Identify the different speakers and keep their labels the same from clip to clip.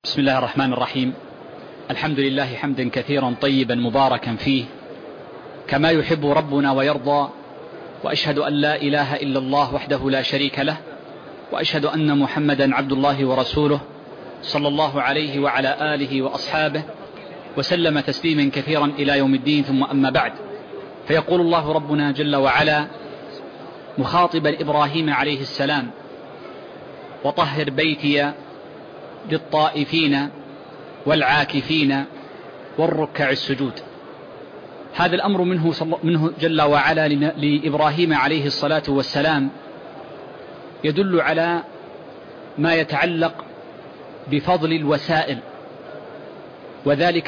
Speaker 1: بسم الله الرحمن الرحيم. الحمد لله حمدا كثيرا طيبا مباركا فيه كما يحب ربنا ويرضى، وأشهد أن لا إله إلا الله وحده لا شريك له، وأشهد أن محمدا عبد الله ورسوله صلى الله عليه وعلى آله وأصحابه وسلم تسليما كثيرا إلى يوم الدين. ثم أما بعد، فيقول الله ربنا جل وعلا مخاطبا إبراهيم عليه السلام: وطهر بيتي للطائفين والعاكفين والركع السجود. هذا الأمر منه جل وعلا لإبراهيم عليه الصلاة والسلام يدل على ما يتعلق بفضل الوسائل، وذلك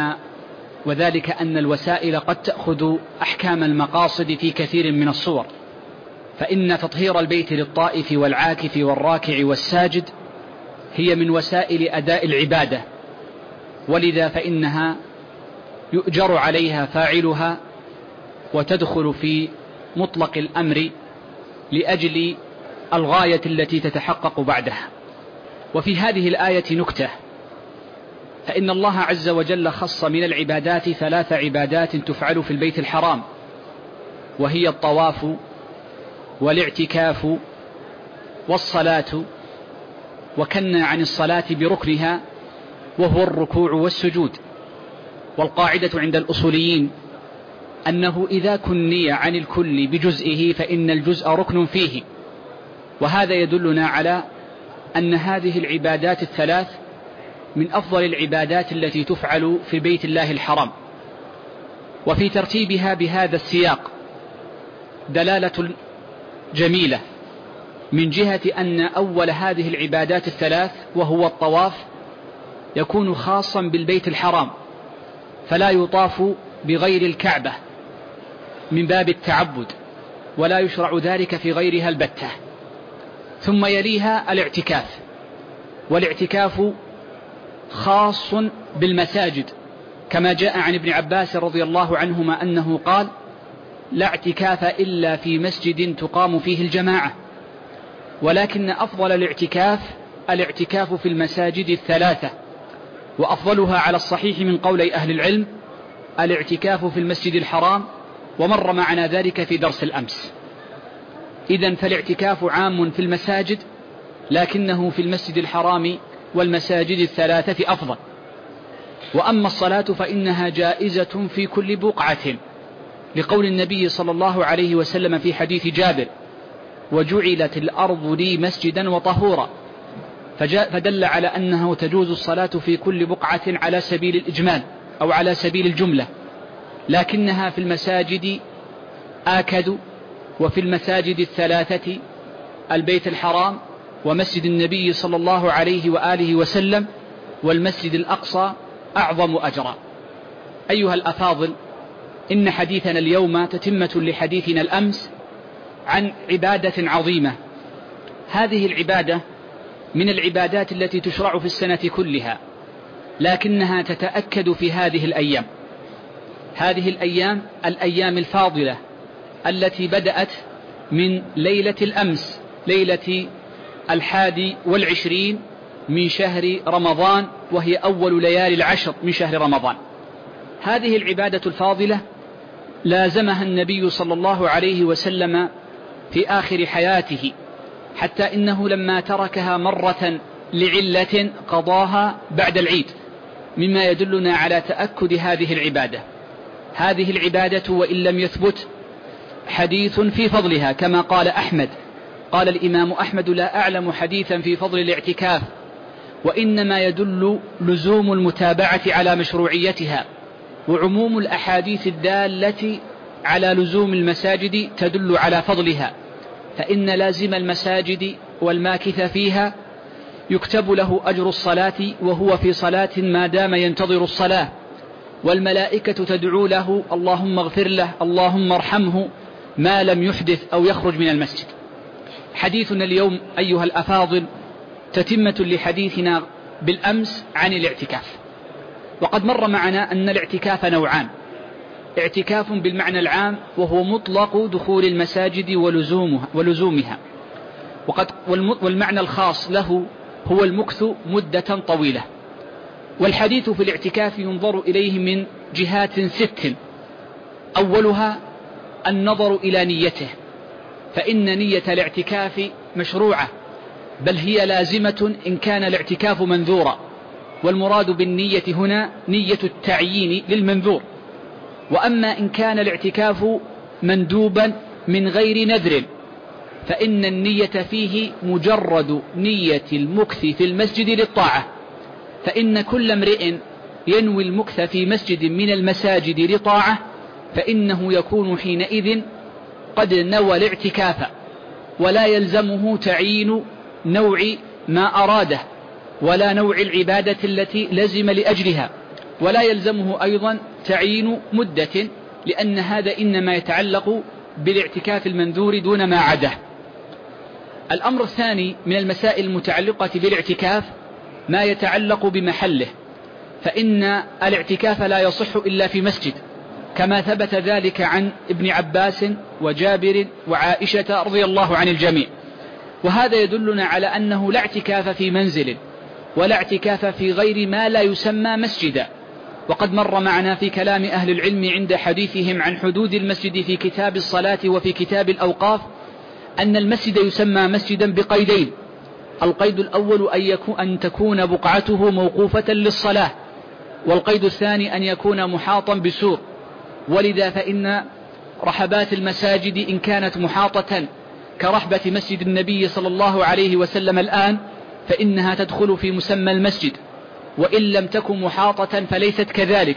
Speaker 1: أن الوسائل قد تأخذ أحكام المقاصد في كثير من الصور، فإن تطهير البيت للطائف والعاكف والراكع والساجد هي من وسائل أداء العبادة، ولذا فإنها يؤجر عليها فاعلها وتدخل في مطلق الأمر لأجل الغاية التي تتحقق بعدها. وفي هذه الآية نكتة، فإن الله عز وجل خص من العبادات 3 عبادات تفعل في البيت الحرام، وهي الطواف والاعتكاف والصلاة، وكنا عن الصلاة بركنها وهو الركوع والسجود. والقاعدة عند الأصوليين أنه إذا كني عن الكل بجزئه فإن الجزء ركن فيه، وهذا يدلنا على أن هذه العبادات 3 من أفضل العبادات التي تفعل في بيت الله الحرام. وفي ترتيبها بهذا السياق دلالة جميلة من جهة أن أول هذه العبادات 3 وهو الطواف يكون خاصا بالبيت الحرام، فلا يطاف بغير الكعبة من باب التعبد، ولا يشرع ذلك في غيرها البتة. ثم يليها الاعتكاف، والاعتكاف خاص بالمساجد، كما جاء عن ابن عباس رضي الله عنهما أنه قال: لا اعتكاف إلا في مسجد تقام فيه الجماعة، ولكن أفضل الاعتكاف في المساجد 3، وأفضلها على الصحيح من قولي أهل العلم الاعتكاف في المسجد الحرام، ومر معنا ذلك في درس الأمس. إذن فالاعتكاف عام في المساجد، لكنه في المسجد الحرام والمساجد 3 أفضل. وأما الصلاة فإنها جائزة في كل بقعة، لقول النبي صلى الله عليه وسلم في حديث جابر: وجعلت الأرض لي مسجدا وطهورا، فدل على أنه تجوز الصلاة في كل بقعة على سبيل الإجمال أو على سبيل الجملة، لكنها في المساجد آكد. وفي المساجد 3 البيت الحرام ومسجد النبي صلى الله عليه وآله وسلم والمسجد الأقصى أعظم أجرا. أيها الأفاضل، إن حديثنا اليوم تتمة لحديثنا الأمس عن عبادة عظيمة. هذه العبادة من العبادات التي تشرع في السنة كلها، لكنها تتأكد في هذه الأيام الفاضلة التي بدأت من ليلة الأمس، ليلة 21 من شهر رمضان، وهي أول ليالي العشر من شهر رمضان. هذه العبادة الفاضلة لازمها النبي صلى الله عليه وسلم في آخر حياته، حتى إنه لما تركها مرة لعلة قضاها بعد العيد، مما يدلنا على تأكد هذه العبادة. هذه العبادة وإن لم يثبت حديث في فضلها، كما قال أحمد، قال الإمام أحمد: لا أعلم حديثا في فضل الاعتكاف، وإنما يدل لزوم المتابعة على مشروعيتها، وعموم الأحاديث الدالة على لزوم المساجد تدل على فضلها، فإن لازم المساجد والماكث فيها يكتب له أجر الصلاة وهو في صلاة ما دام ينتظر الصلاة، والملائكة تدعو له: اللهم اغفر له، اللهم ارحمه، ما لم يحدث أو يخرج من المسجد. حديثنا اليوم أيها الأفاضل تتمة لحديثنا بالأمس عن الاعتكاف. وقد مر معنا أن الاعتكاف نوعان: اعتكاف بالمعنى العام وهو مطلق دخول المساجد ولزومها، والمعنى الخاص له هو المكث مدة طويلة، والحديث في الاعتكاف ينظر إليه من جهات 6. أولها النظر إلى نيته، فإن نية الاعتكاف مشروعة، بل هي لازمة إن كان الاعتكاف منذورا، والمراد بالنية هنا نية التعيين للمنذور. وأما إن كان الاعتكاف مندوبا من غير نذر فإن النية فيه مجرد نية المكث في المسجد للطاعة، فإن كل امرئ ينوي المكث في مسجد من المساجد لطاعة فإنه يكون حينئذ قد نوى الاعتكاف، ولا يلزمه تعيين نوع ما أراده ولا نوع العبادة التي لزم لأجلها، ولا يلزمه أيضا تعيين مدة، لأن هذا إنما يتعلق بالاعتكاف المنذور دون ما عده. الأمر الثاني من المسائل المتعلقة بالاعتكاف ما يتعلق بمحله، فإن الاعتكاف لا يصح إلا في مسجد، كما ثبت ذلك عن ابن عباس وجابر وعائشة رضي الله عن الجميع. وهذا يدلنا على أنه لا اعتكاف في منزل ولا اعتكاف في غير ما لا يسمى مسجدا. وقد مر معنا في كلام أهل العلم عند حديثهم عن حدود المسجد في كتاب الصلاة وفي كتاب الأوقاف أن المسجد يسمى مسجدا بقيدين: القيد الأول أن تكون بقعته موقوفة للصلاة، والقيد الثاني أن يكون محاطا بسور. ولذا فإن رحبات المساجد إن كانت محاطة كرحبة مسجد النبي صلى الله عليه وسلم الآن فإنها تدخل في مسمى المسجد، وإن لم تكن محاطة فليست كذلك.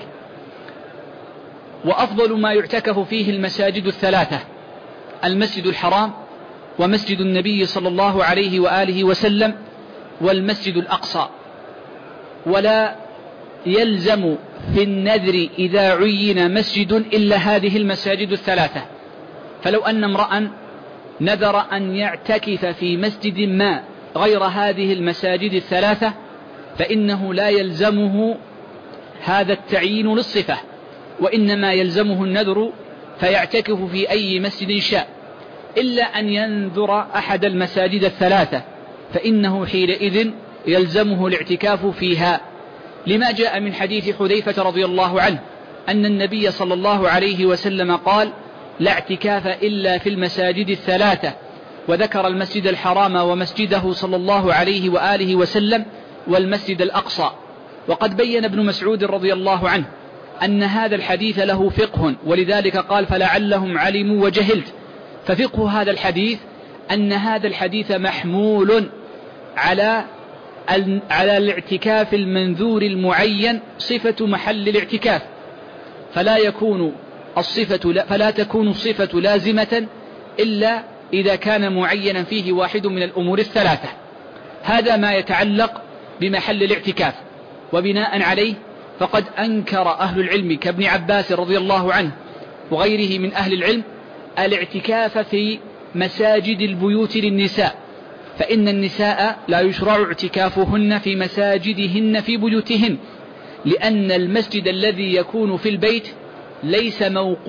Speaker 1: وأفضل ما يعتكف فيه المساجد الثلاثة: المسجد الحرام، ومسجد النبي صلى الله عليه وآله وسلم، والمسجد الأقصى. ولا يلزم في النذر إذا عين مسجد إلا هذه المساجد الثلاثة. فلو أن امرأ نذر أن يعتكف في مسجد ما غير هذه المساجد الثلاثة فإنه لا يلزمه هذا التعيين للصفة، وإنما يلزمه النذر فيعتكف في أي مسجد شاء، إلا أن ينذر أحد المساجد الثلاثة فإنه حينئذ يلزمه الاعتكاف فيها، لما جاء من حديث حذيفة رضي الله عنه أن النبي صلى الله عليه وسلم قال: لا اعتكاف إلا في المساجد الثلاثة، وذكر المسجد الحرام ومسجده صلى الله عليه وآله وسلم والمسجد الأقصى. وقد بين ابن مسعود رضي الله عنه أن هذا الحديث له فقه، ولذلك قال: فلعلهم علموا وجهلت. ففقه هذا الحديث أن هذا الحديث محمول على الاعتكاف المنذور المعين صفة محل الاعتكاف، فلا تكون الصفة لازمة إلا إذا كان معينا فيه واحد من الأمور الثلاثة. هذا ما يتعلق بمحل الاعتكاف. وبناء عليه فقد أنكر أهل العلم كابن عباس رضي الله عنه وغيره من أهل العلم الاعتكاف في مساجد البيوت للنساء، فإن النساء لا يشرع اعتكافهن في مساجدهن في بيوتهن، لأن المسجد الذي يكون في البيت ليس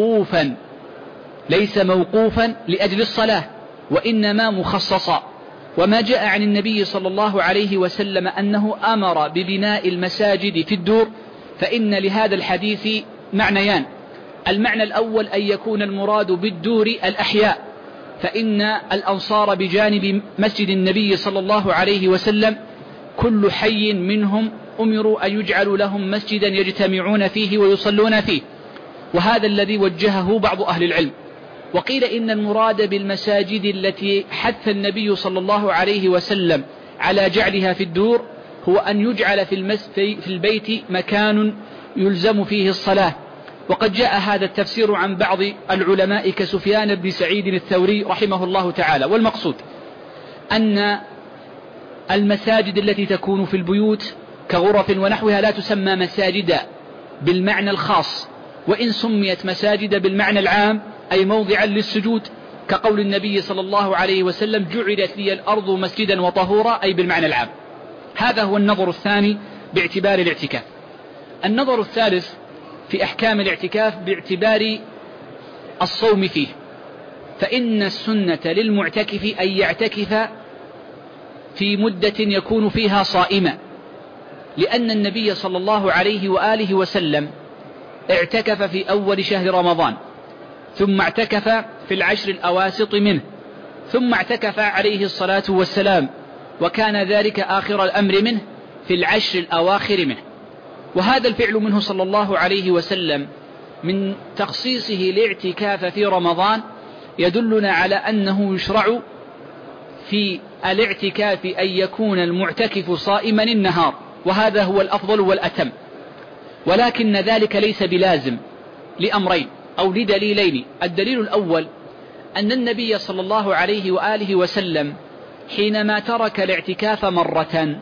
Speaker 1: موقوفا لأجل الصلاة، وإنما مخصصا. وما جاء عن النبي صلى الله عليه وسلم أنه أمر ببناء المساجد في الدور فإن لهذا الحديث معنيان: المعنى الأول أن يكون المراد بالدور الأحياء، فإن الأنصار بجانب مسجد النبي صلى الله عليه وسلم كل حي منهم أمروا أن يجعلوا لهم مسجدا يجتمعون فيه ويصلون فيه، وهذا الذي وجهه بعض أهل العلم. وقيل إن المراد بالمساجد التي حث النبي صلى الله عليه وسلم على جعلها في الدور هو أن يجعل في البيت مكان يلزم فيه الصلاة. وقد جاء هذا التفسير عن بعض العلماء كسفيان بن سعيد الثوري رحمه الله تعالى. والمقصود أن المساجد التي تكون في البيوت كغرف ونحوها لا تسمى مساجد بالمعنى الخاص، وإن سميت مساجد بالمعنى العام أي موضعا للسجود، كقول النبي صلى الله عليه وسلم: جعلت لي الأرض مسجدا وطهورا، أي بالمعنى العام. هذا هو النظر الثاني باعتبار الاعتكاف. النظر الثالث في أحكام الاعتكاف باعتبار الصوم فيه، فإن السنة للمعتكف أن يعتكف في مدة يكون فيها صائما، لأن النبي صلى الله عليه وآله وسلم اعتكف في أول شهر رمضان، ثم اعتكف في العشر الأواسط منه، ثم اعتكف عليه الصلاة والسلام، وكان ذلك آخر الأمر منه في العشر الأواخر منه. وهذا الفعل منه صلى الله عليه وسلم من تخصيصه الاعتكاف في رمضان يدلنا على أنه يشرع في الاعتكاف أن يكون المعتكف صائما النهار، وهذا هو الأفضل والأتم، ولكن ذلك ليس بلازم لأمرين أو لدليلين. الدليل الأول أن النبي صلى الله عليه وآله وسلم حينما ترك الاعتكاف مرة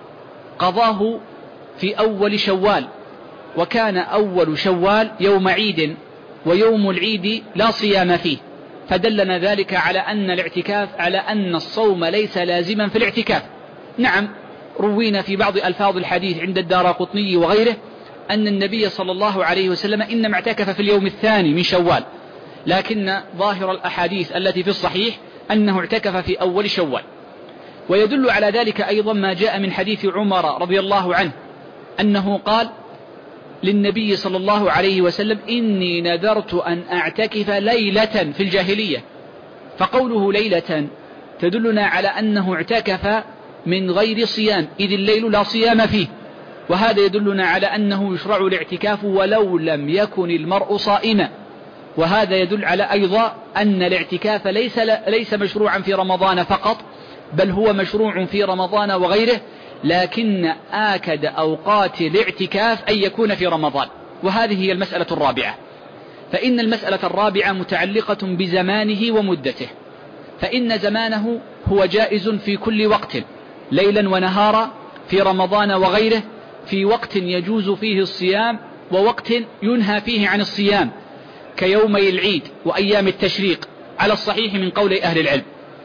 Speaker 1: قضاه في أول شوال، وكان أول شوال يوم عيد، ويوم العيد لا صيام فيه، فدلنا ذلك على أن الاعتكاف على أن الصوم ليس لازما في الاعتكاف. نعم، روينا في بعض ألفاظ الحديث عند الدارقطني وغيره أن النبي صلى الله عليه وسلم إنما اعتكف في اليوم الثاني من شوال، لكن ظاهر الأحاديث التي في الصحيح أنه اعتكف في أول شوال. ويدل على ذلك أيضا ما جاء من حديث عمر رضي الله عنه أنه قال للنبي صلى الله عليه وسلم: إني نذرت أن أعتكف ليلة في الجاهلية. فقوله ليلة تدلنا على أنه اعتكف من غير صيام، إذ الليل لا صيام فيه، وهذا يدلنا على أنه يشرع الاعتكاف ولو لم يكن المرء صائما. وهذا يدل على أيضا أن الاعتكاف ليس مشروعا في رمضان فقط، بل هو مشروع في رمضان وغيره، لكن آكد أوقات الاعتكاف أن يكون في رمضان. وهذه هي المسألة الرابعة. فإن المسألة الرابعة متعلقة بزمانه ومدته، فإن زمانه هو جائز في كل وقت ليلا ونهارا في رمضان وغيره، في وقت يجوز فيه الصيام ووقت ينهى فيه عن الصيام، كيومي العيد وأيام التشريق على الصحيح من قول أهل العلم.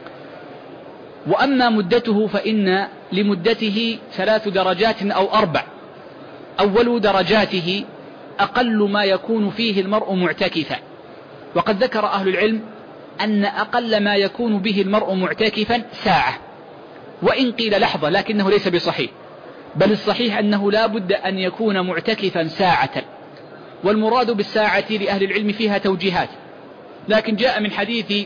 Speaker 1: وأما مدته فإن لمدته 3 درجات أو 4. أول درجاته أقل ما يكون فيه المرء معتكفا، وقد ذكر أهل العلم أن أقل ما يكون به المرء معتكفا ساعة، وإن قيل لحظة لكنه ليس بصحيح، بل الصحيح أنه لا بد أن يكون معتكفا ساعة. والمراد بالساعة لأهل العلم فيها توجيهات، لكن جاء من حديث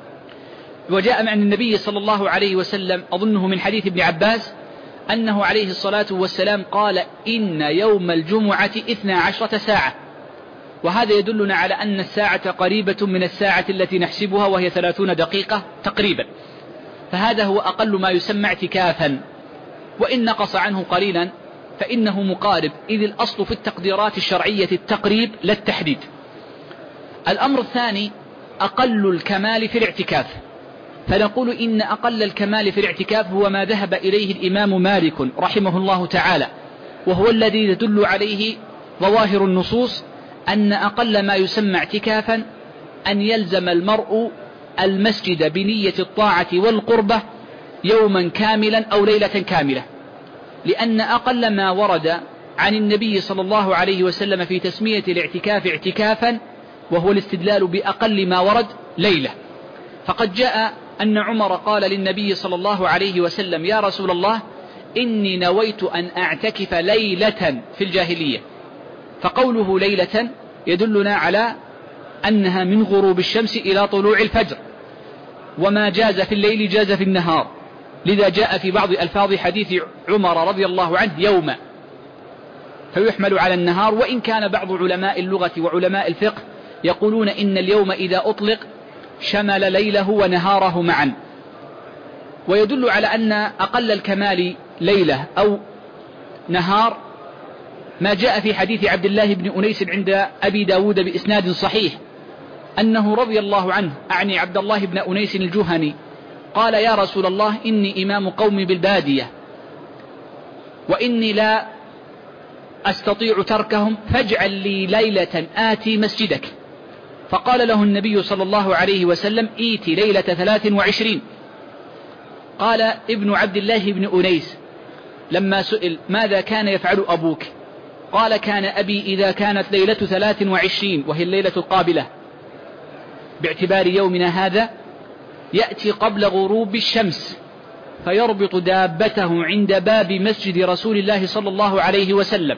Speaker 1: وجاء عن النبي صلى الله عليه وسلم أظنه من حديث ابن عباس أنه عليه الصلاة والسلام قال: إن يوم الجمعة 12 ساعة. وهذا يدلنا على أن الساعة قريبة من الساعة التي نحسبها وهي 30 دقيقة تقريبا، فهذا هو أقل ما يسمى اعتكافا، وإن نقص عنه قليلا فإنه مقارب، إذ الأصل في التقديرات الشرعية التقريب لا التحديد. الأمر الثاني أقل الكمال في الاعتكاف، فنقول إن أقل الكمال في الاعتكاف هو ما ذهب إليه الإمام مالك رحمه الله تعالى، وهو الذي تدل عليه ظواهر النصوص، أن أقل ما يسمى اعتكافا أن يلزم المرء المسجد بنية الطاعة والقربة يوما كاملا أو ليلة كاملة، لأن أقل ما ورد عن النبي صلى الله عليه وسلم في تسمية الاعتكاف اعتكافا وهو الاستدلال بأقل ما ورد ليلة. فقد جاء أن عمر قال للنبي صلى الله عليه وسلم: يا رسول الله، إني نويت أن أعتكف ليلة في الجاهلية. فقوله ليلة يدلنا على أنها من غروب الشمس إلى طلوع الفجر، وما جاز في الليل جاز في النهار، لذا جاء في بعض ألفاظ حديث عمر رضي الله عنه يوما، فيحمل على النهار، وإن كان بعض علماء اللغة وعلماء الفقه يقولون إن اليوم إذا أطلق شمل ليله ونهاره معا. ويدل على أن أقل الكمال ليلة أو نهار ما جاء في حديث عبد الله بن أنيس عند أبي داود بإسناد صحيح أنه رضي الله عنه، أعني عبد الله بن أنيس الجهني، قال: يا رسول الله، إني إمام قومي بالبادية وإني لا أستطيع تركهم، فاجعل لي ليلة آتي مسجدك. فقال له النبي صلى الله عليه وسلم: إيتي ليلة 23. قال ابن عبد الله بن أنيس لما سئل: ماذا كان يفعل أبوك؟ قال: كان أبي إذا كانت ليلة 23 وهي الليلة القابلة باعتبار يومنا هذا يأتي قبل غروب الشمس فيربط دابته عند باب مسجد رسول الله صلى الله عليه وسلم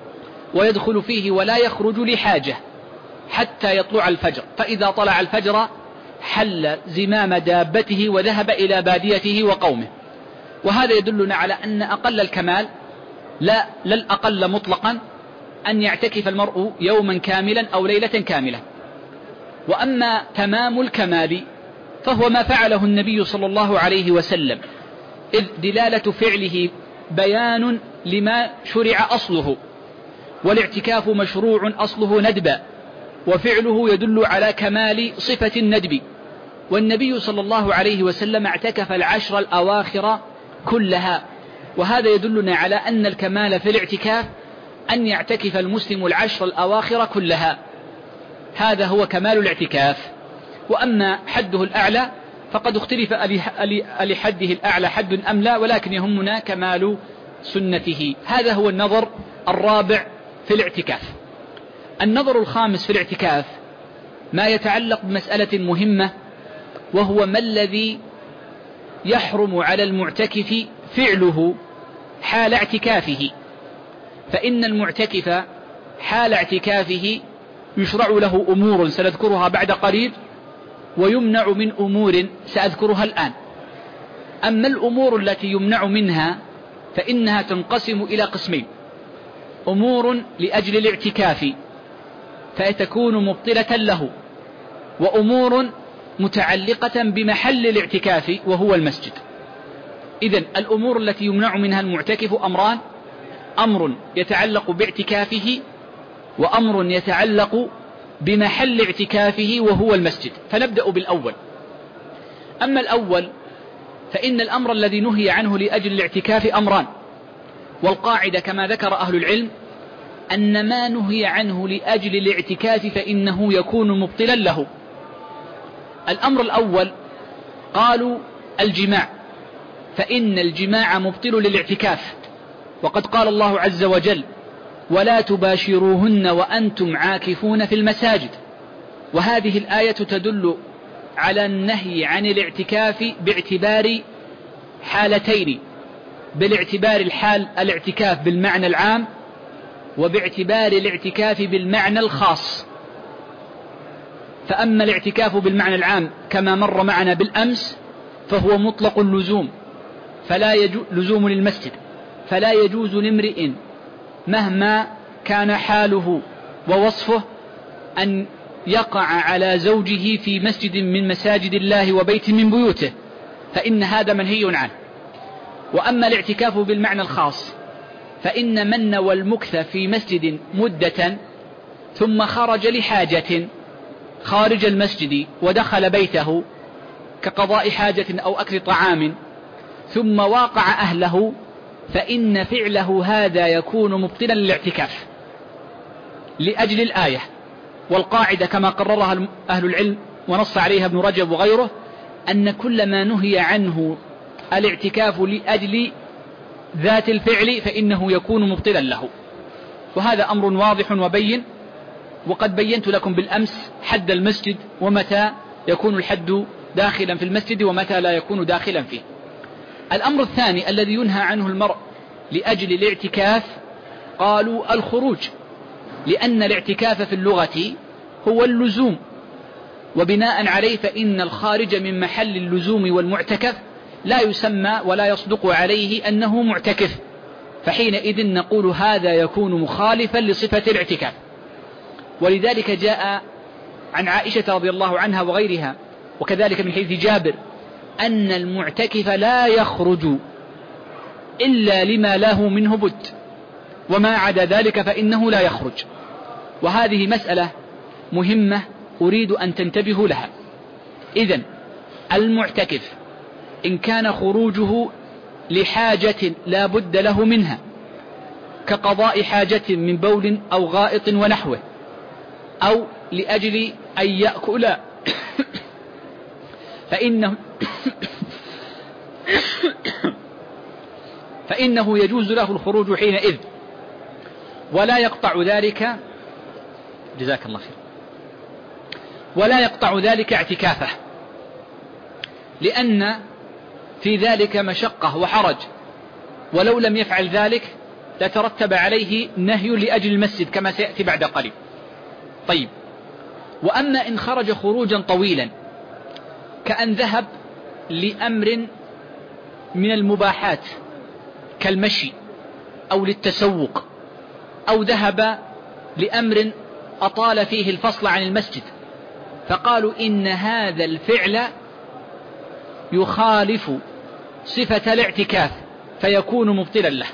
Speaker 1: ويدخل فيه ولا يخرج لحاجة حتى يطلع الفجر، فإذا طلع الفجر حل زمام دابته وذهب إلى باديته وقومه. وهذا يدلنا على أن أقل الكمال لا الأقل مطلقا أن يعتكف المرء يوما كاملا أو ليلة كاملة. وأما تمام الكمال فهو ما فعله النبي صلى الله عليه وسلم، إذ دلالة فعله بيان لما شرع أصله، والاعتكاف مشروع أصله ندبا، وفعله يدل على كمال صفة الندب. والنبي صلى الله عليه وسلم اعتكف العشر الأواخر كلها، وهذا يدلنا على أن الكمال في الاعتكاف أن يعتكف المسلم العشر الأواخر كلها، هذا هو كمال الاعتكاف. وأما حده الأعلى فقد اختلف لحده الأعلى حد أم لا، ولكن يهمنا كمال سنته. هذا هو النظر الرابع في الاعتكاف. النظر الخامس في الاعتكاف ما يتعلق بمسألة مهمة، وهو ما الذي يحرم على المعتكف فعله حال اعتكافه. فإن المعتكف حال اعتكافه يشرع له أمور سنذكرها بعد قليل، ويمنع من أمور سأذكرها الآن. أما الأمور التي يمنع منها فإنها تنقسم إلى قسمين: أمور لأجل الاعتكاف فتكون مبطلة له، وأمور متعلقة بمحل الاعتكاف وهو المسجد. إذن الأمور التي يمنع منها المعتكف أمران: أمر يتعلق باعتكافه، وأمر يتعلق بمحل اعتكافه وهو المسجد. فنبدأ بالأول. أما الأول فإن الأمر الذي نهي عنه لأجل الاعتكاف أمران، والقاعدة كما ذكر أهل العلم أن ما نهي عنه لأجل الاعتكاف فإنه يكون مبطلا له. الأمر الأول قالوا الجماع، فإن الجماع مبطل للاعتكاف، وقد قال الله عز وجل: ولا تباشروهن وأنتم عاكفون في المساجد. وهذه الآية تدل على النهي عن الاعتكاف باعتبار حالتين: بالاعتبار الحال الاعتكاف بالمعنى العام، وباعتبار الاعتكاف بالمعنى الخاص. فأما الاعتكاف بالمعنى العام كما مر معنا بالأمس فهو مطلق اللزوم، فلا لزوم للمسجد، فلا يجوز لامرئ مهما كان حاله ووصفه أن يقع على زوجه في مسجد من مساجد الله وبيت من بيوته، فإن هذا منهي عنه. وأما الاعتكاف بالمعنى الخاص فإن من نوى المكث في مسجد مدة ثم خرج لحاجة خارج المسجد ودخل بيته كقضاء حاجة أو أكل طعام ثم واقع أهله، فإن فعله هذا يكون مبطلا للاعتكاف لأجل الآية. والقاعدة كما قررها أهل العلم ونص عليها ابن رجب وغيره أن كل ما نهي عنه الاعتكاف لأجل ذات الفعل فإنه يكون مبطلا له. وهذا أمر واضح وبين، وقد بينت لكم بالأمس حد المسجد ومتى يكون الحد داخلا في المسجد ومتى لا يكون داخلا فيه. الأمر الثاني الذي ينهى عنه المرء لأجل الاعتكاف قالوا الخروج، لأن الاعتكاف في اللغة هو اللزوم، وبناء عليه فإن الخارج من محل اللزوم والمعتكف لا يسمى ولا يصدق عليه أنه معتكف، فحينئذ نقول هذا يكون مخالفا لصفة الاعتكاف. ولذلك جاء عن عائشة رضي الله عنها وغيرها وكذلك من حديث جابر أن المعتكف لا يخرج إلا لما له منه بد، وما عدا ذلك فإنه لا يخرج. وهذه مسألة مهمة أريد أن تنتبهوا لها. إذن المعتكف إن كان خروجه لحاجة لا بد له منها كقضاء حاجة من بول أو غائط ونحوه، أو لأجل أن يأكل فإنه يجوز له الخروج حينئذ، ولا يقطع ذلك جزاك الله خير ولا يقطع ذلك اعتكافه، لأن في ذلك مشقة وحرج، ولو لم يفعل ذلك لترتب عليه نهي لأجل المسجد كما سيأتي بعد قليل. طيب، وأما إن خرج خروجا طويلا كأن ذهب لأمر من المباحات كالمشي أو للتسوق، أو ذهب لأمر أطال فيه الفصل عن المسجد، فقالوا إن هذا الفعل يخالف صفة الاعتكاف فيكون مبطلا له.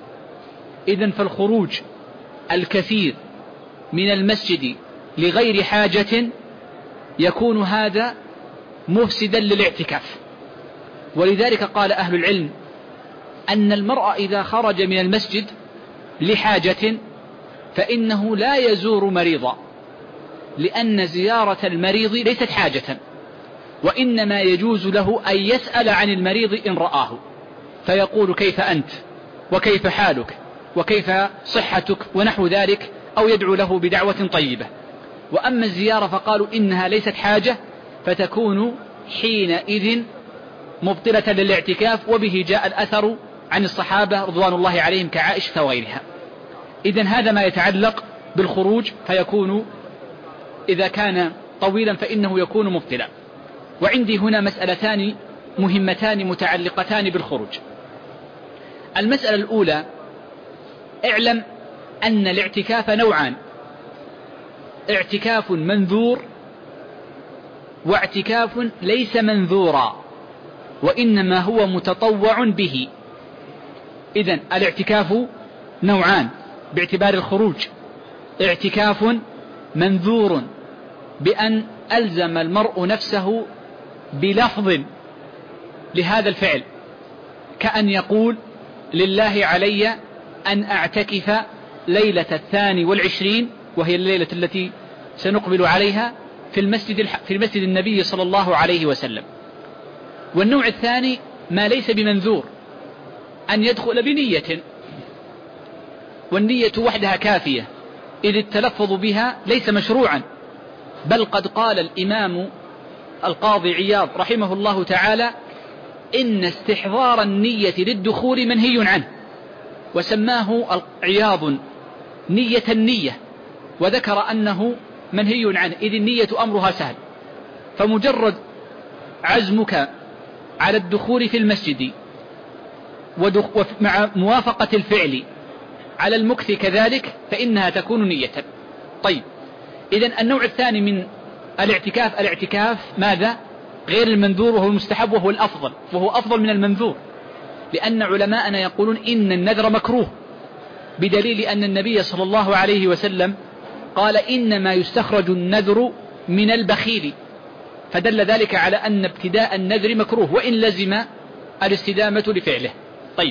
Speaker 1: إذن فالخروج الكثير من المسجد لغير حاجة يكون هذا مفسدا للاعتكاف. ولذلك قال أهل العلم أن المرء إذا خرج من المسجد لحاجة فإنه لا يزور مريضا، لأن زيارة المريض ليست حاجة، وإنما يجوز له أن يسأل عن المريض إن رآه، فيقول كيف أنت وكيف حالك وكيف صحتك ونحو ذلك، أو يدعو له بدعوة طيبة. وأما الزيارة فقالوا إنها ليست حاجة، فتكون حينئذ مبطلة للاعتكاف، وبه جاء الأثر عن الصحابة رضوان الله عليهم كعائشة وغيرها. إذن هذا ما يتعلق بالخروج، فيكون إذا كان طويلا فإنه يكون مبطلا. وعندي هنا مسألتان مهمتان متعلقتان بالخروج. المسألة الأولى: اعلم أن الاعتكاف نوعان: اعتكاف منذور واعتكاف ليس منذورا، وإنما هو متطوع به. إذن الاعتكاف نوعان باعتبار الخروج: اعتكاف منذور بأن ألزم المرء نفسه بلفظ لهذا الفعل، كأن يقول لله علي أن أعتكف ليلة 22، وهي الليلة التي سنقبل عليها في المسجد النبي صلى الله عليه وسلم. والنوع الثاني ما ليس بمنذور، أن يدخل بنية، والنية وحدها كافية، إذ التلفظ بها ليس مشروعا، بل قد قال الإمام القاضي عياض رحمه الله تعالى: إن استحضار النية للدخول منهي عنه، وسماه عياض نية النية، وذكر أنه منهي عنه، إذ النية أمرها سهل، فمجرد عزمك على الدخول في المسجد ومع موافقة الفعل على المكث كذلك فإنها تكون نية. طيب، إذن النوع الثاني من الاعتكاف ماذا؟ غير المنذور، وهو المستحب، وهو الأفضل، وهو أفضل من المنذور، لأن علماءنا يقولون إن النذر مكروه، بدليل أن النبي صلى الله عليه وسلم قال: إنما يستخرج النذر من البخيل، فدل ذلك على أن ابتداء النذر مكروه وإن لزم الاستدامة لفعله. طيب،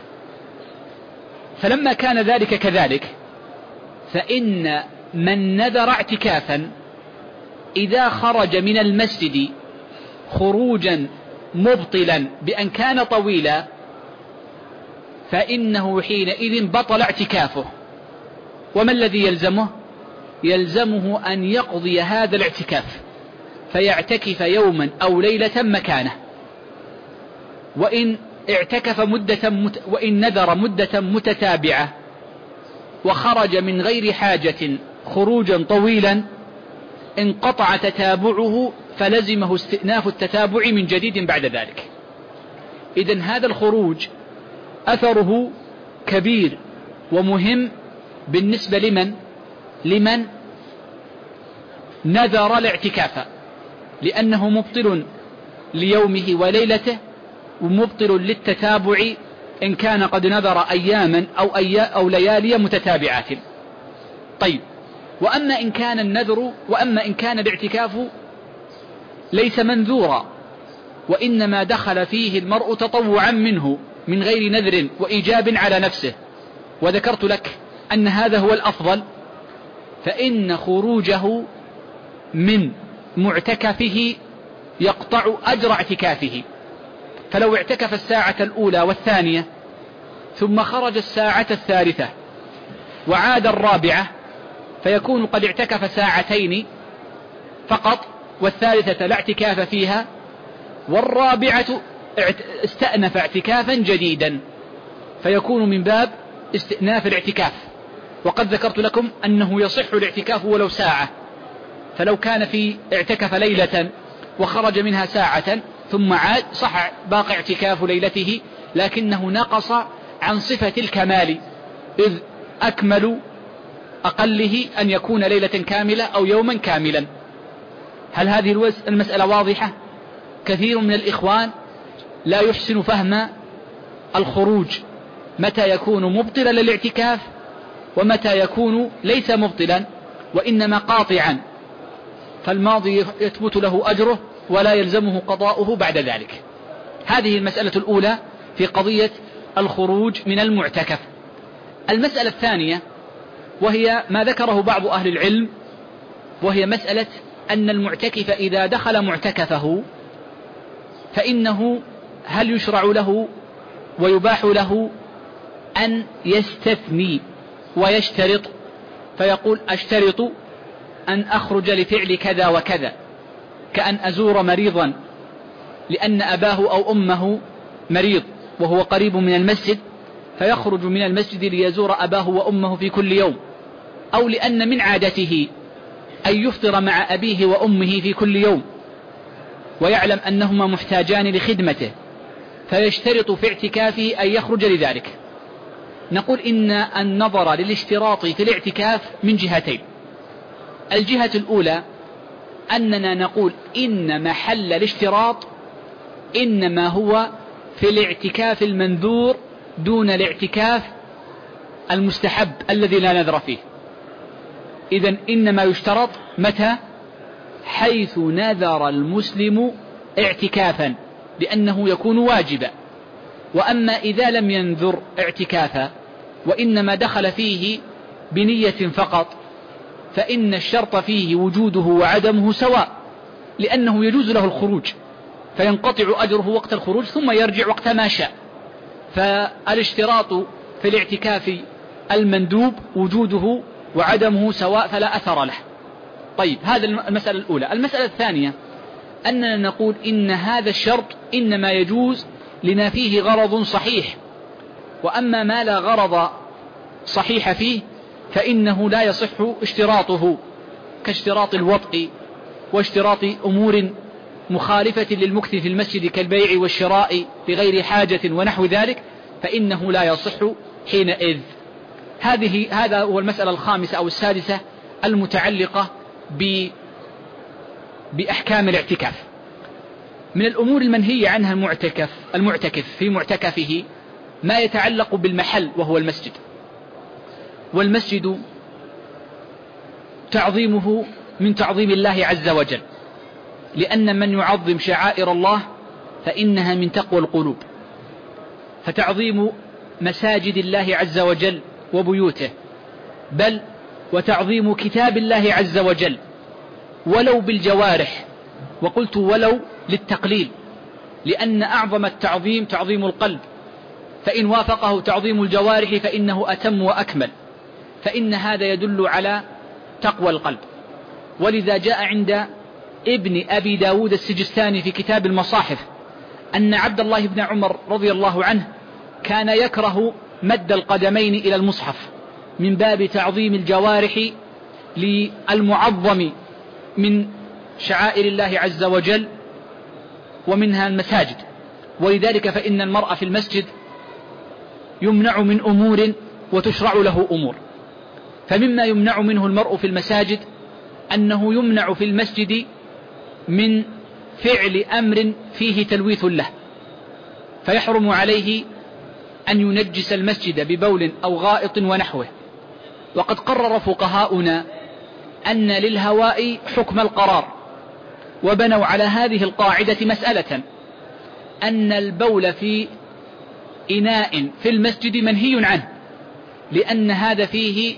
Speaker 1: فلما كان ذلك كذلك، فإن من نذر اعتكافا إذا خرج من المسجد خروجا مبطلا بأن كان طويلا فإنه حينئذ بطل اعتكافه. وما الذي يلزمه؟ يلزمه أن يقضي هذا الاعتكاف فيعتكف يوما أو ليلة مكانه. وإن وإن نذر مدة متتابعة وخرج من غير حاجة خروجا طويلا انقطع تتابعه، فلزمه استئناف التتابع من جديد بعد ذلك. إذن هذا الخروج أثره كبير ومهم بالنسبة لمن نذر الاعتكاف، لأنه مبطل ليومه وليلته، ومبطل للتتابع إن كان قد نذر أياما أو ليالي متتابعات. طيب، وأما إن كان الاعتكاف ليس منذورا، وإنما دخل فيه المرء تطوعا منه من غير نذر وإيجاب على نفسه، وذكرت لك أن هذا هو الأفضل، فإن خروجه من معتكفه يقطع أجر اعتكافه. فلو اعتكف الساعة الأولى والثانية ثم خرج الساعة الثالثة وعاد الرابعة، فيكون قد اعتكف ساعتين فقط، والثالثة لا اعتكاف فيها، والرابعة استأنف اعتكافا جديدا، فيكون من باب استئناف الاعتكاف. وقد ذكرت لكم أنه يصح الاعتكاف ولو ساعة، فلو كان في اعتكف ليلة وخرج منها ساعة ثم عاد صح باقي اعتكاف ليلته، لكنه نقص عن صفة الكمال، إذ أكمل أقله أن يكون ليلة كاملة أو يوما كاملا. هل هذه المسألة واضحة؟ كثير من الإخوان لا يحسن فهم الخروج، متى يكون مبطلا للاعتكاف ومتى يكون ليس مبطلا وإنما قاطعا، فالماضي يثبت له أجره ولا يلزمه قضاؤه بعد ذلك. هذه المسألة الأولى في قضية الخروج من المعتكف. المسألة الثانية وهي ما ذكره بعض أهل العلم، وهي مسألة أن المعتكف إذا دخل معتكفه فإنه هل يشرع له ويباح له أن يستثني ويشترط، فيقول أشترط أن أخرج لفعل كذا وكذا، كأن أزور مريضا لأن أباه أو أمه مريض وهو قريب من المسجد، فيخرج من المسجد ليزور أباه وأمه في كل يوم، أو لأن من عادته أن يفطر مع أبيه وأمه في كل يوم ويعلم أنهما محتاجان لخدمته، فيشترط في اعتكافه أن يخرج لذلك. نقول إن النظر للاشتراط في الاعتكاف من جهتين. الجهة الأولى أننا نقول إن محل الاشتراط إنما هو في الاعتكاف المنذور دون الاعتكاف المستحب الذي لا نذر فيه. إذن إنما يشترط متى؟ حيث نذر المسلم اعتكافا، لأنه يكون واجبا. وأما إذا لم ينذر اعتكافا وإنما دخل فيه بنية فقط، فإن الشرط فيه وجوده وعدمه سواء، لأنه يجوز له الخروج فينقطع أجره وقت الخروج ثم يرجع وقت ما شاء. فالاشتراط في الاعتكاف المندوب وجوده وعدمه سواء فلا أثر له. طيب، هذا المسألة الأولى. المسألة الثانية أننا نقول إن هذا الشرط إنما يجوز لما فيه غرض صحيح، وأما ما لا غرض صحيح فيه فإنه لا يصح اشتراطه، كاشتراط الوطء واشتراط أمور مخالفة للمكث في المسجد كالبيع والشراء بغير حاجة ونحو ذلك، فإنه لا يصح حينئذ. هذا هو المسألة الخامسة أو السادسة المتعلقة بأحكام الاعتكاف. من الأمور المنهية عنها المعتكف في معتكفه ما يتعلق بالمحل وهو المسجد. والمسجد تعظيمه من تعظيم الله عز وجل، لأن من يعظم شعائر الله فإنها من تقوى القلوب. فتعظيم مساجد الله عز وجل وبيوته، بل وتعظيم كتاب الله عز وجل ولو بالجوارح، وقلت ولو للتقليل، لأن أعظم التعظيم تعظيم القلب، فإن وافقه تعظيم الجوارح فإنه أتم وأكمل، فإن هذا يدل على تقوى القلب. ولذا جاء عند ابن أبي داود السجستاني في كتاب المصاحف أن عبد الله بن عمر رضي الله عنه كان يكره مد القدمين إلى المصحف من باب تعظيم الجوارح للمعظم من شعائر الله عز وجل ومنها المساجد. ولذلك فإن المرء في المسجد يمنع من أمور وتشرع له أمور. فمما يمنع منه المرء في المساجد أنه يمنع في المسجد من فعل أمر فيه تلويث له، فيحرم عليه أن ينجس المسجد ببول أو غائط ونحوه. وقد قرر فقهاؤنا أن للهواء حكم القرار، وبنوا على هذه القاعدة مسألة أن البول في إناء في المسجد منهي عنه، لأن هذا فيه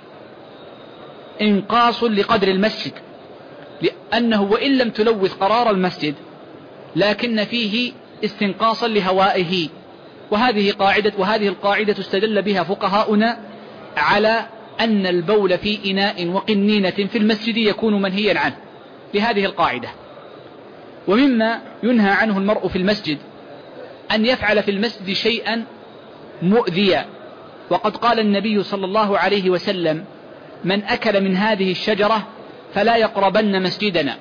Speaker 1: إنقاص لقدر المسجد، لأنه وإن لم تلوث قرار المسجد لكن فيه استنقاصا لهوائه. وهذه القاعدة استدل بها فقهاؤنا على أن البول في إناء وقنينة في المسجد يكون منهيا عنه لهذه القاعدة. ومما ينهى عنه المرء في المسجد أن يفعل في المسجد شيئا مؤذيا. وقد قال النبي صلى الله عليه وسلم: من أكل من هذه الشجرة فلا يقربن مسجدنا.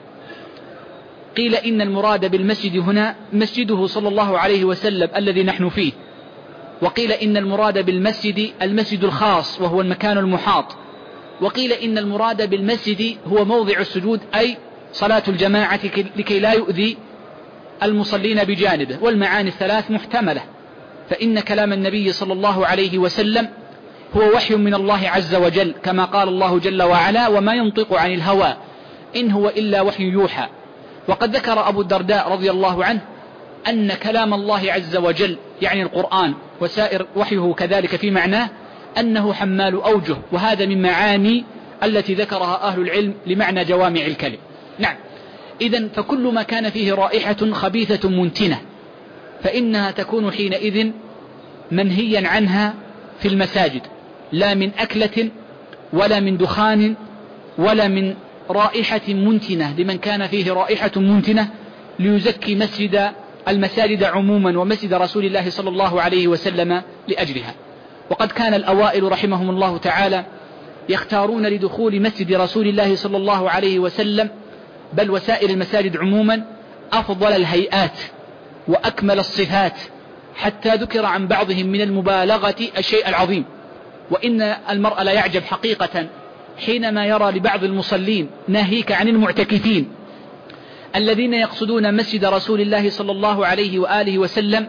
Speaker 1: قيل إن المراد بالمسجد هنا مسجده صلى الله عليه وسلم الذي نحن فيه، وقيل إن المراد بالمسجد المسجد الخاص وهو المكان المحاط، وقيل إن المراد بالمسجد هو موضع السجود أي صلاة الجماعة لكي لا يؤذي المصلين بجانبه. والمعاني الثلاث محتملة، فإن كلام النبي صلى الله عليه وسلم هو وحي من الله عز وجل، كما قال الله جل وعلا: وما ينطق عن الهوى إن هو إلا وحي يوحى. وقد ذكر أبو الدرداء رضي الله عنه أن كلام الله عز وجل يعني القرآن وسائر وحيه كذلك في معناه أنه حمال أوجه، وهذا من معاني التي ذكرها أهل العلم لمعنى جوامع الكلم. نعم، إذن فكل ما كان فيه رائحة خبيثة منتنة فإنها تكون حينئذ منهيا عنها في المساجد، لا من أكلة ولا من دخان ولا من رائحة منتنة لمن كان فيه رائحة منتنة ليزكي المساجد عموما ومسجد رسول الله صلى الله عليه وسلم لأجلها. وقد كان الأوائل رحمهم الله تعالى يختارون لدخول مسجد رسول الله صلى الله عليه وسلم بل وسائر المساجد عموما أفضل الهيئات وأكمل الصفات، حتى ذكر عن بعضهم من المبالغة الشيء العظيم. وإن المرء لا يعجب حقيقة حينما يرى لبعض المصلين، ناهيك عن المعتكفين الذين يقصدون مسجد رسول الله صلى الله عليه وآله وسلم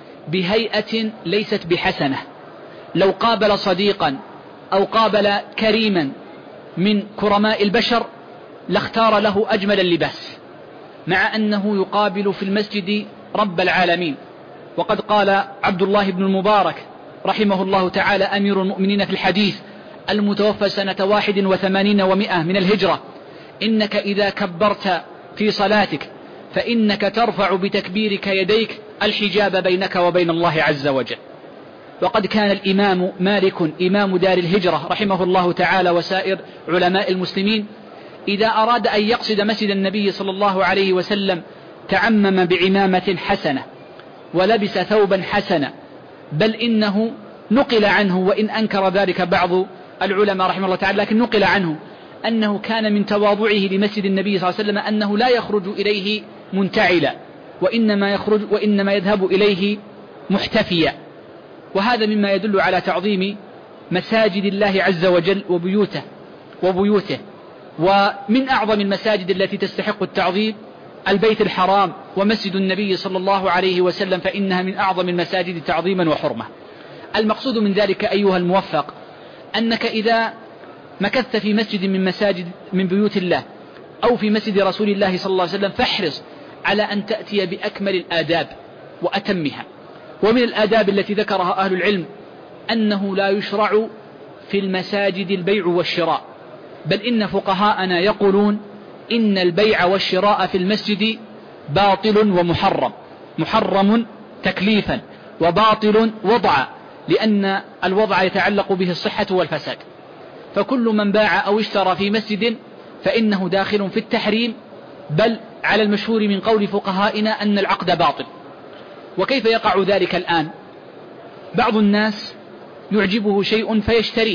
Speaker 1: بهيئة ليست بحسنة. لو قابل صديقا أو قابل كريما من كرماء البشر لاختار له أجمل اللباس، مع أنه يقابل في المسجد رب العالمين. وقد قال عبد الله بن المبارك رحمه الله تعالى أمير المؤمنين في الحديث المتوفى سنة 81 و100 من الهجرة: إنك إذا كبرت في صلاتك فإنك ترفع بتكبيرك يديك الحجاب بينك وبين الله عز وجل. وقد كان الإمام مالك إمام دار الهجرة رحمه الله تعالى وسائر علماء المسلمين إذا أراد أن يقصد مسجد النبي صلى الله عليه وسلم تعمم بعمامة حسنة ولبس ثوبا حسنا، بل إنه نقل عنه، وإن أنكر ذلك بعض العلماء رحمه الله تعالى، لكن نقل عنه أنه كان من تواضعه لمسجد النبي صلى الله عليه وسلم أنه لا يخرج إليه منتعلا، وإنما يذهب إليه محتفيا. وهذا مما يدل على تعظيم مساجد الله عز وجل وبيوته. ومن أعظم المساجد التي تستحق التعظيم البيت الحرام ومسجد النبي صلى الله عليه وسلم، فإنها من أعظم المساجد تعظيما وحرمة. المقصود من ذلك أيها الموفق أنك إذا مكثت في مسجد من بيوت الله أو في مسجد رسول الله صلى الله عليه وسلم فاحرص على أن تأتي بأكمل الآداب وأتمها. ومن الآداب التي ذكرها أهل العلم أنه لا يشرع في المساجد البيع والشراء، بل إن فقهاءنا يقولون إن البيع والشراء في المسجد باطل ومحرم، محرم تكليفا وباطل وضعا، لأن الوضع يتعلق به الصحة والفساد. فكل من باع أو اشترى في مسجد فإنه داخل في التحريم، بل على المشهور من قول فقهائنا أن العقد باطل. وكيف يقع ذلك الآن؟ بعض الناس يعجبه شيء فيشتريه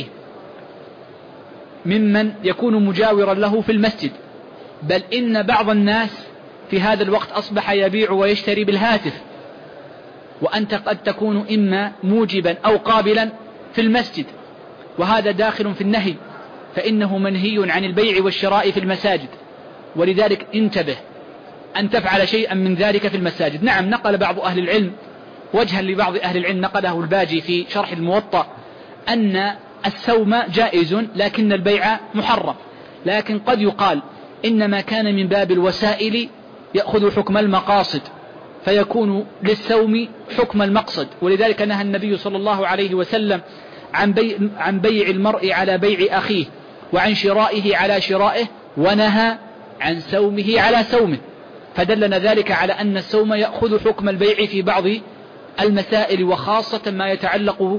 Speaker 1: ممن يكون مجاورا له في المسجد، بل إن بعض الناس في هذا الوقت أصبح يبيع ويشتري بالهاتف، وأنت قد تكون إما موجبا أو قابلا في المسجد، وهذا داخل في النهي، فإنه منهي عن البيع والشراء في المساجد. ولذلك انتبه أن تفعل شيئا من ذلك في المساجد. نعم، نقل بعض أهل العلم وجها لبعض أهل العلم نقله الباجي في شرح الموطأ أن السوم جائز لكن البيع محرم، لكن قد يقال إنما كان من باب الوسائل يأخذ حكم المقاصد فيكون للسوم حكم المقصد. ولذلك نهى النبي صلى الله عليه وسلم عن بيع المرء على بيع أخيه، وعن شرائه على شرائه، ونهى عن سومه على سومه، فدلنا ذلك على أن السوم يأخذ حكم البيع في بعض المسائل، وخاصة ما يتعلق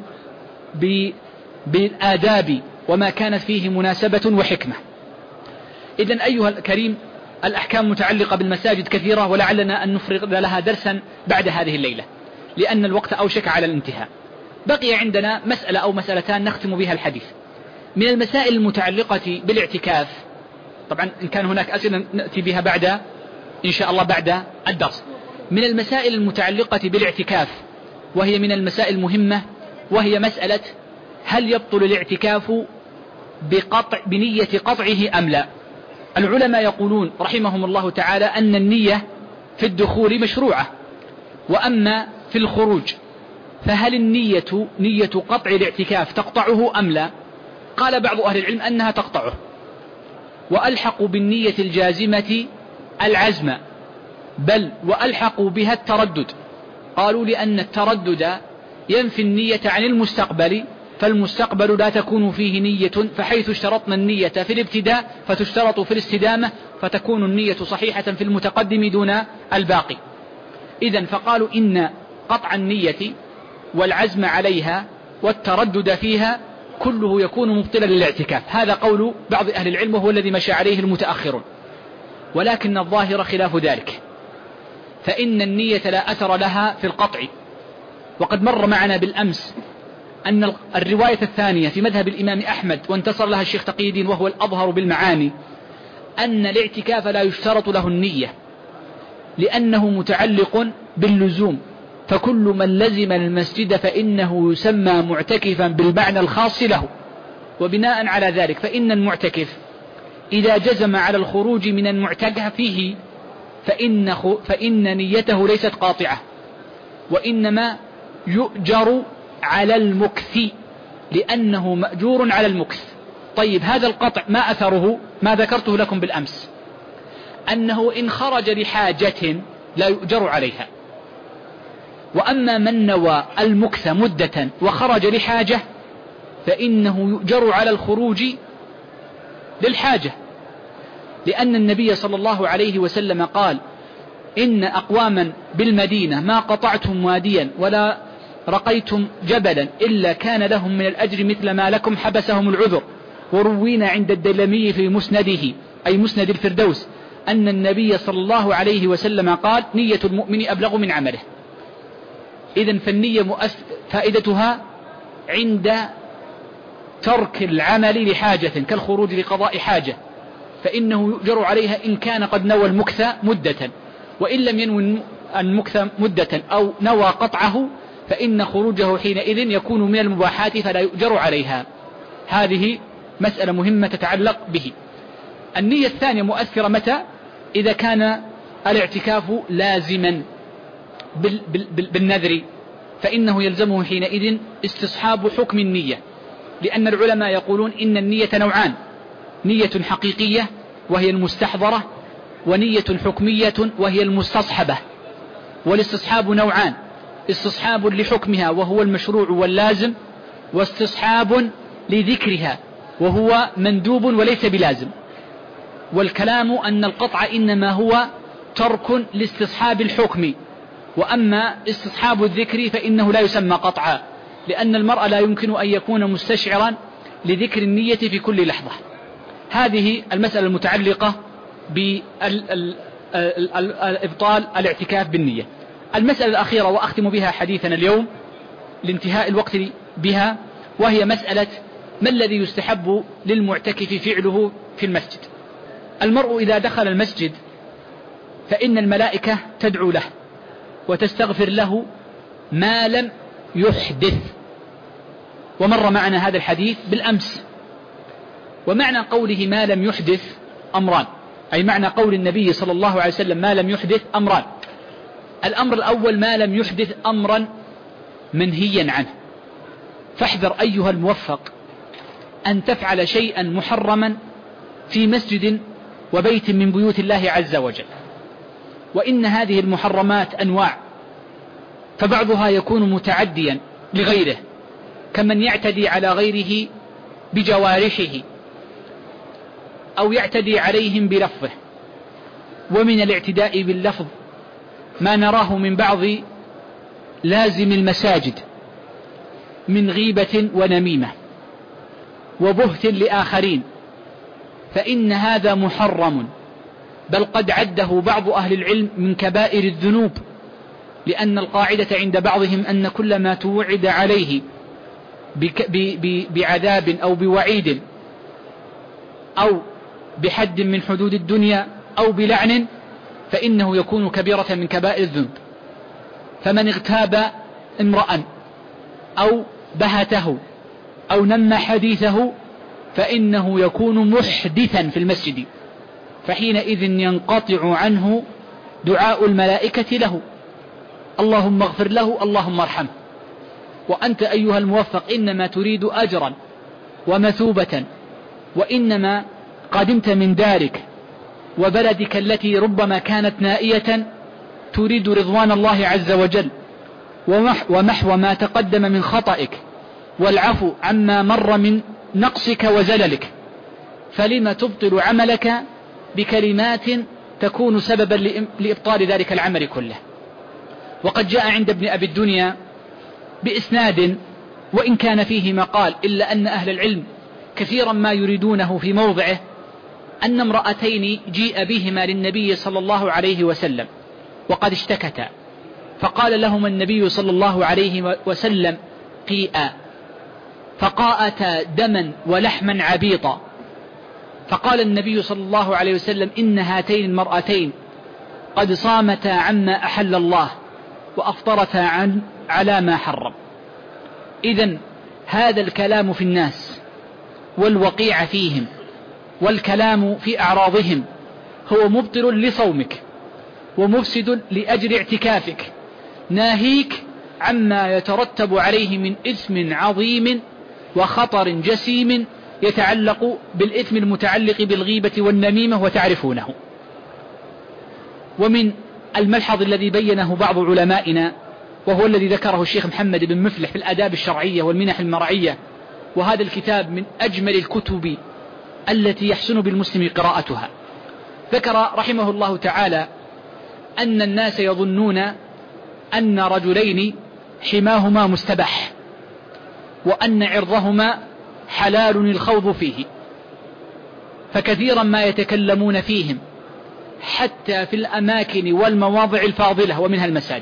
Speaker 1: بالآداب وما كانت فيه مناسبة وحكمة. إذن أيها الكريم، الأحكام متعلقة بالمساجد كثيرة، ولعلنا أن نفرغ لها درسا بعد هذه الليلة، لأن الوقت أوشك على الانتهاء. بقي عندنا مسألة أو مسألتان نختم بها الحديث. من المسائل المتعلقة بالاعتكاف، طبعا إن كان هناك أسئلة نأتي بها بعد إن شاء الله بعد الدرس. من المسائل المتعلقة بالاعتكاف وهي من المسائل المهمة، وهي مسألة هل يبطل الاعتكاف بنية قطعه أم لا؟ العلماء يقولون رحمهم الله تعالى أن النية في الدخول مشروعة، وأما في الخروج فهل النية نية قطع الاعتكاف تقطعه أم لا؟ قال بعض أهل العلم أنها تقطعه، وألحقوا بالنية الجازمة العزم، بل وألحقوا بها التردد. قالوا لأن التردد ينفي النية عن المستقبل، فالمستقبل لا تكون فيه نية، فحيث اشترطنا النية في الابتداء فتشترط في الاستدامة، فتكون النية صحيحة في المتقدم دون الباقي. إذن فقالوا إن قطع النية والعزم عليها والتردد فيها كله يكون مبطلا للاعتكاف. هذا قول بعض أهل العلم وهو الذي مشى عليه المتأخرون، ولكن الظاهر خلاف ذلك، فإن النية لا أثر لها في القطع. وقد مر معنا بالأمس أن الرواية الثانية في مذهب الإمام أحمد وانتصر لها الشيخ تقي الدين وهو الأظهر بالمعاني، أن الاعتكاف لا يشترط له النية لأنه متعلق باللزوم، فكل من لزم المسجد فإنه يسمى معتكفا بالمعنى الخاص له. وبناء على ذلك فإن المعتكف إذا جزم على الخروج من المعتكف فيه فإن نيته ليست قاطعة، وإنما يؤجر على المكث لأنه مأجور على المكث. طيب هذا القطع ما أثره؟ ما ذكرته لكم بالأمس، أنه إن خرج لحاجة لا يؤجر عليها، وأما من نوى المكث مدة وخرج لحاجة فإنه يؤجر على الخروج للحاجة، لأن النبي صلى الله عليه وسلم قال إن أقواما بالمدينة ما قطعتم واديا ولا رقيتم جبلا إلا كان لهم من الأجر مثل ما لكم حبسهم العذر. وروينا عند الدلمي في مسنده أي مسند الفردوس أن النبي صلى الله عليه وسلم قال نية المؤمن أبلغ من عمله. إذن فالنية فائدتها عند ترك العمل لحاجة كالخروج لقضاء حاجة، فإنه يؤجر عليها إن كان قد نوى المكث مدة، وإن لم ينوي المكث مدة أو نوى قطعه فإن خروجه حينئذ يكون من المباحات فلا يؤجر عليها. هذه مسألة مهمة تتعلق به. النية الثانية مؤثرة متى؟ إذا كان الاعتكاف لازما بالنذر فإنه يلزمه حينئذ استصحاب حكم النية، لأن العلماء يقولون إن النية نوعان: نية حقيقية وهي المستحضرة، ونية حكمية وهي المستصحبة. والاستصحاب نوعان: استصحاب لحكمها وهو المشروع واللازم، واستصحاب لذكرها وهو مندوب وليس بلازم. والكلام أن القطع إنما هو ترك لاستصحاب الحكم، وأما استصحاب الذكر فإنه لا يسمى قطعا، لأن المرء لا يمكن أن يكون مستشعرا لذكر النية في كل لحظة. هذه المسألة المتعلقة بإبطال الاعتكاف بالنية. المسألة الأخيرة وأختم بها حديثنا اليوم لانتهاء الوقت بها، وهي مسألة ما الذي يستحب للمعتكف فعله في المسجد. المرء إذا دخل المسجد فإن الملائكة تدعو له وتستغفر له ما لم يحدث، ومر معنا هذا الحديث بالأمس. ومعنى قوله ما لم يحدث أمران، أي معنى قول النبي صلى الله عليه وسلم ما لم يحدث أمران. الأمر الأول ما لم يحدث أمرا منهيا عنه، فاحذر أيها الموفق أن تفعل شيئا محرما في مسجد وبيت من بيوت الله عز وجل. وإن هذه المحرمات أنواع، فبعضها يكون متعديا لغيره كمن يعتدي على غيره بجوارحه أو يعتدي عليهم بلفظه. ومن الاعتداء باللفظ ما نراه من بعض لازم المساجد من غيبة ونميمة وبهت لآخرين، فإن هذا محرم، بل قد عده بعض أهل العلم من كبائر الذنوب، لأن القاعدة عند بعضهم أن كل ما توعد عليه بعذاب أو بوعيد أو بحد من حدود الدنيا أو بلعن فإنه يكون كبيرة من كبائر الذنوب. فمن اغتاب امرأ أو بهته أو نمى حديثه فإنه يكون محدثا في المسجد، فحينئذ ينقطع عنه دعاء الملائكة له، اللهم اغفر له اللهم ارحمه. وأنت أيها الموفق إنما تريد أجرا ومثوبة، وإنما قدمت من دارك وبلدك التي ربما كانت نائية تريد رضوان الله عز وجل ومحو ما تقدم من خطئك والعفو عما مر من نقصك وزللك، فلما تبطل عملك بكلمات تكون سببا لإبطال ذلك العمل كله؟ وقد جاء عند ابن أبي الدنيا بإسناد وإن كان فيه مقال، إلا أن أهل العلم كثيرا ما يريدونه في موضعه، أن امرأتين جيء بهما للنبي صلى الله عليه وسلم وقد اشتكتا، فقال لهما النبي صلى الله عليه وسلم قيئا، فقاءتا دما ولحما عبيطا، فقال النبي صلى الله عليه وسلم إن هاتين المرأتين قد صامتا عما أحل الله وأفطرتا على ما حرم. إذن هذا الكلام في الناس والوقيع فيهم والكلام في أعراضهم هو مبطل لصومك ومفسد لأجر اعتكافك، ناهيك عما يترتب عليه من إثم عظيم وخطر جسيم يتعلق بالإثم المتعلق بالغيبة والنميمة وتعرفونه. ومن الملحظ الذي بينه بعض علمائنا وهو الذي ذكره الشيخ محمد بن مفلح في الآداب الشرعية والمنح المرعية، وهذا الكتاب من أجمل الكتب التي يحسن بالمسلم قراءتها، ذكر رحمه الله تعالى أن الناس يظنون أن رجلين حماهما مستباح وأن عرضهما حلال الخوض فيه، فكثيرا ما يتكلمون فيهم حتى في الأماكن والمواضع الفاضلة ومنها المساجد،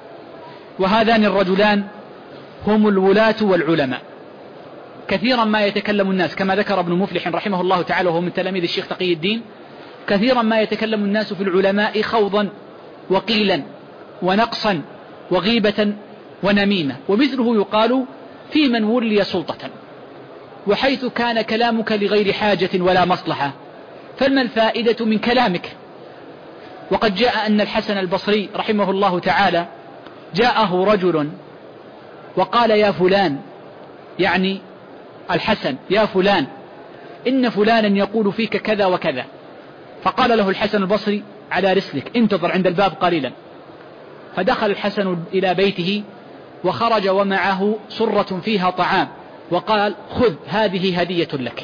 Speaker 1: وهذان الرجلان هم الولاة والعلماء. كثيرا ما يتكلم الناس كما ذكر ابن مفلح رحمه الله تعالى وهو من تلاميذ الشيخ تقي الدين، كثيرا ما يتكلم الناس في العلماء خوضا وقيلا ونقصا وغيبة ونميمة، ومثله يقال في من ولي سلطة. وحيث كان كلامك لغير حاجة ولا مصلحة فما الفائدة من كلامك؟ وقد جاء أن الحسن البصري رحمه الله تعالى جاءه رجل وقال يا فلان، يعني الحسن، يا فلان إن فلانا يقول فيك كذا وكذا، فقال له الحسن البصري على رسلك انتظر عند الباب قليلا. فدخل الحسن إلى بيته وخرج ومعه سرة فيها طعام وقال خذ هذه هدية لك.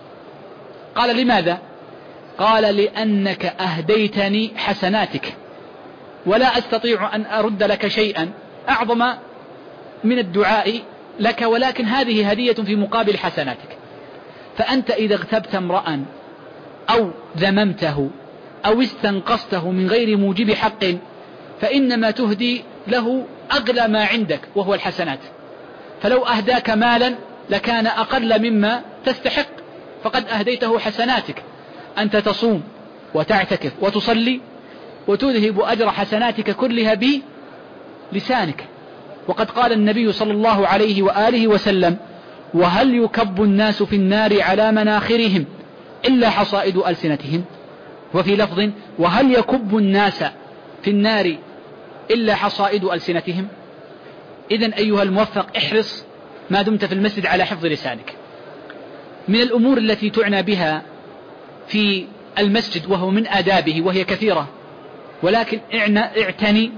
Speaker 1: قال لماذا؟ قال لأنك أهديتني حسناتك ولا أستطيع أن أرد لك شيئا أعظم من الدعاء لك، ولكن هذه هدية في مقابل حسناتك. فأنت إذا اغتبت امرأ أو ذممته أو استنقصته من غير موجب حق فإنما تهدي له أغلى ما عندك وهو الحسنات، فلو أهداك مالا لكان أقل مما تستحق، فقد أهديته حسناتك. أنت تصوم وتعتكف وتصلي وتذهب أجر حسناتك كلها بلسانك. وقد قال النبي صلى الله عليه وآله وسلم وهل يكب الناس في النار على مناخرهم إلا حصائد ألسنتهم، وفي لفظ وهل يكب الناس في النار إلا حصائد ألسنتهم. إذن أيها الموفق احرص ما دمت في المسجد على حفظ لسانك. من الأمور التي تعنى بها في المسجد وهو من آدابه وهي كثيرة، ولكن اعتني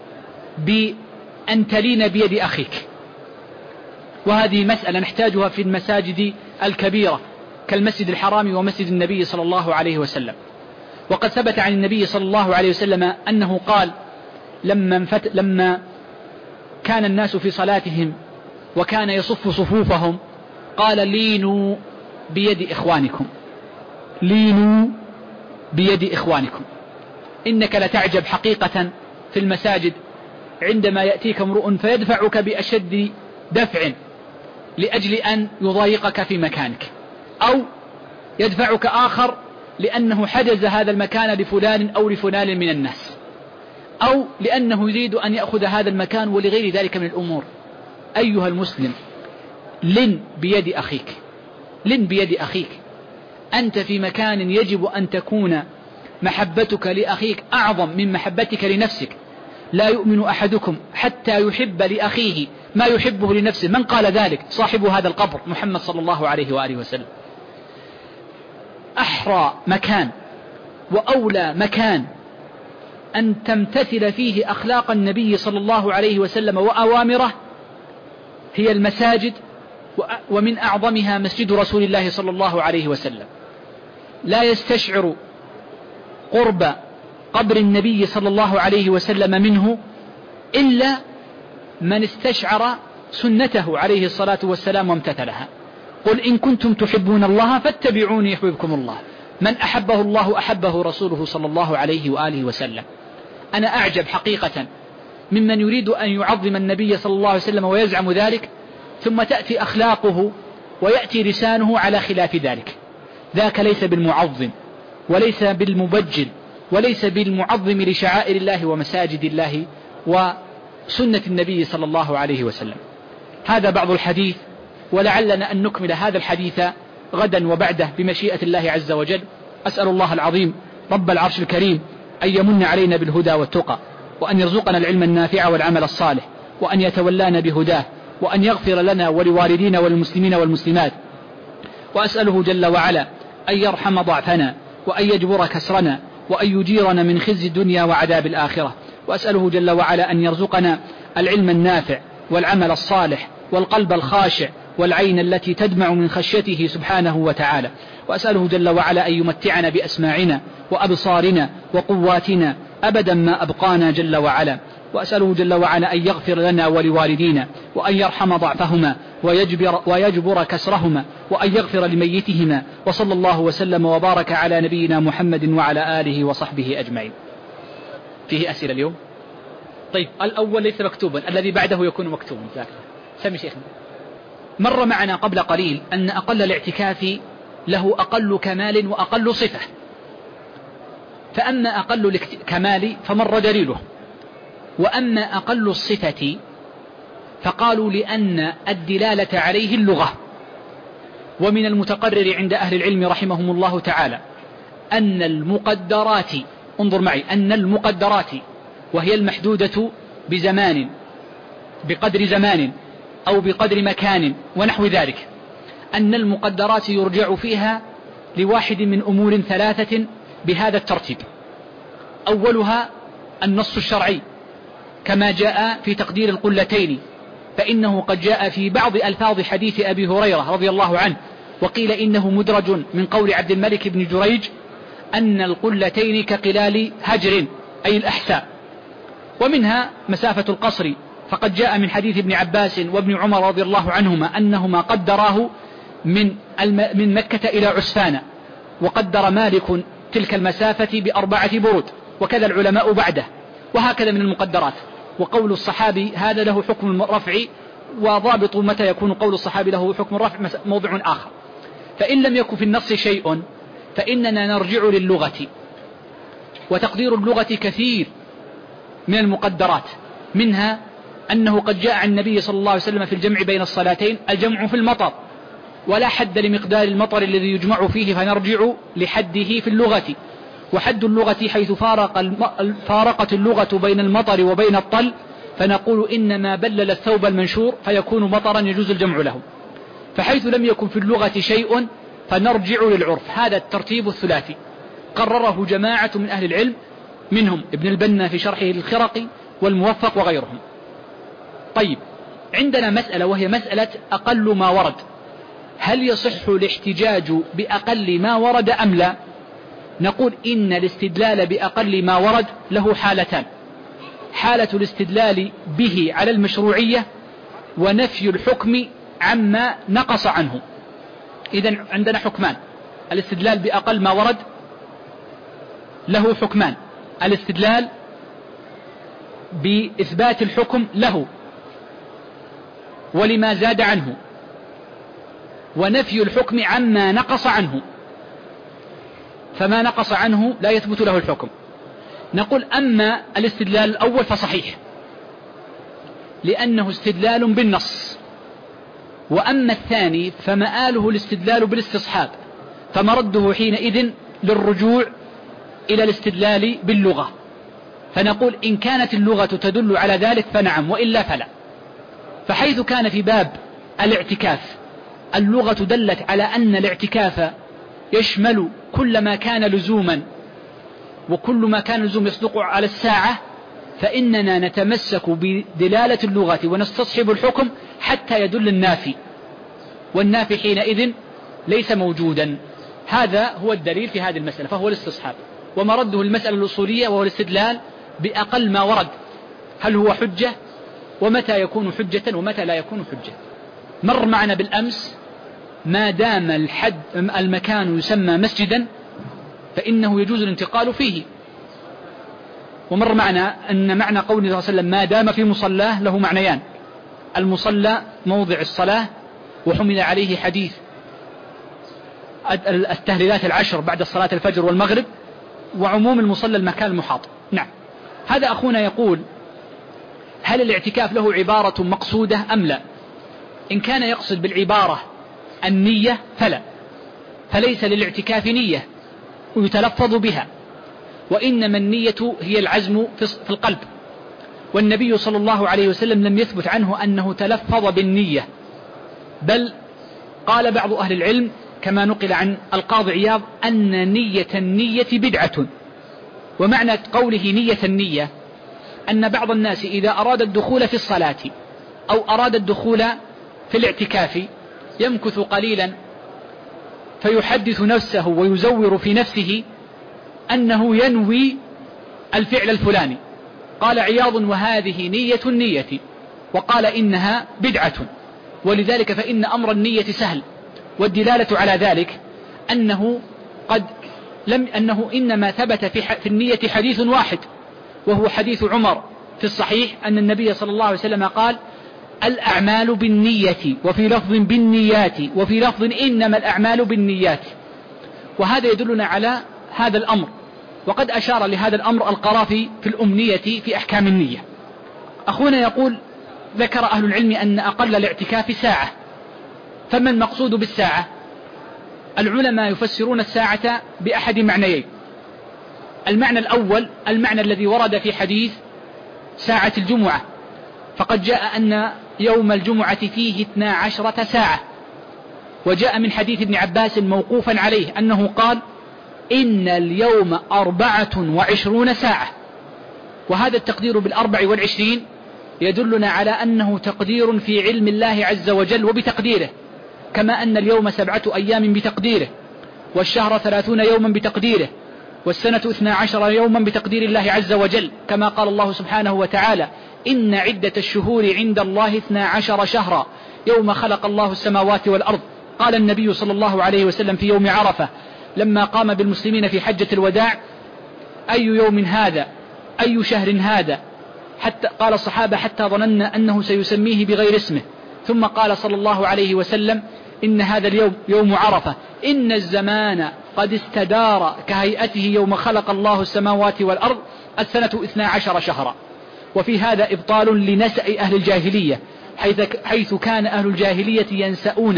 Speaker 1: بأن تلين بيد أخيك، وهذه مسألة نحتاجها في المساجد الكبيرة كالمسجد الحرام ومسجد النبي صلى الله عليه وسلم. وقد ثبت عن النبي صلى الله عليه وسلم أنه قال لما كان الناس في صلاتهم وكان يصف صفوفهم قال لينوا بيد إخوانكم، لينوا بيد إخوانكم. إنك لتعجب حقيقة في المساجد عندما يأتيك امرؤ فيدفعك بأشد دفع لأجل أن يضايقك في مكانك، أو يدفعك آخر لأنه حجز هذا المكان لفلان أو لفلان من الناس، أو لأنه يريد أن يأخذ هذا المكان ولغير ذلك من الأمور. أيها المسلم، لن بيد أخيك، لن بيد أخيك. أنت في مكان يجب أن تكون محبتك لأخيك أعظم من محبتك لنفسك. لا يؤمن أحدكم حتى يحب لأخيه ما يحبه لنفسه. من قال ذلك؟ صاحب هذا القبر محمد صلى الله عليه وآله وسلم. أحرى مكان وأولى مكان أن تمتثل فيه أخلاق النبي صلى الله عليه وسلم وأوامره هي المساجد، ومن أعظمها مسجد رسول الله صلى الله عليه وسلم. لا يستشعر قرب قبر النبي صلى الله عليه وسلم منه إلا من استشعر سنته عليه الصلاة والسلام وامتثلها. قل إن كنتم تحبون الله فاتبعوني يحببكم الله. من أحبه الله أحبه رسوله صلى الله عليه وآله وسلم. أنا أعجب حقيقة ممن يريد أن يعظم النبي صلى الله عليه وسلم ويزعم ذلك، ثم تأتي أخلاقه ويأتي لسانه على خلاف ذلك. ذاك ليس بالمعظم، وليس بالمبجل، وليس بالمعظم لشعائر الله ومساجد الله وسنة النبي صلى الله عليه وسلم. هذا بعض الحديث، ولعلنا أن نكمل هذا الحديث غدا وبعده بمشيئة الله عز وجل. أسأل الله العظيم رب العرش الكريم أن يمن علينا بالهدى والتقى، وأن يرزقنا العلم النافع والعمل الصالح، وأن يتولانا بهداه، وأن يغفر لنا ولوالدينا والمسلمين والمسلمات. وأسأله جل وعلا أن يرحم ضعفنا، وأن يجبر كسرنا، وأن يجيرنا من خزي الدنيا وعذاب الآخرة. وأسأله جل وعلا أن يرزقنا العلم النافع والعمل الصالح والقلب الخاشع والعين التي تدمع من خشيته سبحانه وتعالى. وأسأله جل وعلا أن يمتعنا بأسماعنا وأبصارنا وقواتنا أبدا ما أبقانا جل وعلا. وأسأله جل وعلا أن يغفر لنا ولوالدينا، وأن يرحم ضعفهما ويجبر كسرهما، وأن يغفر لميتهما. وصلى الله وسلم وبارك على نبينا محمد وعلى آله وصحبه أجمعين. فيه أسئلة اليوم؟ طيب، الأول ليس مكتوبا، الذي بعده يكون مكتوبا. سمي شيخنا. مر معنا قبل قليل أن أقل الاعتكاف له أقل كمال وأقل صفة. فأما أقل الكمال فمر دليله، وأما أقل الصفة فقالوا لأن الدلالة عليه اللغة. ومن المتقرر عند أهل العلم رحمهم الله تعالى أن المقدرات، انظر معي، أن المقدرات وهي المحدودة بزمان، بقدر زمان أو بقدر مكان ونحو ذلك، أن المقدرات يرجع فيها لواحد من أمور ثلاثة بهذا الترتيب. أولها النص الشرعي كما جاء في تقدير القلتين، فإنه قد جاء في بعض ألفاظ حديث أبي هريرة رضي الله عنه، وقيل إنه مدرج من قول عبد الملك بن جريج أن القلتين كقلال هجر أي الأحساء. ومنها مسافة القصر، فقد جاء من حديث ابن عباس وابن عمر رضي الله عنهما أنهما قدراه من مكة إلى عسفان، وقدر مالك تلك المسافة ب4 برود، وكذا العلماء بعده، وهكذا من المقدرات. وقول الصحابي هذا له حكم الرفع، وضابط متى يكون قول الصحابي له حكم الرفع موضع آخر. فإن لم يكن في النص شيء فإننا نرجع للغة، وتقدير اللغة كثير من المقدرات، منها أنه قد جاء عن النبي صلى الله عليه وسلم في الجمع بين الصلاتين الجمع في المطر، ولا حد لمقدار المطر الذي يجمع فيه، فنرجع لحده في اللغة. وحد اللغة حيث فارقت اللغة بين المطر وبين الطل، فنقول إنما بلل الثوب المنشور فيكون مطرا يجوز الجمع له. فحيث لم يكن في اللغة شيء فنرجع للعرف. هذا الترتيب الثلاثي قرره جماعة من أهل العلم، منهم ابن البنا في شرحه الخرقي والموفق وغيرهم. طيب، عندنا مسألة وهي مسألة أقل ما ورد. هل يصح الاحتجاج بأقل ما ورد أم لا؟ نقول إن الاستدلال بأقل ما ورد له حالتان: حالة الاستدلال به على المشروعية، ونفي الحكم عما نقص عنه. إذن عندنا حكمان: الاستدلال بأقل ما ورد له حكمان: الاستدلال بإثبات الحكم له ولما زاد عنه، ونفي الحكم عما نقص عنه، فما نقص عنه لا يثبت له الحكم. نقول أما الاستدلال الأول فصحيح لأنه استدلال بالنص، وأما الثاني فمآله الاستدلال بالاستصحاب، فمرده حينئذ للرجوع إلى الاستدلال باللغة. فنقول إن كانت اللغة تدل على ذلك فنعم، وإلا فلا. فحيث كان في باب الاعتكاف اللغة دلت على أن الاعتكاف يشمل كل ما كان لزوما، وكل ما كان لزوم يصدق على الساعة، فإننا نتمسك بدلالة اللغة ونستصحب الحكم حتى يدل النافي، والنافي حينئذ ليس موجودا. هذا هو الدليل في هذه المسألة، فهو الاستصحاب. ومرده المسألة الأصولية وهو الاستدلال بأقل ما ورد، هل هو حجة، ومتى يكون حجة ومتى لا يكون حجة. مر معنا بالأمس ما دام المكان يسمى مسجدا فإنه يجوز الانتقال فيه. ومر معنا أن معنى قوله صلى الله عليه وسلم ما دام في مصلاه له معنيان: المصلى موضع الصلاة، وحمل عليه حديث التهليلات العشر بعد صلاة الفجر والمغرب، وعموم المصلى المكان المحاط. نعم، هذا أخونا يقول: هل الاعتكاف له عبارة مقصودة أم لا؟ إن كان يقصد بالعبارة النية فلا، فليس للاعتكاف نية ويتلفظ بها، وإنما النية هي العزم في القلب. والنبي صلى الله عليه وسلم لم يثبت عنه أنه تلفظ بالنية، بل قال بعض أهل العلم كما نقل عن القاضي عياض أن نية النية بدعة. ومعنى قوله نية النية أن بعض الناس إذا أراد الدخول في الصلاة أو أراد الدخول في الاعتكاف يمكث قليلا فيحدث نفسه ويزور في نفسه أنه ينوي الفعل الفلاني. قال عياض: وهذه نية النية، وقال إنها بدعة. ولذلك فإن أمر النية سهل، والدلالة على ذلك أنه إنما ثبت في النية حديث واحد، وهو حديث عمر في الصحيح أن النبي صلى الله عليه وسلم قال: الأعمال بالنية، وفي لفظ بالنيات، وفي لفظ إنما الأعمال بالنيات. وهذا يدلنا على هذا الأمر، وقد أشار لهذا الأمر القرافي في الأمنية في أحكام النية. أخونا يقول: ذكر أهل العلم أن أقل الاعتكاف ساعة، فما المقصود بالساعة؟ العلماء يفسرون الساعة بأحد معنيين: المعنى الأول المعنى الذي ورد في حديث ساعة الجمعة، فقد جاء أن يوم الجمعة فيه 12 ساعة، وجاء من حديث ابن عباس موقوفا عليه أنه قال: إن اليوم 24 ساعة. وهذا التقدير بال24 يدلنا على أنه تقدير في علم الله عز وجل وبتقديره، كما أن اليوم 7 أيام بتقديره، والشهر 30 يوما بتقديره، والسنة 12 يوما بتقدير الله عز وجل، كما قال الله سبحانه وتعالى: إن عدة الشهور عند الله 12 شهرا يوم خلق الله السماوات والأرض. قال النبي صلى الله عليه وسلم في يوم عرفة لما قام بالمسلمين في حجة الوداع: أي يوم هذا؟ أي شهر هذا؟ حتى قال الصحابة: حتى ظننا أنه سيسميه بغير اسمه. ثم قال صلى الله عليه وسلم: إن هذا اليوم يوم عرفة، إن الزمان قد استدار كهيئته يوم خلق الله السماوات والأرض، السنة 12 شهرا. وفي هذا إبطال لنسأ أهل الجاهلية، حيث كان أهل الجاهلية ينسؤون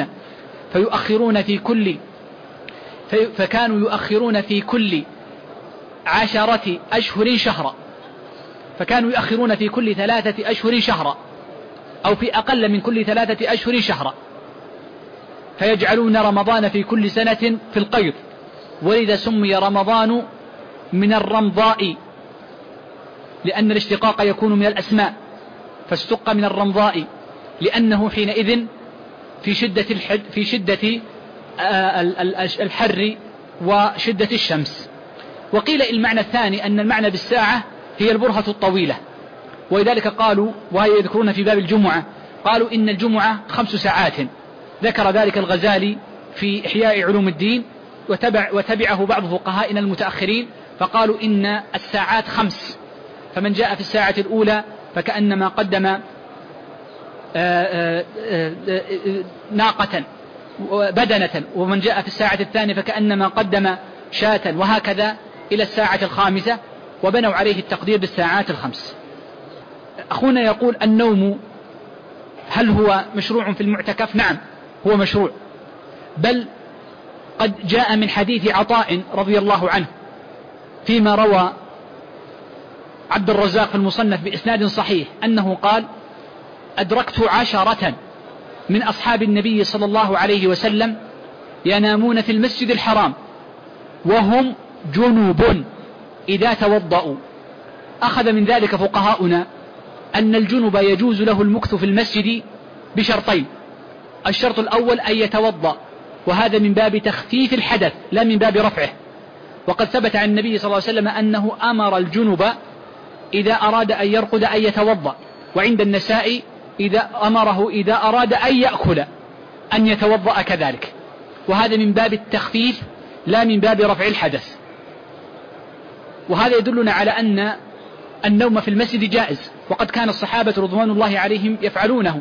Speaker 1: فكانوا يؤخرون في كل 10 أشهر شهرا، فكانوا يؤخرون في كل 3 أشهر شهرا، أو في أقل من كل 3 أشهر شهرا، فيجعلون رمضان في كل سنة في القيض، ولذا سمي رمضان من الرمضاء، لأن الاشتقاق يكون من الأسماء، فاشتق من الرمضاء لأنه حينئذ في شدة الحر وشدة الشمس. وقيل المعنى الثاني أن المعنى بالساعة هي البرهة الطويلة، ولذلك قالوا، وهي يذكرون في باب الجمعة، قالوا إن الجمعة 5 ساعات. ذكر ذلك الغزالي في إحياء علوم الدين، وتبعه بعض فقهائنا المتأخرين، فقالوا إن الساعات 5، فمن جاء في الساعة الأولى فكأنما قدم ناقة بدنة، ومن جاء في الساعة الثانية فكأنما قدم شاة، وهكذا إلى الساعة الخامسة، وبنوا عليه التقدير بالساعات الخمس. أخونا يقول النوم هل هو مشروع في المعتكف؟ نعم هو مشروع، بل قد جاء من حديث عطاء رضي الله عنه فيما روى عبد الرزاق في المصنف بإسناد صحيح أنه قال: أدركت 10 من أصحاب النبي صلى الله عليه وسلم ينامون في المسجد الحرام وهم جنوب إذا توضأوا. أخذ من ذلك فقهاؤنا أن الجنب يجوز له المكث في المسجد بشرطين: الشرط الأول أن يتوضأ، وهذا من باب تخفيف الحدث لا من باب رفعه، وقد ثبت عن النبي صلى الله عليه وسلم أنه أمر الجنب إذا أراد أن يرقد أن يتوضأ، وعند النساء أمره إذا أراد أن يأكل أن يتوضأ كذلك، وهذا من باب التخفيف لا من باب رفع الحدث. وهذا يدلنا على أن النوم في المسجد جائز، وقد كان الصحابة رضوان الله عليهم يفعلونه.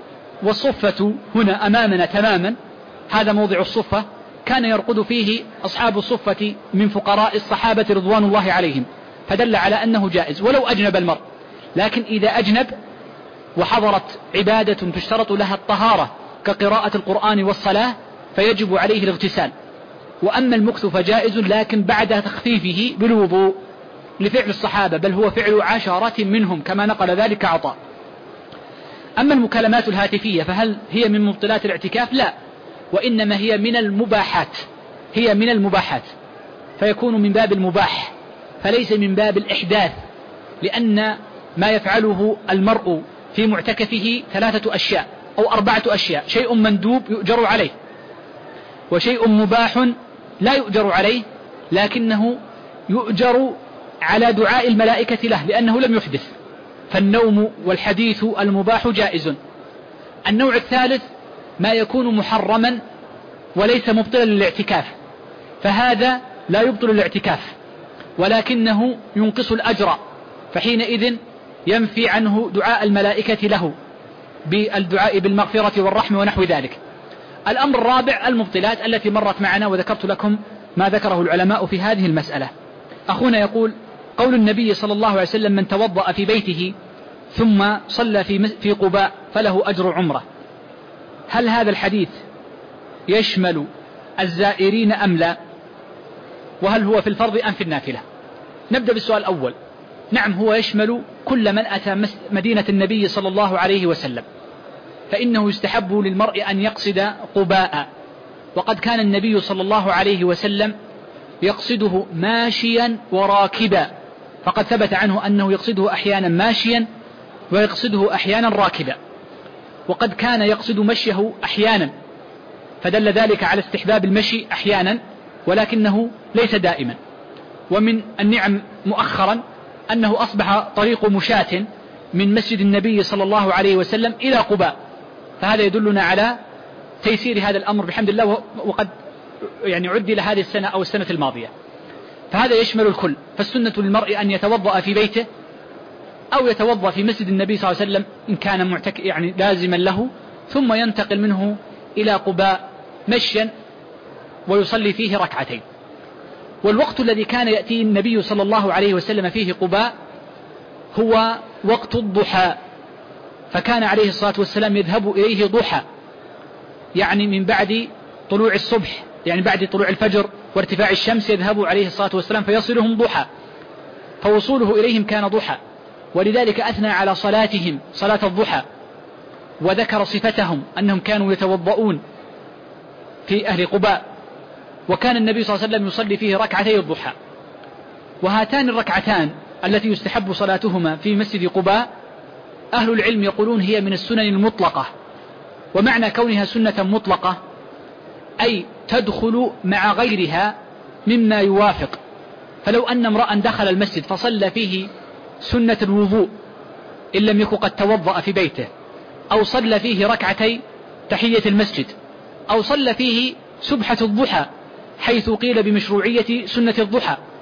Speaker 1: والصفة هنا أمامنا تماما، هذا موضع الصفة، كان يرقد فيه أصحاب الصفة من فقراء الصحابة رضوان الله عليهم، فدل على أنه جائز ولو أجنب المرء. لكن إذا أجنب وحضرت عبادة تشترط لها الطهارة كقراءة القرآن والصلاة فيجب عليه الاغتسال. وأما المكث فجائز لكن بعد تخفيفه بالوضوء لفعل الصحابة، بل هو فعل 10 منهم كما نقل ذلك عطاء. أما المكالمات الهاتفية فهل هي من مبطلات الاعتكاف؟ لا، وإنما هي من المباحات، هي من المباحات، فيكون من باب المباح فليس من باب الإحداث، لأن ما يفعله المرء في معتكفه 3 أشياء أو 4 أشياء: شيء مندوب يؤجر عليه، وشيء مباح لا يؤجر عليه لكنه يؤجر على دعاء الملائكة له لأنه لم يحدث، فالنوم والحديث المباح جائز. النوع الثالث ما يكون محرما وليس مبطلا للاعتكاف، فهذا لا يبطل الاعتكاف ولكنه ينقص الأجر، فحينئذ ينفي عنه دعاء الملائكة له بالدعاء بالمغفرة والرحمة ونحو ذلك. الأمر الرابع المبطلات التي مرت معنا وذكرت لكم ما ذكره العلماء في هذه المسألة. أخونا يقول: قول النبي صلى الله عليه وسلم: من توضأ في بيته ثم صلى في قباء فله أجر عمرة، هل هذا الحديث يشمل الزائرين أم لا؟ وهل هو في الفرض أم في النافلة؟ نبدأ بالسؤال الأول. نعم، هو يشمل كل من أتى مدينة النبي صلى الله عليه وسلم، فإنه يستحب للمرء أن يقصد قباء، وقد كان النبي صلى الله عليه وسلم يقصده ماشيا وراكبا، فقد ثبت عنه أنه يقصده أحيانا ماشيا ويقصده أحيانا راكبا، وقد كان يقصد مشيه أحيانا، فدل ذلك على استحباب المشي أحيانا ولكنه ليس دائما. ومن النعم مؤخرا أنه أصبح طريق مشاة من مسجد النبي صلى الله عليه وسلم إلى قباء، فهذا يدلنا على تيسير هذا الأمر بحمد الله، وقد عدل هذه السنة أو السنة الماضية، فهذا يشمل الكل. فالسنة للمرء أن يتوضأ في بيته أو يتوضأ في مسجد النبي صلى الله عليه وسلم إن كان لازما له، ثم ينتقل منه إلى قباء مشيا ويصلي فيه 2 والوقت الذي كان يأتي النبي صلى الله عليه وسلم فيه قباء هو وقت الضحى، فكان عليه الصلاة والسلام يذهب إليه ضحى، يعني من بعد طلوع الصبح، يعني بعد طلوع الفجر وارتفاع الشمس يذهب عليه الصلاة والسلام فيصلهم ضحى، فوصوله إليهم كان ضحى، ولذلك أثنى على صلاتهم صلاة الضحى، وذكر صفتهم أنهم كانوا يتوضؤون في أهل قباء، وكان النبي صلى الله عليه وسلم يصلي فيه 2 الضحى. وهاتان الركعتان التي يستحب صلاتهما في مسجد قباء أهل العلم يقولون هي من السنن المطلقة، ومعنى كونها سنة مطلقة أي تدخل مع غيرها مما يوافق. فلو أن امرأ دخل المسجد فصلى فيه سنة الوضوء إن لم يكن قد توضأ في بيته، أو صلى فيه 2 تحية المسجد، أو صلى فيه سبحة الضحى حيث قيل بمشروعية سنة الضحى،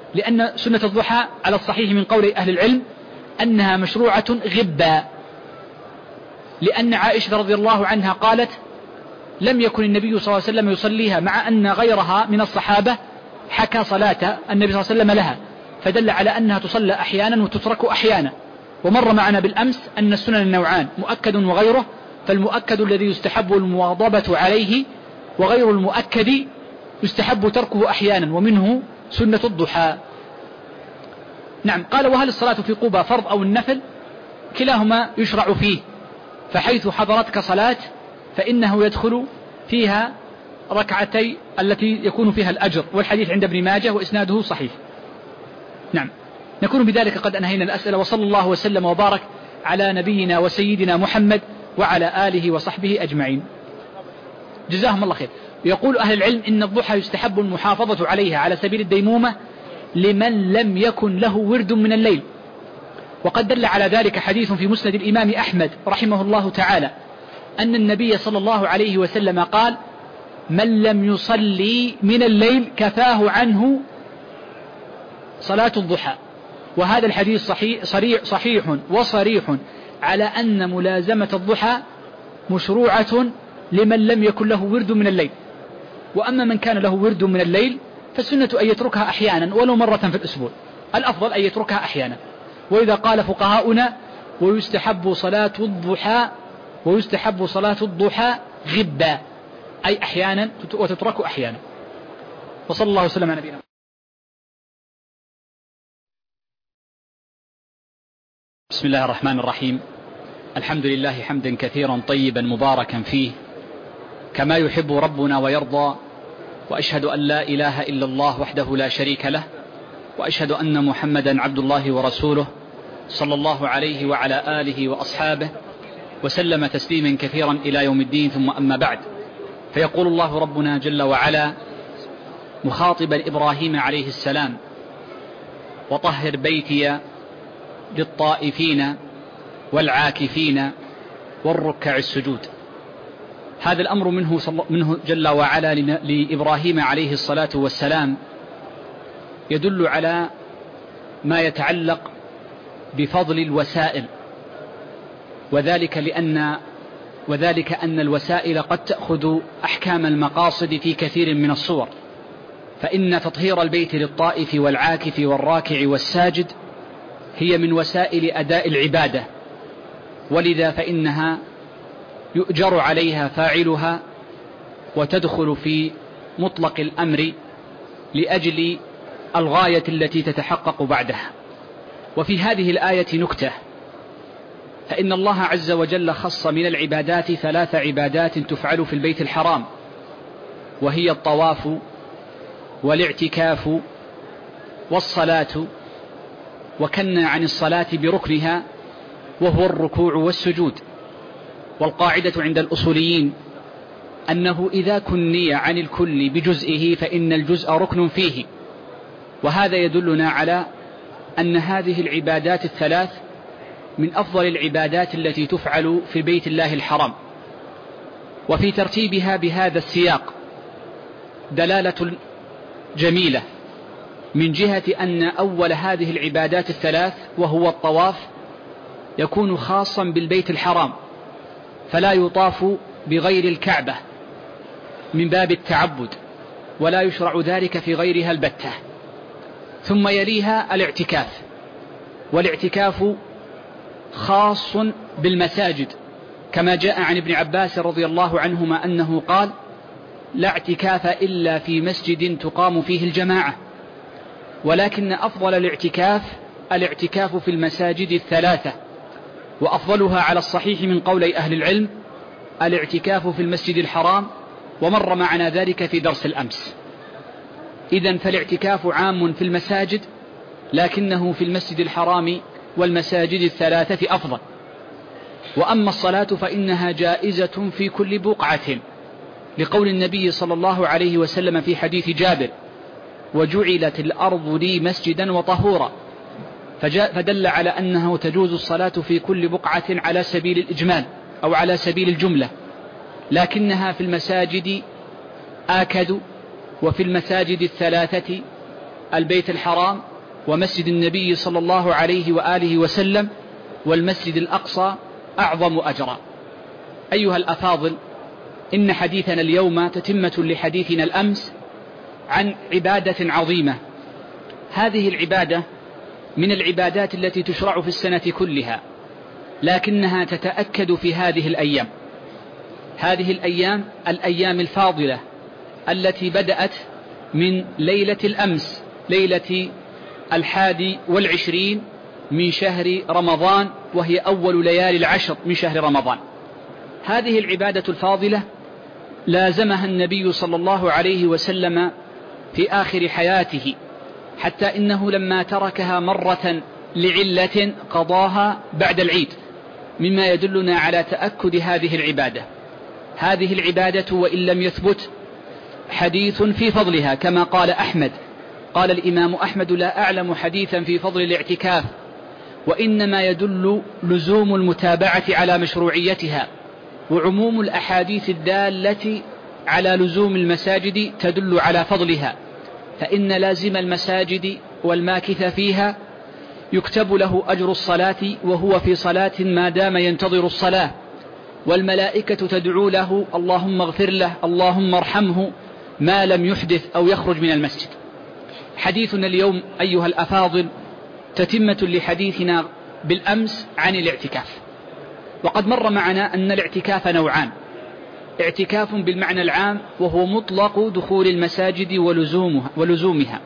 Speaker 1: لأن سنة الضحى على الصحيح من قول أهل العلم أنها مشروعة غبا، لأن عائشة رضي الله عنها قالت لم يكن النبي صلى الله عليه وسلم يصليها، مع أن غيرها من الصحابة حكى صلاة النبي صلى الله عليه وسلم لها، فدل على أنها تصلى أحيانا وتترك أحيانا. ومر معنا بالأمس أن السنن النوعان، مؤكد وغيره، فالمؤكد الذي يستحب المواظبة عليه، وغير المؤكد يستحب تركه أحيانا، ومنه سنة الضحى. نعم. قال وهل الصلاة في قبى فرض أو النفل؟ كلاهما يشرع فيه، فحيث حضرتك صلاة فإنه يدخل فيها ركعتي التي يكون فيها الأجر، والحديث عند ابن ماجه وإسناده صحيح. نعم. نكون بذلك قد أنهينا الأسئلة، وصلى الله وسلم وبارك على نبينا وسيدنا محمد وعلى آله وصحبه أجمعين. جزاهم الله خير. يقول أهل العلم إن الضحى يستحب المحافظة عليها على سبيل الديمومة لمن لم يكن له ورد من الليل، وقد دل على ذلك حديث في مسند الإمام أحمد رحمه الله تعالى أن النبي صلى الله عليه وسلم قال من لم يصلي من الليل كفاه عنه صلاة الضحى. وهذا الحديث صحيح وصريح على أن ملازمة الضحى مشروعة لمن لم يكن له ورد من الليل. وأما من كان له ورد من الليل فالسنة أن يتركها أحيانا ولو مرة في الأسبوع، الأفضل أن يتركها أحيانا. وإذا قال فقهاؤنا ويستحب صلاة الضحى غبا، أي أحيانا وتترك أحيانا. وصلى الله وسلم على نبينا. بسم الله الرحمن الرحيم. الحمد لله حمدا كثيرا طيبا مباركا فيه كما يحب ربنا ويرضى، وأشهد أن لا إله إلا الله وحده لا شريك له، وأشهد أن محمدا عبد الله ورسوله صلى الله عليه وعلى آله وأصحابه وسلم تسليما كثيرا إلى يوم الدين. ثم أما بعد، فيقول الله ربنا جل وعلا مخاطبا إبراهيم عليه السلام وطهر بيتي للطائفين والعاكفين والركع السجود. هذا الأمر منه جل وعلا لإبراهيم عليه الصلاة والسلام يدل على ما يتعلق بفضل الوسائل، وذلك أن الوسائل قد تأخذ أحكام المقاصد في كثير من الصور، فإن تطهير البيت للطائف والعاكف والراكع والساجد هي من وسائل أداء العبادة، ولذا فإنها يؤجر عليها فاعلها وتدخل في مطلق الأمر لأجل الغاية التي تتحقق بعدها. وفي هذه الآية نكتة، فإن الله عز وجل خص من العبادات 3 عبادات تفعل في البيت الحرام، وهي الطواف والاعتكاف والصلاة، وكنا عن الصلاة بركنها وهو الركوع والسجود. والقاعدة عند الأصوليين أنه إذا كني عن الكل بجزئه فإن الجزء ركن فيه، وهذا يدلنا على أن هذه العبادات 3 من أفضل العبادات التي تفعل في بيت الله الحرام. وفي ترتيبها بهذا السياق دلالة جميلة من جهة أن أول هذه العبادات 3 وهو الطواف يكون خاصا بالبيت الحرام، فلا يطاف بغير الكعبة من باب التعبد، ولا يشرع ذلك في غيرها البتة. ثم يليها الاعتكاف، والاعتكاف خاص بالمساجد، كما جاء عن ابن عباس رضي الله عنهما أنه قال لا اعتكاف إلا في مسجد تقام فيه الجماعة، ولكن أفضل الاعتكاف في المساجد 3، وأفضلها على الصحيح من قولي أهل العلم الاعتكاف في المسجد الحرام، ومر معنا ذلك في درس الأمس. إذن فالاعتكاف عام في المساجد، لكنه في المسجد الحرام والمساجد 3 أفضل. وأما الصلاة فإنها جائزة في كل بقعة، لقول النبي صلى الله عليه وسلم في حديث جابر وجعلت الأرض لي مسجدا وطهورا، فدل على أنه تجوز الصلاة في كل بقعة على سبيل الإجمال أو على سبيل الجملة، لكنها في المساجد آكد، وفي المساجد 3 البيت الحرام ومسجد النبي صلى الله عليه وآله وسلم والمسجد الأقصى أعظم أجرا. أيها الأفاضل، إن حديثنا اليوم تتمة لحديثنا الأمس عن عبادة عظيمة. هذه العبادة من العبادات التي تشرع في السنة كلها، لكنها تتأكد في هذه الأيام. هذه الأيام الفاضلة التي بدأت من ليلة الأمس، ليلة 21 من شهر رمضان، وهي أول ليالي العشر من شهر رمضان. هذه العبادة الفاضلة لازمها النبي صلى الله عليه وسلم في آخر حياته، حتى إنه لما تركها مرة لعلة قضاها بعد العيد، مما يدلنا على تأكد هذه العبادة. هذه العبادة وإن لم يثبت حديث في فضلها، كما قال أحمد، قال الإمام أحمد: لا أعلم حديثا في فضل الاعتكاف، وإنما يدل لزوم المتابعة على مشروعيتها، وعموم الأحاديث الدالة على لزوم المساجد تدل على فضلها، فإن لازم المساجد والماكث فيها يكتب له أجر الصلاة وهو في صلاة ما دام ينتظر الصلاة، والملائكة تدعو له: اللهم اغفر له، اللهم ارحمه، ما لم يحدث أو يخرج من المسجد. حديثنا اليوم أيها الأفاضل تتمة لحديثنا بالأمس عن الاعتكاف. وقد مر معنا أن الاعتكاف نوعان: اعتكاف بالمعنى العام وهو مطلق دخول المساجد ولزومها،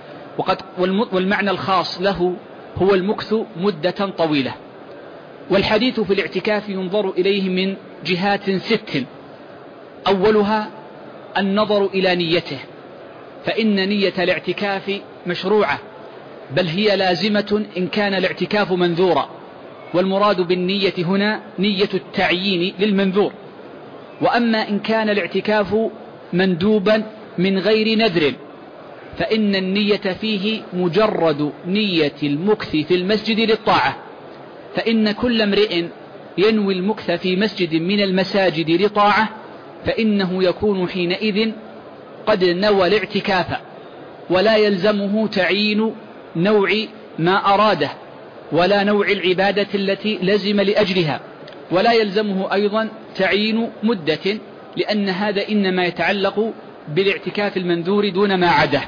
Speaker 1: والمعنى الخاص له هو المكث مدة طويلة. والحديث في الاعتكاف ينظر إليه من جهات 6. أولها النظر إلى نيته، فإن نية الاعتكاف مشروعة، بل هي لازمة إن كان الاعتكاف منذورا، والمراد بالنية هنا نية التعيين للمنذور. وأما إن كان الاعتكاف مندوبا من غير نذر، فإن النية فيه مجرد نية المكث في المسجد للطاعة، فإن كل امرئ ينوي المكث في مسجد من المساجد لطاعة فإنه يكون حينئذ قد نوى الاعتكاف، ولا يلزمه تعيين نوع ما أراده ولا نوع العبادة التي لزم لأجلها، ولا يلزمه أيضا تعيين مدة، لأن هذا إنما يتعلق بالاعتكاف المنذور دون ما عده.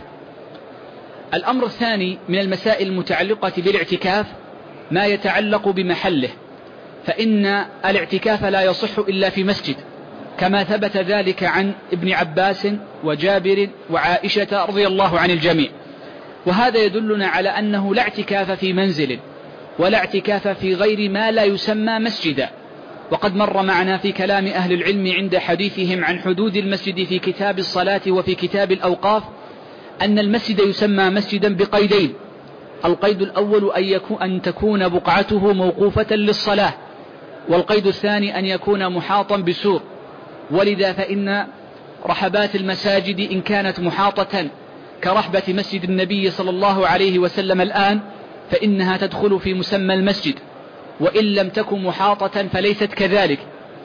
Speaker 1: الأمر الثاني من المسائل المتعلقة بالاعتكاف ما يتعلق بمحله، فإن الاعتكاف لا يصح إلا في مسجد، كما ثبت ذلك عن ابن عباس وجابر وعائشة رضي الله عن الجميع. وهذا يدلنا على أنه لا اعتكاف في منزل ولا اعتكاف في غير ما لا يسمى مسجدا. وقد مر معنا في كلام أهل العلم عند حديثهم عن حدود المسجد في كتاب الصلاة وفي كتاب الأوقاف أن المسجد يسمى مسجدا بقيدين: القيد الأول أن تكون بقعته موقوفة للصلاة، والقيد الثاني أن يكون محاطا بسور. ولذا فإن رحبات المساجد إن كانت محاطة كرحبة مسجد النبي صلى الله عليه وسلم الآن فإنها تدخل في مسمى المسجد، وإن لم تكن محاطة فليست كذلك.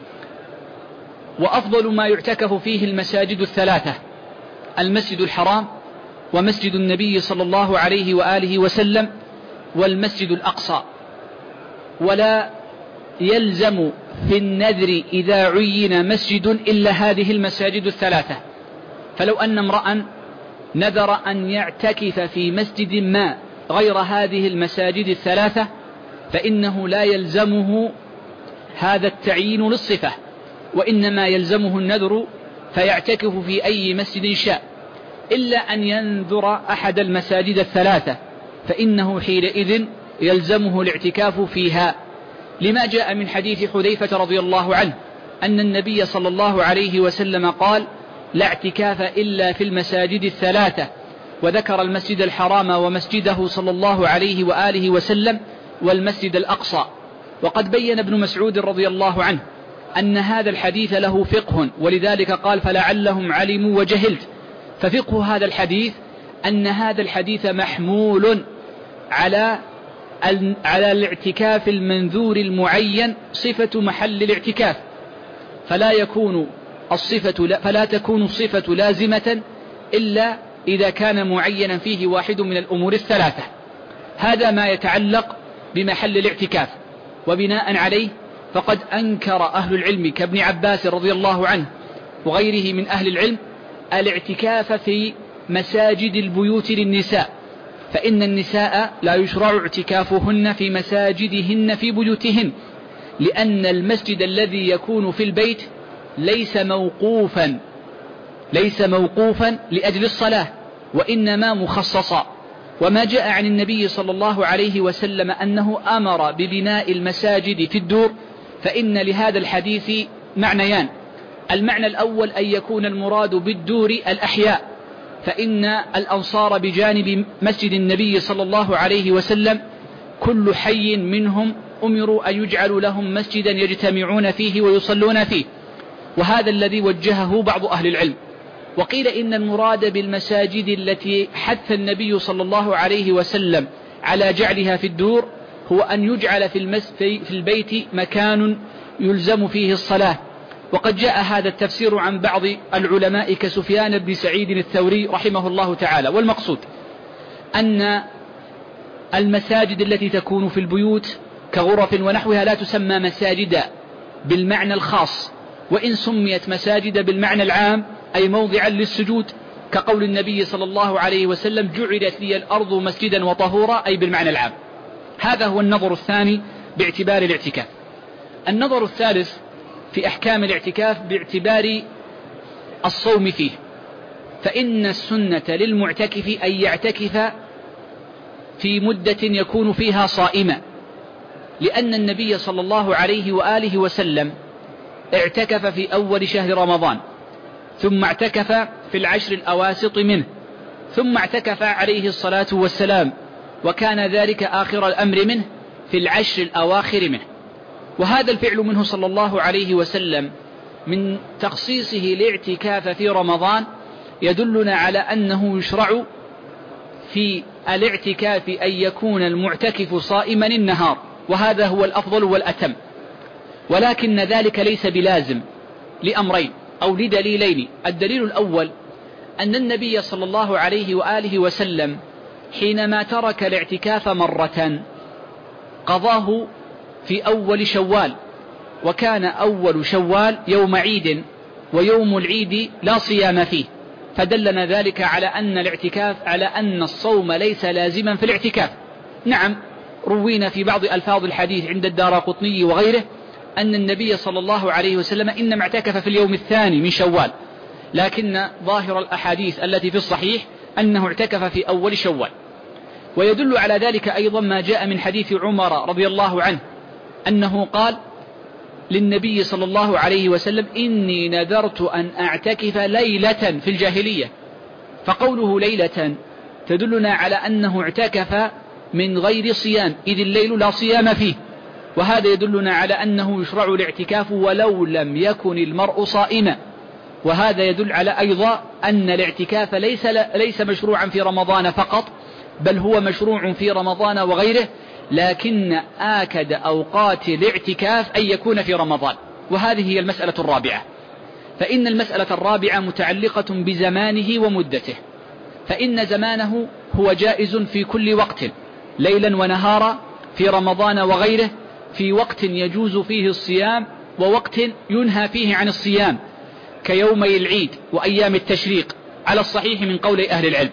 Speaker 1: وأفضل ما يعتكف فيه المساجد الثلاثة: المسجد الحرام، ومسجد النبي صلى الله عليه وآله وسلم، والمسجد الأقصى. ولا يلزم في النذر إذا عين مسجد إلا هذه المساجد الثلاثة. فلو أن امرأ نذر أن يعتكف في مسجد ما غير هذه المساجد الثلاثة فإنه لا يلزمه هذا التعيين للصفة، وإنما يلزمه النذر فيعتكف في أي مسجد شاء، إلا أن ينذر أحد المساجد الثلاثة فإنه حينئذ يلزمه الاعتكاف فيها، لما جاء من حديث حذيفة رضي الله عنه أن النبي صلى الله عليه وسلم قال: لا اعتكاف إلا في المساجد الثلاثة، وذكر المسجد الحرام ومسجده صلى الله عليه وآله وسلم والمسجد الأقصى. وقد بين ابن مسعود رضي الله عنه أن هذا الحديث له فقه، ولذلك قال: فلعلهم علموا وجهلت. ففقه هذا الحديث أن هذا الحديث محمول على الاعتكاف المنذور المعين صفة محل الاعتكاف، فلا تكون الصفة لازمة إلا إذا كان معينا فيه واحد من الأمور الثلاثة. هذا ما يتعلق بمحل الاعتكاف. وبناء عليه فقد أنكر أهل العلم كابن عباس رضي الله عنه وغيره من أهل العلم الاعتكاف في مساجد البيوت للنساء، فإن النساء لا يشرع اعتكافهن في مساجدهن في بيوتهن، لأن المسجد الذي يكون في البيت ليس موقوفا لأجل الصلاة، وإنما مخصصا. وما جاء عن النبي صلى الله عليه وسلم أنه أمر ببناء المساجد في الدور، فإن لهذا الحديث معنيان. المعنى الأول أن يكون المراد بالدور الأحياء، فإن الأنصار بجانب مسجد النبي صلى الله عليه وسلم كل حي منهم أمروا أن يجعلوا لهم مسجدا يجتمعون فيه ويصلون فيه، وهذا الذي وجهه بعض أهل العلم. وقيل إن المراد بالمساجد التي حث النبي صلى الله عليه وسلم على جعلها في الدور هو أن يجعل في البيت مكان يلزم فيه الصلاة. وقد جاء هذا التفسير عن بعض العلماء كسفيان بن سعيد الثوري رحمه الله تعالى. والمقصود أن المساجد التي تكون في البيوت كغرف ونحوها لا تسمى مساجد بالمعنى الخاص، وإن سميت مساجد بالمعنى العام أي موضعا للسجود، كقول النبي صلى الله عليه وسلم جعلت لي الأرض مسجدا وطهورا، أي بالمعنى العام. هذا هو النظر الثاني باعتبار الاعتكاف. النظر الثالث في أحكام الاعتكاف باعتبار الصوم فيه، فإن السنة للمعتكف أن يعتكف في مدة يكون فيها صائما، لأن النبي صلى الله عليه وآله وسلم اعتكف في أول شهر رمضان، ثم اعتكف في العشر الأواسط منه، ثم اعتكف عليه الصلاة والسلام وكان ذلك آخر الأمر منه في العشر الأواخر منه. وهذا الفعل منه صلى الله عليه وسلم من تخصيصه الاعتكاف في رمضان يدلنا على أنه يشرع في الاعتكاف أن يكون المعتكف صائما النهار، وهذا هو الأفضل والأتم، ولكن ذلك ليس بلازم لأمرين أو لدليلين. الدليل الأول أن النبي صلى الله عليه وآله وسلم حينما ترك الاعتكاف مرة قضاه في أول شوال، وكان أول شوال يوم عيد، ويوم العيد لا صيام فيه، فدلنا ذلك على أن الاعتكاف على أن الصوم ليس لازما في الاعتكاف. نعم، روينا في بعض ألفاظ الحديث عند الدارقطني وغيره أن النبي صلى الله عليه وسلم إنما اعتكف في اليوم الثاني من شوال، لكن ظاهر الأحاديث التي في الصحيح أنه اعتكف في أول شوال. ويدل على ذلك أيضا ما جاء من حديث عمر رضي الله عنه أنه قال للنبي صلى الله عليه وسلم إني نذرت أن أعتكف ليلة في الجاهلية، فقوله ليلة تدلنا على أنه اعتكف من غير صيام، إذ الليل لا صيام فيه، وهذا يدلنا على أنه يشرع الاعتكاف ولو لم يكن المرء صائما. وهذا يدل على أيضا أن الاعتكاف ليس مشروعا في رمضان فقط، بل هو مشروع في رمضان وغيره، لكن آكد أوقات الاعتكاف أن يكون في رمضان. وهذه هي المسألة الرابعة، فإن المسألة الرابعة متعلقة بزمانه ومدته، فإن زمانه هو جائز في كل وقت ليلا ونهارا في رمضان وغيره، في وقت يجوز فيه الصيام ووقت ينهى فيه عن الصيام كيومي العيد وأيام التشريق على الصحيح من قول أهل العلم.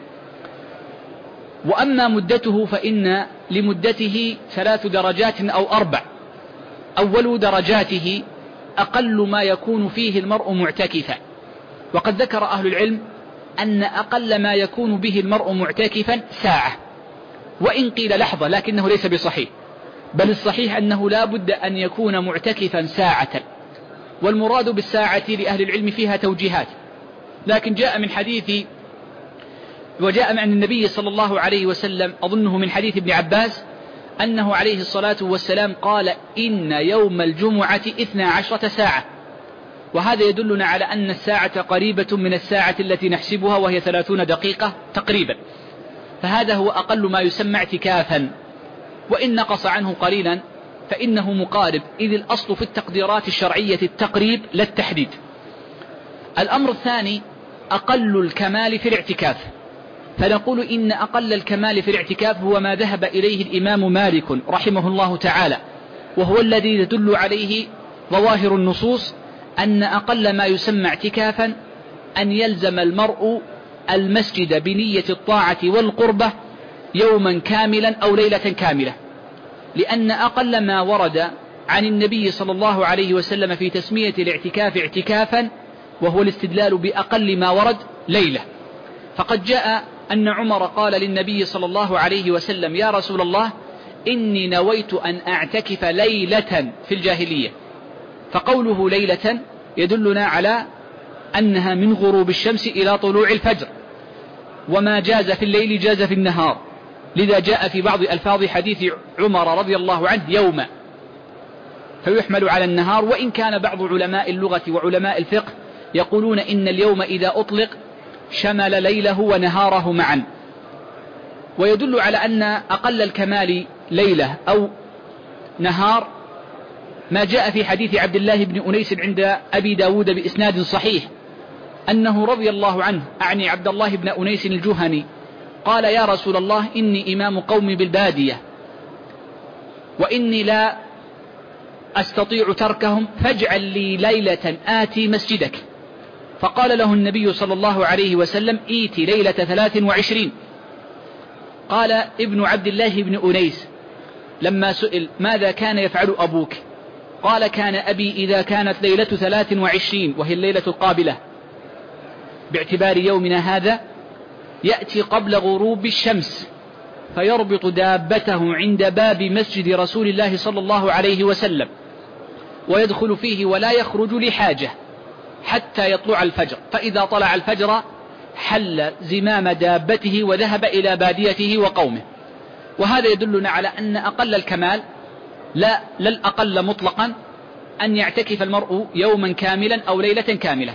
Speaker 1: وأما مدته فإن لمدته 3 درجات أو 4. أول درجاته أقل ما يكون فيه المرء معتكفا، وقد ذكر أهل العلم أن أقل ما يكون به المرء معتكفا ساعة، وإن قيل لحظة لكنه ليس بصحيح، بل الصحيح أنه لا بد أن يكون معتكفا ساعة. والمراد بالساعة لأهل العلم فيها توجيهات، لكن جاء من حديث وجاء عن النبي صلى الله عليه وسلم أظنه من حديث ابن عباس أنه عليه الصلاة والسلام قال إن يوم الجمعة 12 ساعة، وهذا يدلنا على أن الساعة قريبة من الساعة التي نحسبها وهي 30 دقيقة تقريبا، فهذا هو أقل ما يسمى اعتكافا، وإن نقص عنه قليلا فإنه مقارب، إذ الأصل في التقديرات الشرعية التقريب لا التحديد. الأمر الثاني أقل الكمال في الاعتكاف، فنقول إن أقل الكمال في الاعتكاف هو ما ذهب إليه الإمام مالك رحمه الله تعالى، وهو الذي يدل عليه ظواهر النصوص، أن أقل ما يسمى اعتكافا أن يلزم المرء المسجد بنية الطاعة والقربة يوما كاملا أو ليلة كاملة، لأن أقل ما ورد عن النبي صلى الله عليه وسلم في تسمية الاعتكاف اعتكافا وهو الاستدلال بأقل ما ورد ليلة. فقد جاء أن عمر قال للنبي صلى الله عليه وسلم: يا رسول الله، إني نويت أن أعتكف ليلة في الجاهلية. فقوله ليلة يدلنا على أنها من غروب الشمس إلى طلوع الفجر، وما جاز في الليل جاز في النهار، لذا جاء في بعض ألفاظ حديث عمر رضي الله عنه يوما، فيحمل على النهار. وإن كان بعض علماء اللغة وعلماء الفقه يقولون إن اليوم إذا أطلق شمل ليله ونهاره معا، ويدل على أن أقل الكمال ليلة أو نهار ما جاء في حديث عبد الله بن أنيس عند أبي داود بإسناد صحيح، أنه رضي الله عنه، أعني عبد الله بن أنيس الجهني، قال: يا رسول الله، إني إمام قومي بالبادية وإني لا أستطيع تركهم، فاجعل لي ليلة آتي مسجدك. فقال له النبي صلى الله عليه وسلم: إيتي ليلة 23. قال ابن عبد الله بن أنيس لما سئل: ماذا كان يفعل أبوك؟ قال: كان أبي إذا كانت ليلة 23 وهي الليلة القابلة باعتبار يومنا هذا يأتي قبل غروب الشمس فيربط دابته عند باب مسجد رسول الله صلى الله عليه وسلم ويدخل فيه ولا يخرج لحاجة حتى يطلع الفجر، فإذا طلع الفجر حل زمام دابته وذهب إلى باديته وقومه. وهذا يدلنا على أن أقل الكمال لا الأقل مطلقا أن يعتكف المرء يوما كاملا أو ليلة كاملة.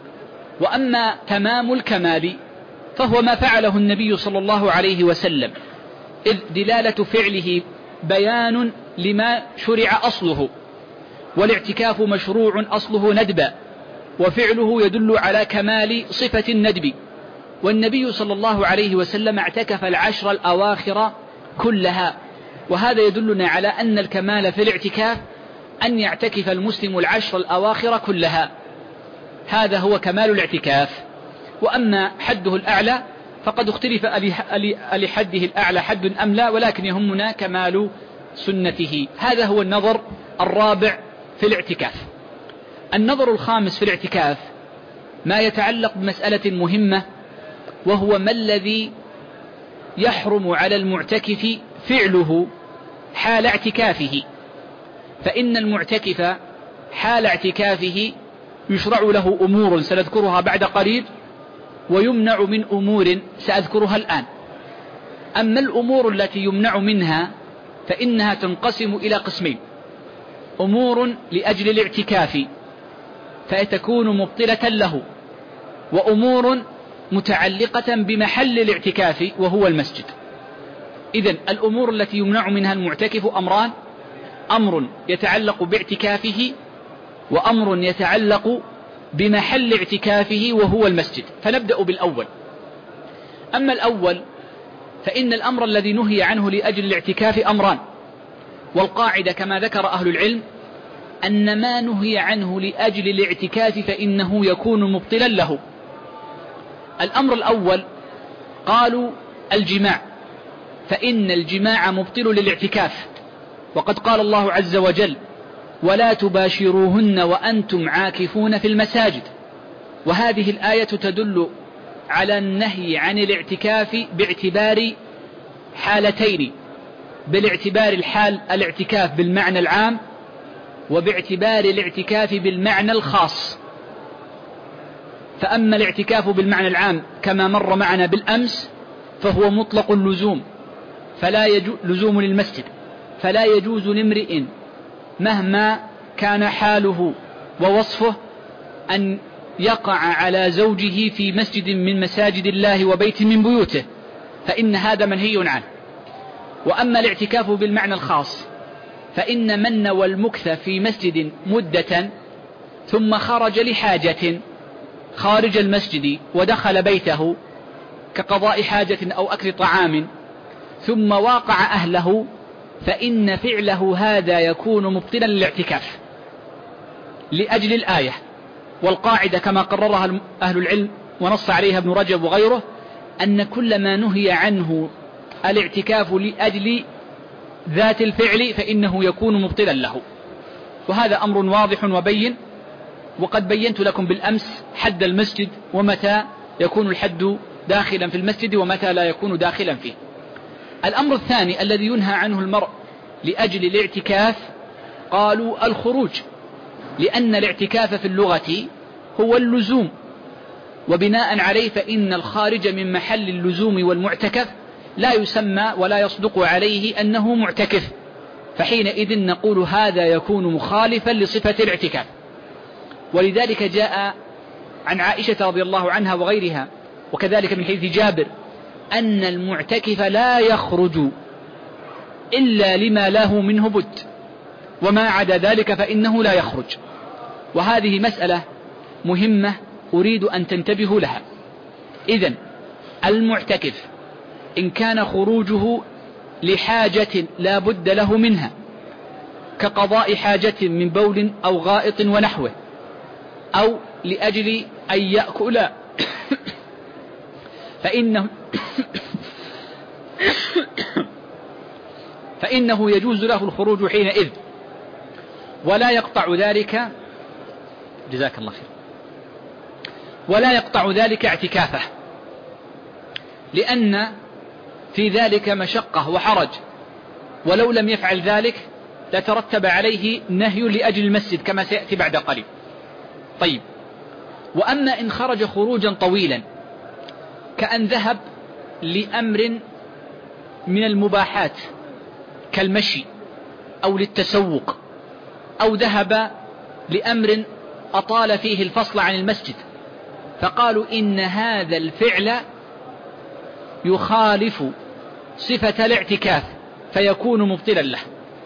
Speaker 1: وأما تمام الكمال فهو ما فعله النبي صلى الله عليه وسلم، إذ دلالة فعله بيان لما شرع أصله، والاعتكاف مشروع أصله ندبا، وفعله يدل على كمال صفة الندب. والنبي صلى الله عليه وسلم اعتكف العشر الأواخر كلها، وهذا يدلنا على أن الكمال في الاعتكاف أن يعتكف المسلم العشر الأواخر كلها، هذا هو كمال الاعتكاف. وأما حده الأعلى فقد اختلف لحده الأعلى حد أم لا، ولكن يهمنا كمال سنته. هذا هو النظر الرابع في الاعتكاف. النظر الخامس في الاعتكاف ما يتعلق بمسألة مهمة، وهو ما الذي يحرم على المعتكف فعله حال اعتكافه. فإن المعتكف حال اعتكافه يشرع له أمور سنذكرها بعد قليل، ويمنع من أمور سأذكرها الآن. أما الأمور التي يمنع منها فإنها تنقسم إلى قسمين: أمور لأجل الاعتكاف فتكون مبطلة له، وأمور متعلقة بمحل الاعتكاف وهو المسجد. إذن الأمور التي يمنع منها المعتكف أمران: أمر يتعلق باعتكافه، وأمر يتعلق بمحل اعتكافه وهو المسجد. فنبدأ بالأول. أما الأول فإن الأمر الذي نهي عنه لأجل الاعتكاف أمران، والقاعدة كما ذكر أهل العلم أن ما نهي عنه لأجل الاعتكاف فإنه يكون مبطلا له. الأمر الأول قالوا الجماع، فإن الجماع مبطل للاعتكاف، وقد قال الله عز وجل: ولا تباشروهن وأنتم عاكفون في المساجد. وهذه الآية تدل على النهي عن الاعتكاف باعتبار حالتين: بالاعتبار الحال الاعتكاف بالمعنى العام، وباعتبار الاعتكاف بالمعنى الخاص. فأما الاعتكاف بالمعنى العام كما مر معنا بالأمس فهو مطلق اللزوم، فلا يجوز لزوم للمسجد، فلا يجوز لامرئ مهما كان حاله ووصفه أن يقع على زوجه في مسجد من مساجد الله وبيت من بيوته، فإن هذا منهي عنه. وأما الاعتكاف بالمعنى الخاص فإن من نوى المكث في مسجد مدة ثم خرج لحاجة خارج المسجد ودخل بيته كقضاء حاجة أو أكل طعام ثم واقع أهله فإن فعله هذا يكون مبطلا للاعتكاف لأجل الآية والقاعدة كما قررها أهل العلم ونص عليها ابن رجب وغيره أن كل ما نهي عنه الاعتكاف لأجل ذات الفعل فإنه يكون مبطلا له، وهذا أمر واضح وبين، وقد بينت لكم بالأمس حد المسجد ومتى يكون الحد داخلا في المسجد ومتى لا يكون داخلا فيه. الأمر الثاني الذي ينهى عنه المرء لأجل الاعتكاف قالوا الخروج، لأن الاعتكاف في اللغة هو اللزوم، وبناء عليه فإن الخارج من محل اللزوم والمعتكف لا يسمى ولا يصدق عليه أنه معتكف، فحينئذ نقول هذا يكون مخالفا لصفة الاعتكاف. ولذلك جاء عن عائشة رضي الله عنها وغيرها وكذلك من حديث جابر أن المعتكف لا يخرج إلا لما له منه بد، وما عدا ذلك فإنه لا يخرج. وهذه مسألة مهمة أريد أن تنتبهوا لها. إذن المعتكف إن كان خروجه لحاجة لا بد له منها كقضاء حاجة من بول أو غائط ونحوه، أو لأجل أن يأكل فإنه يجوز له الخروج حينئذ، ولا يقطع ذلك جزاك الله خير ولا يقطع ذلك اعتكافه، لأن في ذلك مشقة وحرج، ولو لم يفعل ذلك لترتب عليه نهي لأجل المسجد كما سيأتي بعد قليل. طيب، وأما إن خرج خروجا طويلا كأن ذهب لأمر من المباحات كالمشي أو للتسوق، أو ذهب لأمر أطال فيه الفصل عن المسجد، فقالوا إن هذا الفعل يخالف صفة الاعتكاف فيكون مبطلا له.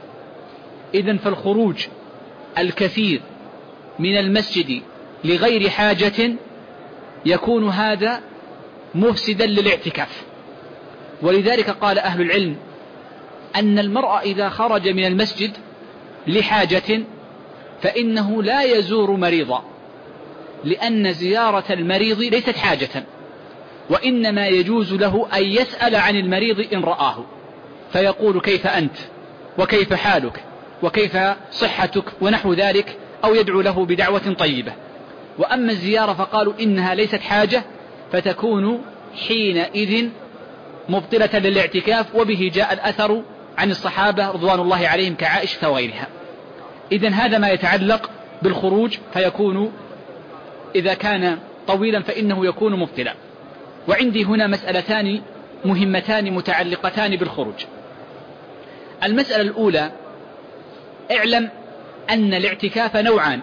Speaker 1: إذن فالخروج الكثير من المسجد لغير حاجة يكون هذا مفسدا للاعتكاف. ولذلك قال أهل العلم أن المرء إذا خرج من المسجد لحاجة فإنه لا يزور مريضا، لأن زيارة المريض ليست حاجة، وإنما يجوز له أن يسأل عن المريض إن رآه فيقول كيف أنت وكيف حالك وكيف صحتك ونحو ذلك، أو يدعو له بدعوة طيبة. وأما الزيارة فقالوا إنها ليست حاجة فتكون حينئذ مبطلة للاعتكاف، وبه جاء الأثر عن الصحابة رضوان الله عليهم كعائشة وغيرها. إذن هذا ما يتعلق بالخروج، فيكون إذا كان طويلا فإنه يكون مبطلا. وعندي هنا مسألتان مهمتان متعلقتان بالخروج. المسألة الأولى: اعلم أن الاعتكاف نوعان: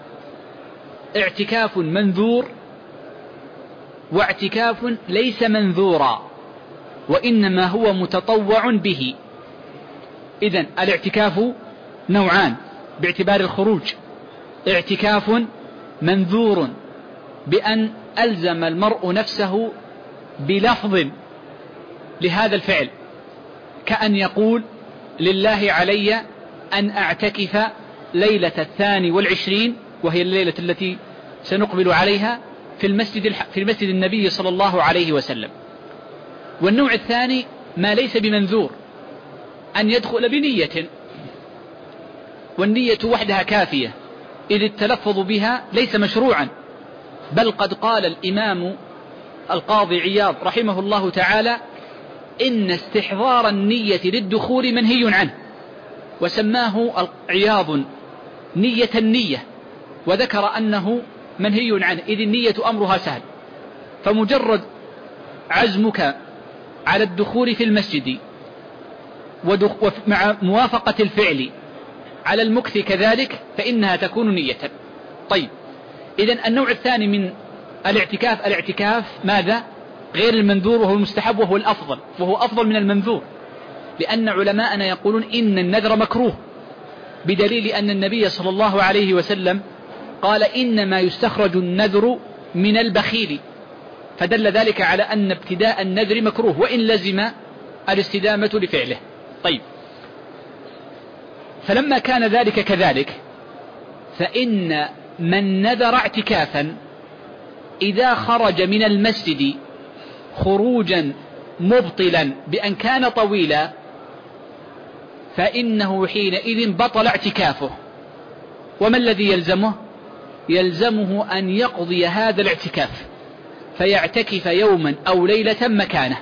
Speaker 1: اعتكاف منذور واعتكاف ليس منذورا، وإنما هو متطوع به. إذن الاعتكاف نوعان باعتبار الخروج: اعتكاف منذور بأن ألزم المرء نفسه بلفظ لهذا الفعل، كأن يقول لله علي أن أعتكف ليلة 22 وهي الليلة التي سنقبل عليها في المسجد النبي صلى الله عليه وسلم. والنوع الثاني ما ليس بمنذور، أن يدخل بنية، والنية وحدها كافية، إذ التلفظ بها ليس مشروعا، بل قد قال الإمام القاضي عياض رحمه الله تعالى إن استحضار النية للدخول منهي عنه، وسماه عياض نية النية، وذكر أنه منهي عنه، إذ النية أمرها سهل، فمجرد عزمك على الدخول في المسجد مع موافقة الفعل على المكث كذلك فإنها تكون نية. طيب، إذن النوع الثاني من الاعتكاف ماذا؟ غير المنذور، وهو المستحب وهو الأفضل، وهو أفضل من المنذور، لأن علماءنا يقولون إن النذر مكروه، بدليل أن النبي صلى الله عليه وسلم قال إنما يستخرج النذر من البخيل، فدل ذلك على أن ابتداء النذر مكروه وإن لزم الاستدامة لفعله. طيب، فلما كان ذلك كذلك، فإن من نذر اعتكافا إذا خرج من المسجد خروجا مبطلا بأن كان طويلا فإنه حينئذ بطل اعتكافه. وما الذي يلزمه؟ يلزمه أن يقضي هذا الاعتكاف فيعتكف يوما أو ليلة مكانه.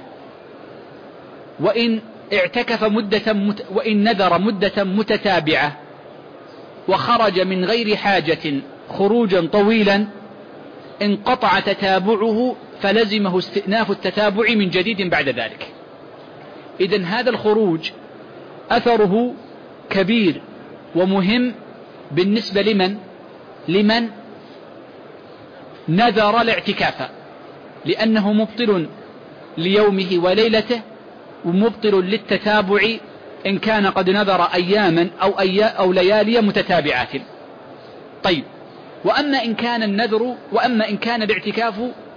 Speaker 1: وإن اعتكف وإن نذر مدة متتابعة وخرج من غير حاجة خروجا طويلا انقطع تتابعه فلزمه استئناف التتابع من جديد بعد ذلك. إذن هذا الخروج أثره كبير ومهم بالنسبة لمن نذر الاعتكاف، لأنه مبطل ليومه وليلته ومبطل للتتابع إن كان قد نذر أياما أو ليالي متتابعات. طيب، وأما إن كان الاعتكاف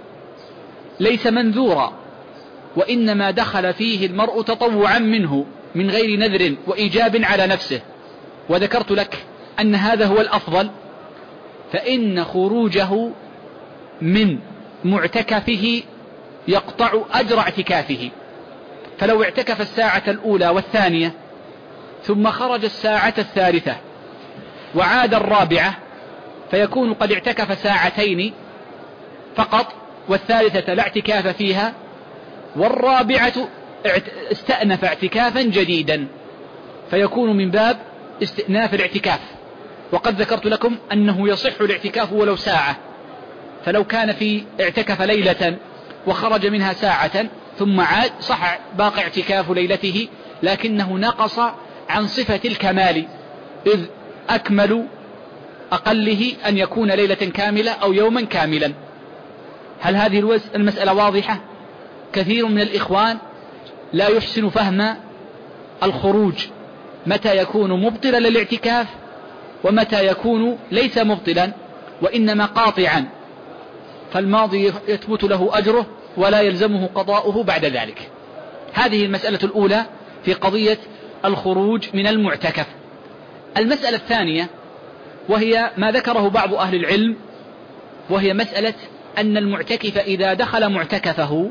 Speaker 1: ليس منذورا وإنما دخل فيه المرء تطوعا منه من غير نذر وإيجاب على نفسه، وذكرت لك أن هذا هو الأفضل، فإن خروجه من معتكفه يقطع أجر اعتكافه. فلو اعتكف الساعة الأولى والثانية ثم خرج الساعة الثالثة وعاد الرابعة فيكون قد اعتكف ساعتين فقط، والثالثة لا اعتكاف فيها، والرابعة استأنف اعتكافا جديدا، فيكون من باب استئناف الاعتكاف. وقد ذكرت لكم أنه يصح الاعتكاف ولو ساعة، فلو كان اعتكف ليلة وخرج منها ساعة ثم عاد صح باقي اعتكاف ليلته، لكنه نقص عن صفة الكمال، إذ أكمل أقله أن يكون ليلة كاملة أو يوما كاملا. هل هذه المسألة واضحة؟ كثير من الإخوان لا يحسن فهم الخروج، متى يكون مبطلا للاعتكاف ومتى يكون ليس مبطلا وإنما قاطعا، فالماضي يثبت له أجره ولا يلزمه قضاؤه بعد ذلك. هذه المسألة الأولى في قضية الخروج من المعتكف. المسألة الثانية وهي ما ذكره بعض أهل العلم، وهي مسألة أن المعتكف إذا دخل معتكفه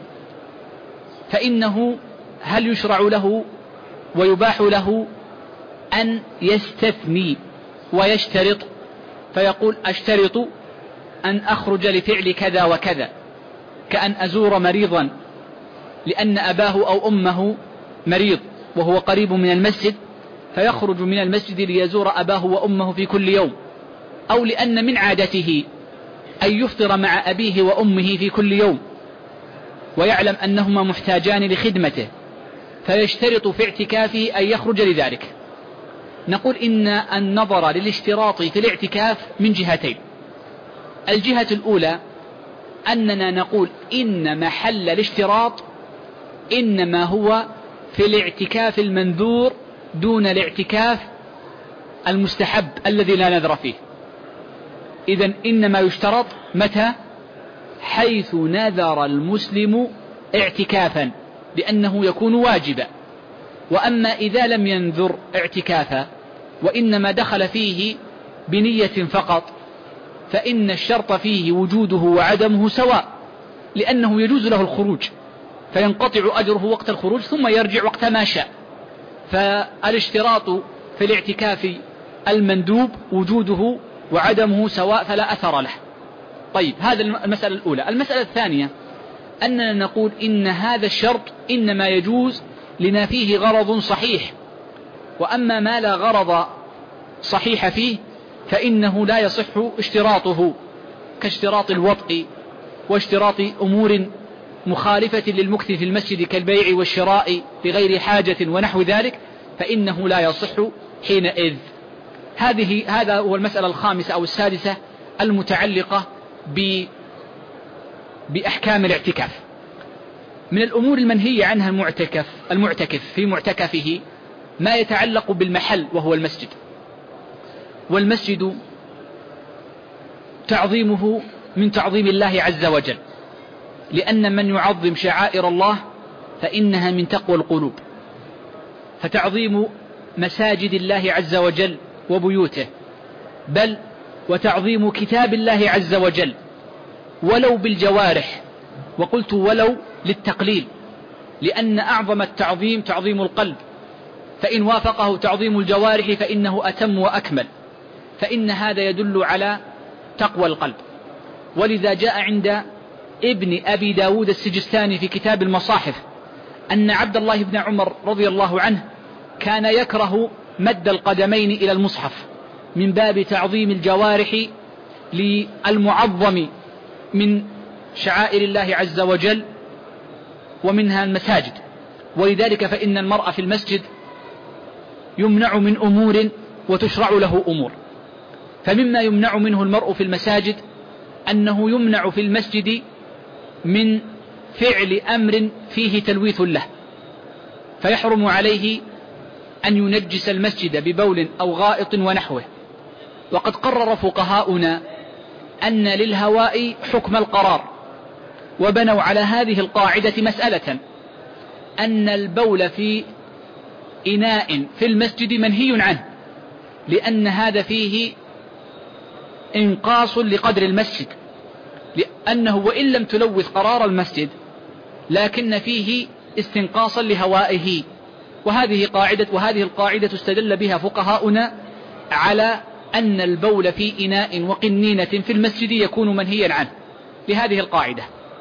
Speaker 1: فإنه هل يشرع له ويباح له أن يستثني ويشترط، فيقول أشترط أن أخرج لفعل كذا وكذا، كأن أزور مريضا لأن أباه أو أمه مريض وهو قريب من المسجد فيخرج من المسجد ليزور أباه وأمه في كل يوم، أو لأن من عادته أن يفطر مع أبيه وأمه في كل يوم ويعلم أنهما محتاجان لخدمته فيشترط في اعتكافه أن يخرج لذلك. نقول إن النظر للاشتراط في الاعتكاف من جهتين. الجهة الأولى أننا نقول إن محل الاشتراط إنما هو في الاعتكاف المنذور دون الاعتكاف المستحب الذي لا نذر فيه. إذن إنما يشترط متى؟ حيث نذر المسلم اعتكافا لأنه يكون واجبا. وأما إذا لم ينذر اعتكافا وإنما دخل فيه بنية فقط فإن الشرط فيه وجوده وعدمه سواء، لأنه يجوز له الخروج فينقطع أجره وقت الخروج ثم يرجع وقت ما شاء. فالاشتراط في الاعتكاف المندوب وجوده وعدمه سواء فلا أثر له. طيب، هذا المسألة الأولى. المسألة الثانية أننا نقول إن هذا الشرط إنما يجوز لما فيه غرض صحيح، وأما ما لا غرض صحيح فيه فإنه لا يصح اشتراطه، كاشتراط الوطء واشتراط أمور مخالفة للمكث في المسجد كالبيع والشراء بغير حاجة ونحو ذلك، فإنه لا يصح حينئذ. هذا هو المسألة الخامسة أو السادسة المتعلقة بأحكام الاعتكاف. من الأمور المنهية عنها المعتكف في معتكفه ما يتعلق بالمحل وهو المسجد، والمسجد تعظيمه من تعظيم الله عز وجل، لأن من يعظم شعائر الله فإنها من تقوى القلوب. فتعظيم مساجد الله عز وجل وبيوته، بل وتعظيم كتاب الله عز وجل ولو بالجوارح، وقلت ولو للتقليل، لأن أعظم التعظيم تعظيم القلب، فإن وافقه تعظيم الجوارح فإنه أتم وأكمل، فإن هذا يدل على تقوى القلب. ولذا جاء عند ابن أبي داود السجستاني في كتاب المصاحف أن عبد الله بن عمر رضي الله عنه كان يكره مد القدمين إلى المصحف من باب تعظيم الجوارح للمعظم من شعائر الله عز وجل ومنها المساجد. ولذلك فإن المرء في المسجد يمنع من أمور وتشرع له أمور. فمما يمنع منه المرء في المساجد أنه يمنع في المسجد من فعل أمر فيه تلويث له، فيحرم عليه أن ينجس المسجد ببول أو غائط ونحوه. وقد قرر فقهاؤنا أن للهواء حكم القرار، وبنوا على هذه القاعدة مسألة أن البول في إناء في المسجد منهي عنه، لأن هذا فيه إنقاص لقدر المسجد، لأنه وإن لم تلوث قرار المسجد لكن فيه استنقاصا لهوائه. وهذه القاعدة استدل بها فقهاؤنا على أن البول في إناء وقنينة في المسجد يكون منهيا عنه لهذه القاعدة.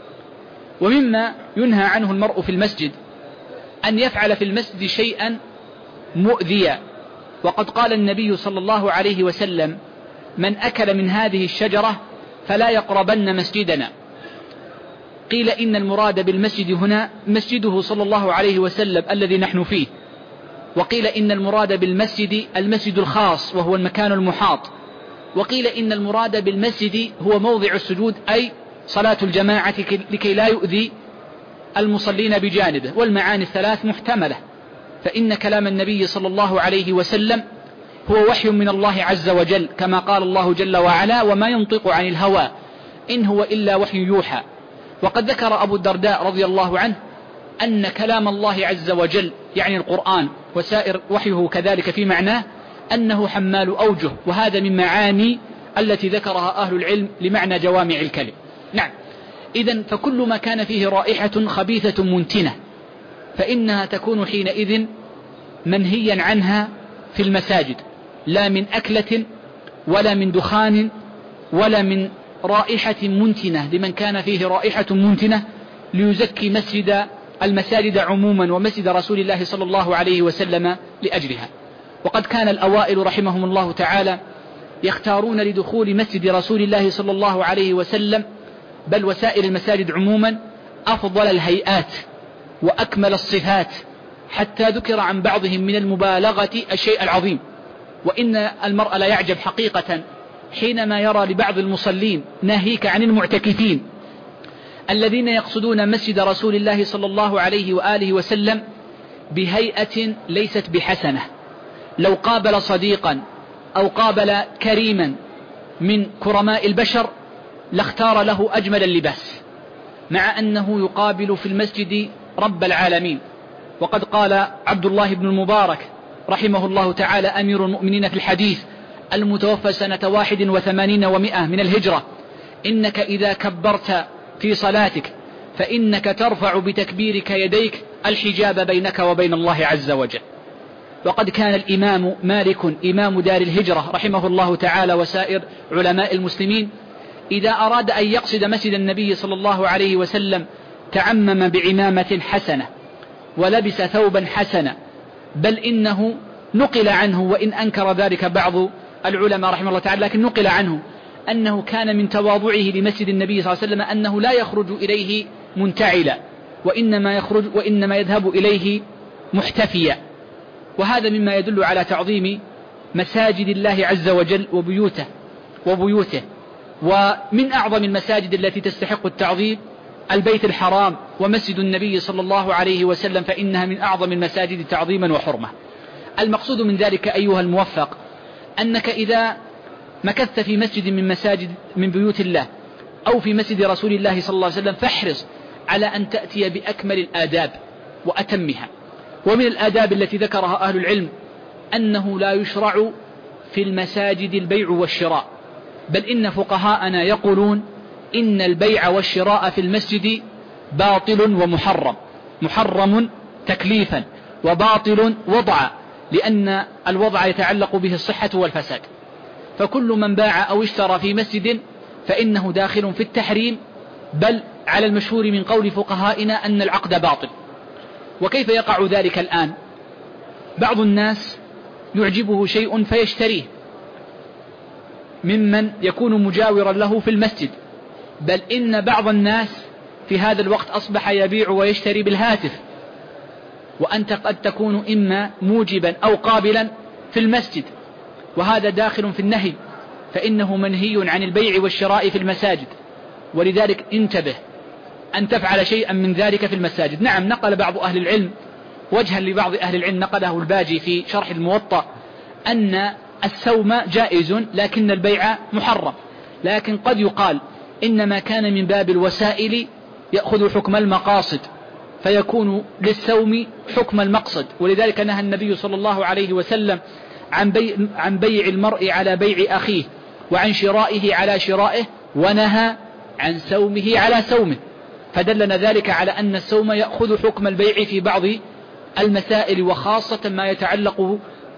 Speaker 1: ومما ينهى عنه المرء في المسجد أن يفعل في المسجد شيئا مؤذيا، وقد قال النبي صلى الله عليه وسلم: من أكل من هذه الشجرة فلا يقربن مسجدنا. قيل إن المراد بالمسجد هنا مسجده صلى الله عليه وسلم الذي نحن فيه، وقيل إن المراد بالمسجد المسجد الخاص وهو المكان المحاط، وقيل إن المراد بالمسجد هو موضع السجود أي صلاة الجماعة لكي لا يؤذي المصلين بجانبه. والمعاني الثلاث محتملة، فإن كلام النبي صلى الله عليه وسلم هو وحي من الله عز وجل، كما قال الله جل وعلا: وما ينطق عن الهوى إن هو إلا وحي يوحى. وقد ذكر أبو الدرداء رضي الله عنه أن كلام الله عز وجل يعني القرآن وسائر وحيه كذلك في معناه أنه حمال أوجه، وهذا من معاني التي ذكرها أهل العلم لمعنى جوامع الكلم. نعم، إذن فكل ما كان فيه رائحة خبيثة منتنة فإنها تكون حينئذ منهيا عنها في المساجد، لا من أكلة ولا من دخان ولا من رائحة منتنة لمن كان فيه رائحة منتنة ليزكي المساجد عموما ومسجد رسول الله صلى الله عليه وسلم لأجلها. وقد كان الأوائل رحمهم الله تعالى يختارون لدخول مسجد رسول الله صلى الله عليه وسلم بل وسائر المساجد عموما أفضل الهيئات وأكمل الصفات، حتى ذكر عن بعضهم من المبالغة الشيء العظيم. وإن المرء لا يعجب حقيقة حينما يرى لبعض المصلين، ناهيك عن المعتكفين الذين يقصدون مسجد رسول الله صلى الله عليه وآله وسلم بهيئة ليست بحسنة. لو قابل صديقا أو قابل كريما من كرماء البشر لاختار له أجمل اللباس، مع أنه يقابل في المسجد رب العالمين. وقد قال عبد الله بن المبارك رحمه الله تعالى أمير المؤمنين في الحديث المتوفى سنة 81 و100 من الهجرة: إنك إذا كبرت في صلاتك فإنك ترفع بتكبيرك يديك الحجاب بينك وبين الله عز وجل. وقد كان الإمام مالك إمام دار الهجرة رحمه الله تعالى وسائر علماء المسلمين إذا أراد أن يقصد مسجد النبي صلى الله عليه وسلم تعمم بعمامة حسنة ولبس ثوبا حسنا، بل إنه نقل عنه، وإن أنكر ذلك بعض العلماء رحمه الله تعالى، لكن نقل عنه أنه كان من تواضعه لمسجد النبي صلى الله عليه وسلم أنه لا يخرج إليه منتعلا، وإنما يذهب إليه محتفيا. وهذا مما يدل على تعظيم مساجد الله عز وجل وبيوته. ومن أعظم المساجد التي تستحق التعظيم البيت الحرام ومسجد النبي صلى الله عليه وسلم، فإنها من أعظم المساجد تعظيما وحرمة. المقصود من ذلك أيها الموفق أنك إذا مكثت في مسجد من بيوت الله أو في مسجد رسول الله صلى الله عليه وسلم فاحرص على أن تأتي بأكمل الآداب وأتمها. ومن الآداب التي ذكرها أهل العلم أنه لا يشرع في المساجد البيع والشراء، بل إن فقهاءنا يقولون إن البيع والشراء في المسجد باطل ومحرم، محرم تكليفا وباطل وضعا، لأن الوضع يتعلق به الصحة والفساد. فكل من باع أو اشترى في مسجد فإنه داخل في التحريم، بل على المشهور من قول فقهائنا أن العقد باطل. وكيف يقع ذلك الآن؟ بعض الناس يعجبه شيء فيشتريه ممن يكون مجاورا له في المسجد، بل إن بعض الناس في هذا الوقت أصبح يبيع ويشتري بالهاتف، وأنت قد تكون إما موجبا أو قابلا في المسجد، وهذا داخل في النهي، فإنه منهي عن البيع والشراء في المساجد. ولذلك انتبه أن تفعل شيئا من ذلك في المساجد. نعم، نقل بعض أهل العلم وجها لبعض أهل العلم نقله الباجي في شرح الموطأ أن السوم جائز لكن البيع محرم، لكن قد يقال إنما كان من باب الوسائل يأخذ حكم المقاصد، فيكون للسوم حكم المقصد. ولذلك نهى النبي صلى الله عليه وسلم عن بيع المرء على بيع أخيه، وعن شرائه على شرائه، ونهى عن سومه على سومه، فدلنا ذلك على أن السوم يأخذ حكم البيع في بعض المسائل، وخاصة ما يتعلق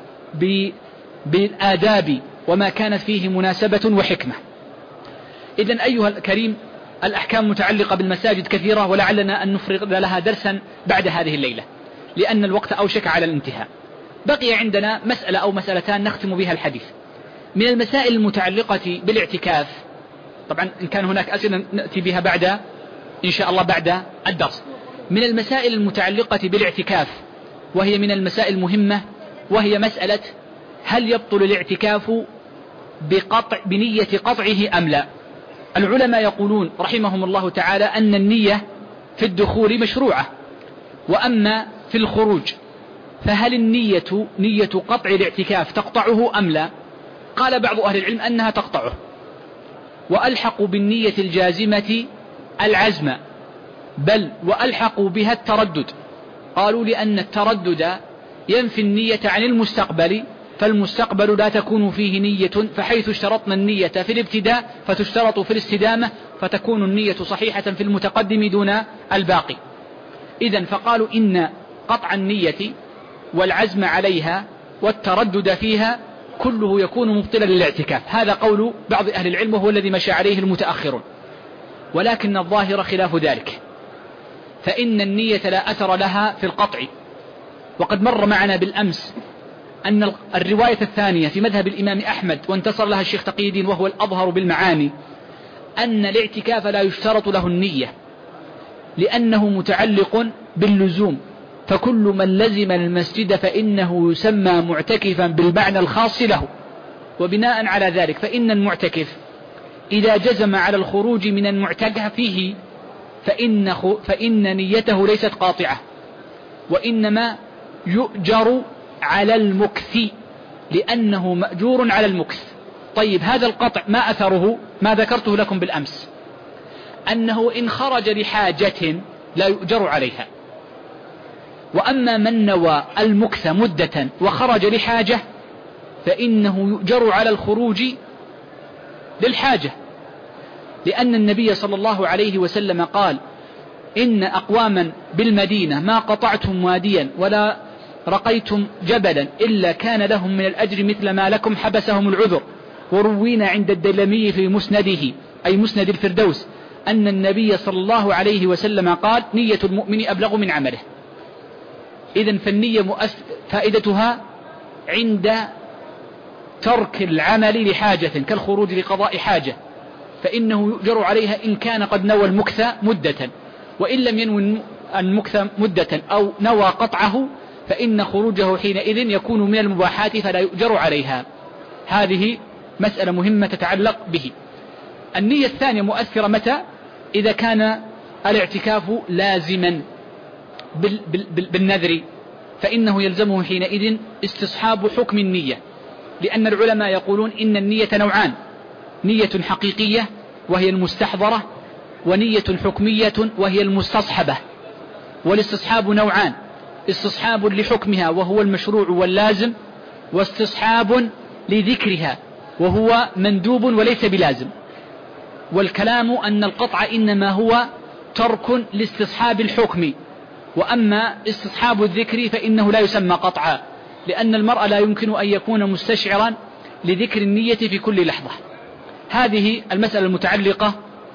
Speaker 1: بالآداب وما كانت فيه مناسبة وحكمة. إذن أيها الكريم، الأحكام متعلقة بالمساجد كثيرة، ولعلنا أن نفرغ لها درسا بعد هذه الليلة لأن الوقت أوشك على الانتهاء. بقي عندنا مسألة أو مسألتان نختم بها الحديث. من المسائل المتعلقة بالاعتكاف، طبعا إن كان هناك أسئلة نأتي بها بعد إن شاء الله بعد الدرس. من المسائل المتعلقة بالاعتكاف وهي من المسائل المهمة، وهي مسألة هل يبطل الاعتكاف بنية قطعه أم لا؟ العلماء يقولون رحمهم الله تعالى أن النية في الدخول مشروعة، وأما في الخروج فهل النية نية قطع الاعتكاف تقطعه أم لا؟ قال بعض أهل العلم أنها تقطعه، وألحقوا بالنية الجازمة العزم، بل وألحقوا بها التردد. قالوا لأن التردد ينفي النية عن المستقبل، فالمستقبل لا تكون فيه نية، فحيث اشترطنا النية في الابتداء فتشترط في الاستدامة، فتكون النية صحيحة في المتقدم دون الباقي. إذن فقالوا إن قطع النية والعزم عليها والتردد فيها كله يكون مبطلا للاعتكاف. هذا قول بعض أهل العلم وهو الذي مشى عليه المتأخرون، ولكن الظاهر خلاف ذلك، فإن النية لا أثر لها في القطع. وقد مر معنا بالأمس أن الرواية الثانية في مذهب الإمام أحمد وانتصر لها الشيخ تقي الدين وهو الأظهر بالمعاني، أن الاعتكاف لا يشترط له النية لأنه متعلق باللزوم، فكل من لزم المسجد فإنه يسمى معتكفا بالمعنى الخاص له. وبناء على ذلك فإن المعتكف إذا جزم على الخروج من المعتكف فيه فإن نيته ليست قاطعة، وإنما يؤجر على المكث لأنه مأجور على المكث. طيب، هذا القطع ما أثره؟ ما ذكرته لكم بالأمس، أنه إن خرج لحاجة لا يؤجر عليها، وأما من نوى المكث مدة وخرج لحاجة فإنه يؤجر على الخروج للحاجة، لأن النبي صلى الله عليه وسلم قال: إن أقواما بالمدينة ما قطعتم واديا ولا رقيتم جبلا إلا كان لهم من الأجر مثل ما لكم حبسهم العذر. وروينا عند الديلمي في مسنده أي مسند الفردوس أن النبي صلى الله عليه وسلم قال: نية المؤمن أبلغ من عمله. إذن فالنية فائدتها عند ترك العمل لحاجة كالخروج لقضاء حاجة، فإنه يؤجر عليها إن كان قد نوى المكث مدة، وإن لم ينوي المكث مدة أو نوى قطعه فإن خروجه حينئذ يكون من المباحات فلا يؤجر عليها. هذه مسألة مهمة تتعلق به. النية الثانية مؤثرة متى؟ إذا كان الاعتكاف لازما بالنذر فإنه يلزمه حينئذ استصحاب حكم النية، لأن العلماء يقولون إن النية نوعان: نية حقيقية وهي المستحضرة، ونية حكمية وهي المستصحبة. والاستصحاب نوعان: استصحاب لحكمها وهو المشروع واللازم، واستصحاب لذكرها وهو مندوب وليس بلازم. والكلام أن القطع إنما هو ترك لاستصحاب الحكم، وأما استصحاب الذكر فإنه لا يسمى قطعا، لأن المرء لا يمكن أن يكون مستشعرا لذكر النية في كل لحظة. هذه المسألة المتعلقة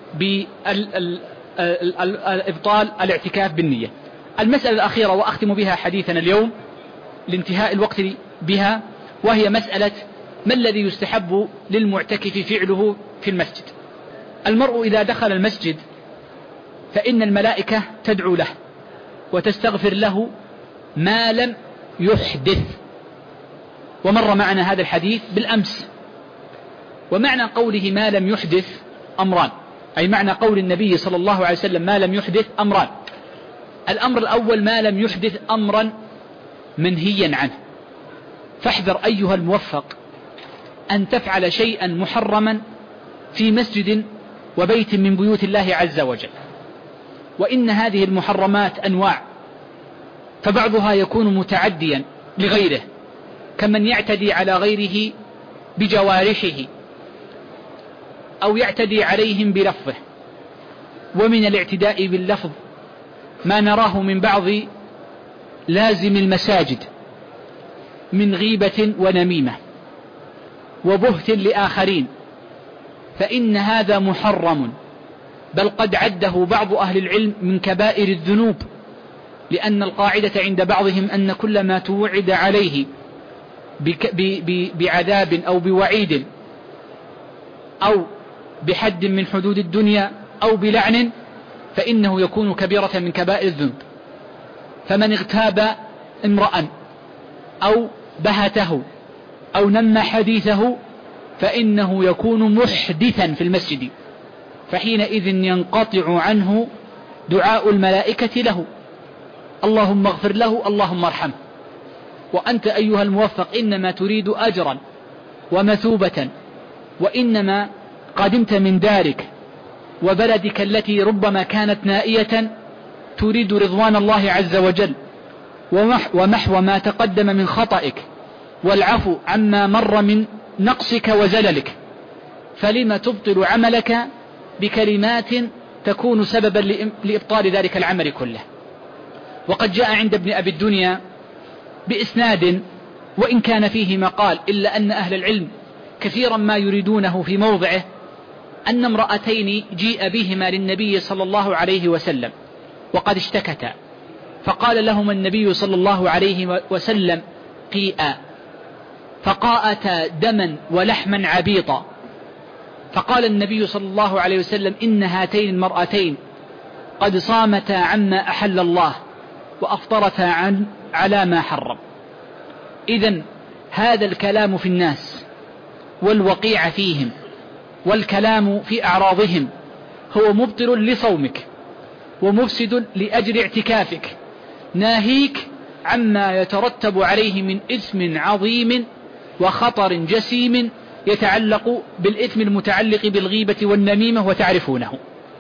Speaker 1: بإبطال الاعتكاف بالنية. المسألة الأخيرة وأختم بها حديثنا اليوم لانتهاء الوقت بها، وهي مسألة ما الذي يستحب للمعتكف فعله في المسجد. المرء إذا دخل المسجد فإن الملائكة تدعو له وتستغفر له ما لم يحدث، ومر معنا هذا الحديث بالأمس. ومعنى قوله ما لم يحدث أمران، أي معنى قول النبي صلى الله عليه وسلم ما لم يحدث أمران. الأمر الأول: ما لم يحدث أمرا منهيا عنه. فاحذر أيها الموفق أن تفعل شيئا محرما في مسجد وبيت من بيوت الله عز وجل، وإن هذه المحرمات أنواع، فبعضها يكون متعديا لغيره، كمن يعتدي على غيره بجوارحه أو يعتدي عليهم بلفظه. ومن الاعتداء باللفظ ما نراه من بعض لازم المساجد من غيبة ونميمة وبهت لآخرين، فإن هذا محرم، بل قد عده بعض أهل العلم من كبائر الذنوب، لأن القاعدة عند بعضهم أن كل ما توعد عليه بعذاب أو بوعيد أو بحد من حدود الدنيا أو بلعن فإنه يكون كبيرة من كبائر الذنوب. فمن اغتاب امرأ أو بهته أو نمى حديثه فإنه يكون محدثا في المسجد، فحينئذ ينقطع عنه دعاء الملائكة له: اللهم اغفر له، اللهم ارحمه. وأنت أيها الموفق إنما تريد أجرا ومثوبة، وإنما قدمت من دارك وبلدك التي ربما كانت نائية تريد رضوان الله عز وجل ومحو ما تقدم من خطئك والعفو عما مر من نقصك وزللك، فلما تبطل عملك بكلمات تكون سببا لإبطال ذلك العمل كله؟ وقد جاء عند ابن أبي الدنيا بإسناد وإن كان فيه مقال، إلا أن أهل العلم كثيرا ما يريدونه في موضعه، أن امرأتين جيء بهما للنبي صلى الله عليه وسلم وقد اشتكتا، فقال لهما النبي صلى الله عليه وسلم: قيئا، فقاءتا دما ولحما عبيطا. فقال النبي صلى الله عليه وسلم: إن هاتين المرأتين قد صامتا عما أحل الله وأفطرتا على ما حرم. إذن هذا الكلام في الناس والوقيع فيهم والكلام في أعراضهم هو مبطل لصومك ومفسد لأجر اعتكافك، ناهيك عما يترتب عليه من إثم عظيم وخطر جسيم يتعلق بالإثم المتعلق بالغيبة والنميمة وتعرفونه.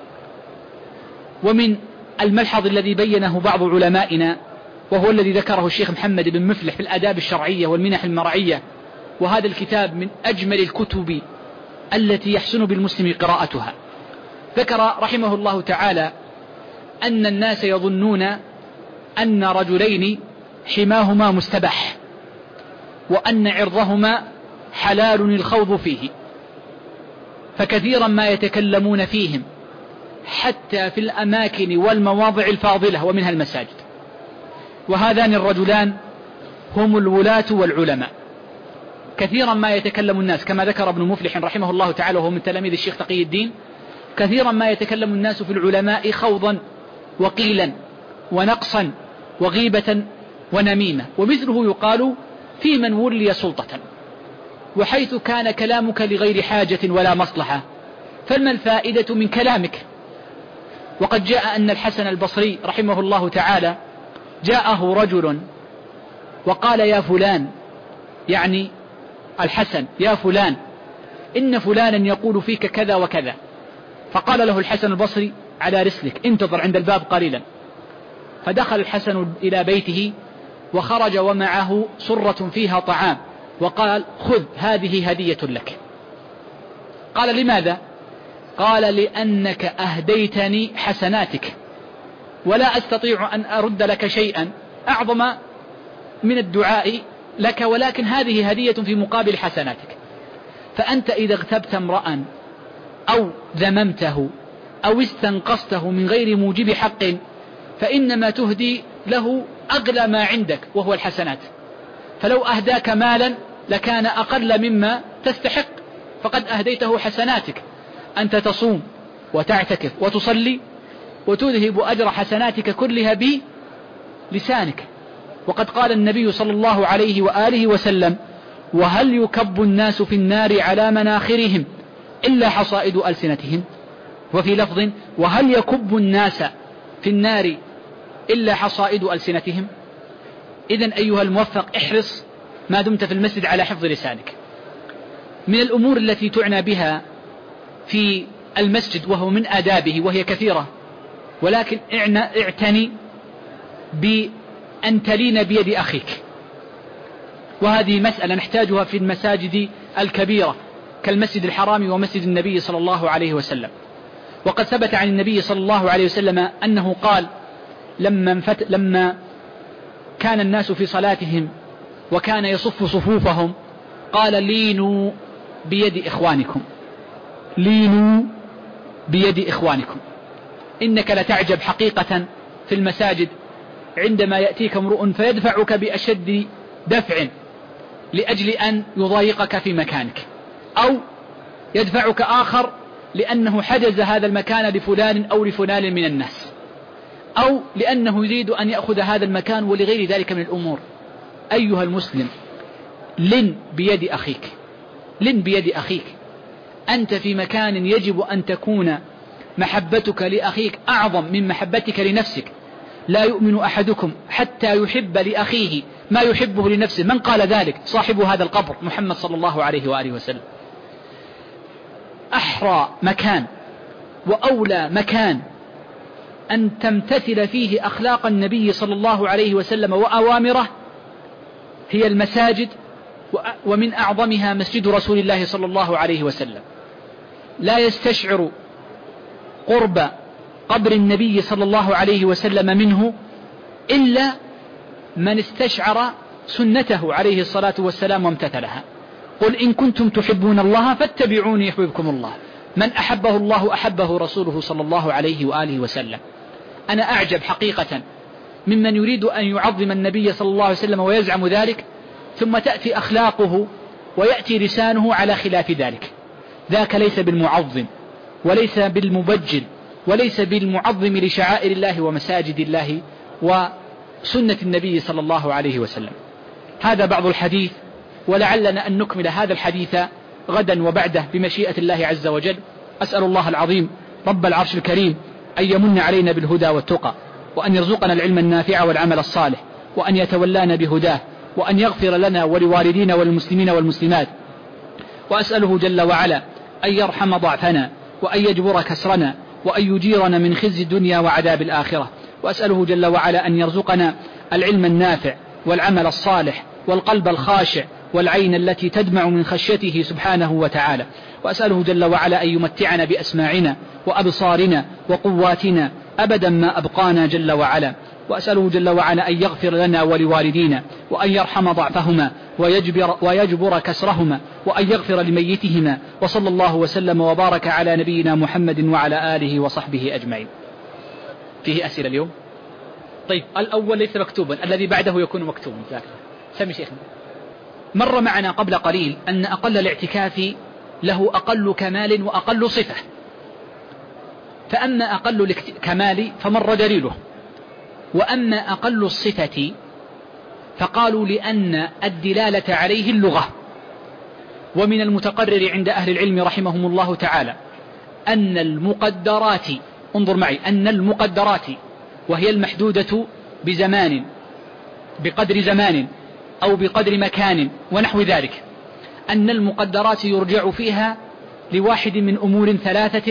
Speaker 1: ومن الملحظ الذي بينه بعض علمائنا، وهو الذي ذكره الشيخ محمد بن مفلح في الآداب الشرعية والمنح المرعية، وهذا الكتاب من أجمل الكتب التي يحسن بالمسلم قراءتها، ذكر رحمه الله تعالى أن الناس يظنون أن رجلين حماهما مستباح وأن عرضهما حلال الخوض فيه، فكثيرا ما يتكلمون فيهم حتى في الأماكن والمواضع الفاضلة ومنها المساجد. وهذان الرجلان هم الولاة والعلماء. كثيرا ما يتكلم الناس كما ذكر ابن مفلح رحمه الله تعالى وهو من تلاميذ الشيخ تقي الدين، كثيرا ما يتكلم الناس في العلماء خوضا وقيلا ونقصا وغيبة ونميمة، ومثله يقال في من ولي سلطة. وحيث كان كلامك لغير حاجة ولا مصلحة فما الفائدة من كلامك؟ وقد جاء أن الحسن البصري رحمه الله تعالى جاءه رجل وقال: يا فلان، يعني الحسن، يا فلان، إن فلانا يقول فيك كذا وكذا، فقال له الحسن البصري: على رسلك، انتظر عند الباب قليلا. فدخل الحسن إلى بيته وخرج ومعه سرة فيها طعام، وقال: خذ، هذه هدية لك. قال: لماذا؟ قال: لأنك أهديتني حسناتك، ولا أستطيع أن أرد لك شيئا أعظم من الدعاء لك، ولكن هذه هدية في مقابل حسناتك. فأنت إذا اغتبت امرأ أو ذممته أو استنقصته من غير موجب حق، فإنما تهدي له أغلى ما عندك وهو الحسنات. فلو أهداك مالا لكان أقل مما تستحق، فقد أهديته حسناتك. أنت تصوم وتعتكف وتصلي وتذهب أجر حسناتك كلها بلسانك. وقد قال النبي صلى الله عليه وآله وسلم: وهل يكب الناس في النار على مناخرهم إلا حصائد ألسنتهم؟ وفي لفظ: وهل يكب الناس في النار إلا حصائد ألسنتهم؟ إذن أيها الموفق، احرص ما دمت في المسجد على حفظ لسانك. من الأمور التي تعنى بها في المسجد وهو من آدابه، وهي كثيرة، ولكن اعتني بأن تلين بيد أخيك. وهذه مسألة نحتاجها في المساجد الكبيرة كالمسجد الحرام ومسجد النبي صلى الله عليه وسلم. وقد ثبت عن النبي صلى الله عليه وسلم أنه قال لما كان الناس في صلاتهم وكان يصف صفوفهم، قال: لينوا بيد إخوانكم، لينوا بيد إخوانكم. إنك لتعجب حقيقة في المساجد عندما يأتيك امرؤ فيدفعك بأشد دفع لأجل أن يضايقك في مكانك، أو يدفعك آخر لأنه حجز هذا المكان لفلان أو لفلان من الناس، أو لأنه يريد أن يأخذ هذا المكان، ولغير ذلك من الأمور. أيها المسلم، لن بيد أخيك، لن بيد أخيك. أنت في مكان يجب أن تكون محبتك لأخيك أعظم من محبتك لنفسك. لا يؤمن أحدكم حتى يحب لأخيه ما يحبه لنفسه. من قال ذلك؟ صاحب هذا القبر محمد صلى الله عليه وآله وسلم. أحرى مكان وأولى مكان أن تمتثل فيه أخلاق النبي صلى الله عليه وسلم وأوامره هي المساجد، ومن أعظمها مسجد رسول الله صلى الله عليه وسلم. لا يستشعر قرب قبر النبي صلى الله عليه وسلم منه إلا من استشعر سنته عليه الصلاة والسلام وامتثلها. قل إن كنتم تحبون الله فاتبعوني يحببكم الله. من أحبه الله أحبه رسوله صلى الله عليه وآله وسلم. أنا أعجب حقيقة ممن يريد أن يعظم النبي صلى الله عليه وسلم ويزعم ذلك، ثم تأتي أخلاقه ويأتي لسانه على خلاف ذلك. ذاك ليس بالمعظم، وليس بالمبجل، وليس بالمعظم لشعائر الله ومساجد الله وسنة النبي صلى الله عليه وسلم. هذا بعض الحديث، ولعلنا أن نكمل هذا الحديث غدا وبعده بمشيئة الله عز وجل. أسأل الله العظيم رب العرش الكريم أن يمن علينا بالهدى والتقى، وأن يرزقنا العلم النافع والعمل الصالح، وأن يتولانا بهداه، وأن يغفر لنا ولوالدينا والمسلمين والمسلمات. وأسأله جل وعلا أن يرحم ضعفنا، وأن يجبر كسرنا، وأن يجيرنا من خزي الدنيا وعذاب الآخرة. وأسأله جل وعلا أن يرزقنا العلم النافع والعمل الصالح والقلب الخاشع والعين التي تدمع من خشيته سبحانه وتعالى. وأسأله جل وعلا أن يمتعنا بأسماعنا وأبصارنا وقواتنا أبدا ما أبقانا جل وعلا. وأسأله جل وعلا أن يغفر لنا ولوالدينا، وأن يرحم ضعفهما ويجبر كسرهما، وأن يغفر لميتهما. وصلى الله وسلم وبارك على نبينا محمد وعلى آله وصحبه أجمعين. فيه أسئلة اليوم؟ طيب، الأول ليس مكتوبا، الذي بعده يكون مكتوبا. سمي شيخنا. مر معنا قبل قليل أن أقل الاعتكاف له أقل كمال وأقل صفة. فأما أقل الكمال فمر دليله، وأما أقل الصفة فقالوا لأن الدلالة عليه اللغة. ومن المتقرر عند أهل العلم رحمهم الله تعالى أن المقدرات، انظر معي، أن المقدرات وهي المحدودة بزمان، بقدر زمان أو بقدر مكان ونحو ذلك، أن المقدرات يرجع فيها لواحد من أمور ثلاثة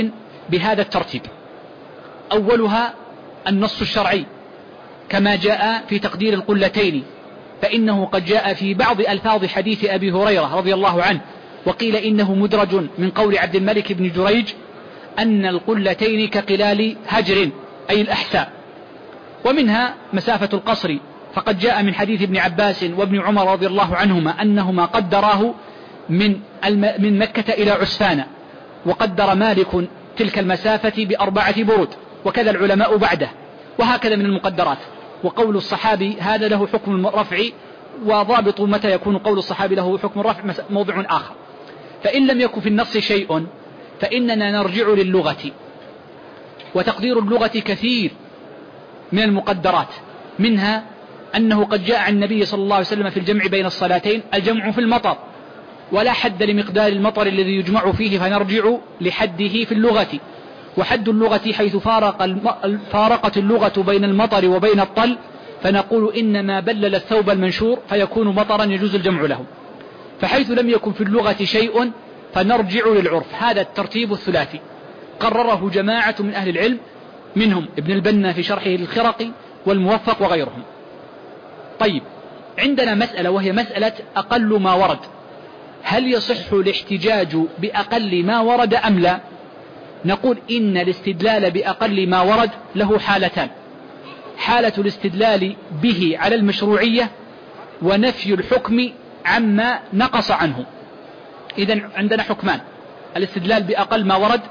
Speaker 1: بهذا الترتيب. أولها النص الشرعي كما جاء في تقدير القلتين، فإنه قد جاء في بعض ألفاظ حديث أبي هريرة رضي الله عنه، وقيل إنه مدرج من قول عبد الملك بن جريج أن القلتين كقلال هجر أي الأحساء. ومنها مسافة القصر، فقد جاء من حديث ابن عباس وابن عمر رضي الله عنهما أنهما قدراه من مكة إلى عسفان، وقدر مالك تلك المسافة ب4 برود، وكذا العلماء بعده، وهكذا من المقدرات. وقول الصحابي هذا له حكم الرفع، وضابط متى يكون قول الصحابي له حكم الرفع موضع آخر. فإن لم يكن في النص شيء فإننا نرجع للغة، وتقدير اللغة كثير من المقدرات، منها أنه قد جاء عن النبي صلى الله عليه وسلم في الجمع بين الصلاتين الجمع في المطر، ولا حد لمقدار المطر الذي يجمع فيه، فنرجع لحده في اللغة. وحد اللغة حيث فارقت اللغة بين المطر وبين الطل، فنقول إنما بلل الثوب المنشور فيكون مطرا يجوز الجمع له. فحيث لم يكن في اللغة شيء فنرجع للعرف. هذا الترتيب الثلاثي قرره جماعة من أهل العلم، منهم ابن البنا في شرحه الخرقي والموفق وغيرهم. طيب، عندنا مسألة وهي مسألة أقل ما ورد، هل يصح الاحتجاج بأقل ما ورد أم لا؟ نقول إن الاستدلال بأقل ما ورد له حالتان: حالة الاستدلال به على المشروعية، ونفي الحكم عما نقص عنه. إذن عندنا حكمان: الاستدلال بأقل ما ورد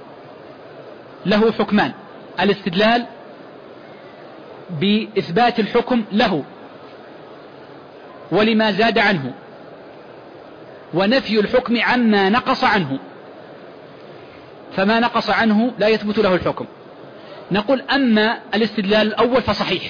Speaker 1: له حكمان: الاستدلال بإثبات الحكم له ولما زاد عنه، ونفي الحكم عما نقص عنه. فما نقص عنه لا يثبت له الحكم. نقول أما الاستدلال الأول فصحيح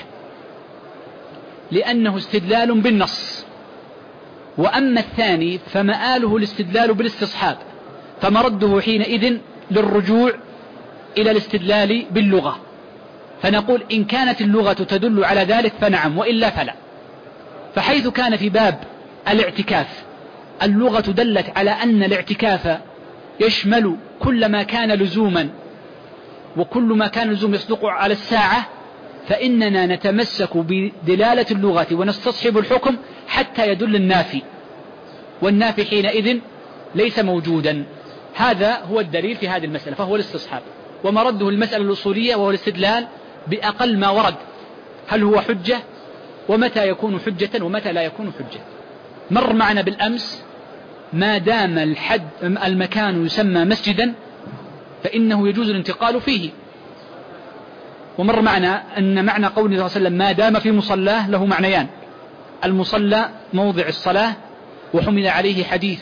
Speaker 1: لأنه استدلال بالنص، وأما الثاني فمآله الاستدلال بالاستصحاب، فمرده حينئذ للرجوع إلى الاستدلال باللغة. فنقول إن كانت اللغة تدل على ذلك فنعم، وإلا فلا. فحيث كان في باب الاعتكاف اللغة دلت على أن الاعتكاف يشمل كل ما كان لزوما، وكل ما كان لزوم يصدق على الساعة، فإننا نتمسك بدلالة اللغة ونستصحب الحكم حتى يدل النافي، والنافي حينئذ ليس موجودا. هذا هو الدليل في هذه المسألة، فهو الاستصحاب. ومرده المسألة الأصولية وهو الاستدلال بأقل ما ورد، هل هو حجة، ومتى يكون حجة ومتى لا يكون حجة. مر معنا بالأمس ما دام المكان يسمى مسجدا فإنه يجوز الانتقال فيه. ومر معنا أن معنى قوله صلى الله عليه وسلم ما دام في مصلاه له معنيان: المصلى موضع الصلاة، وحمل عليه حديث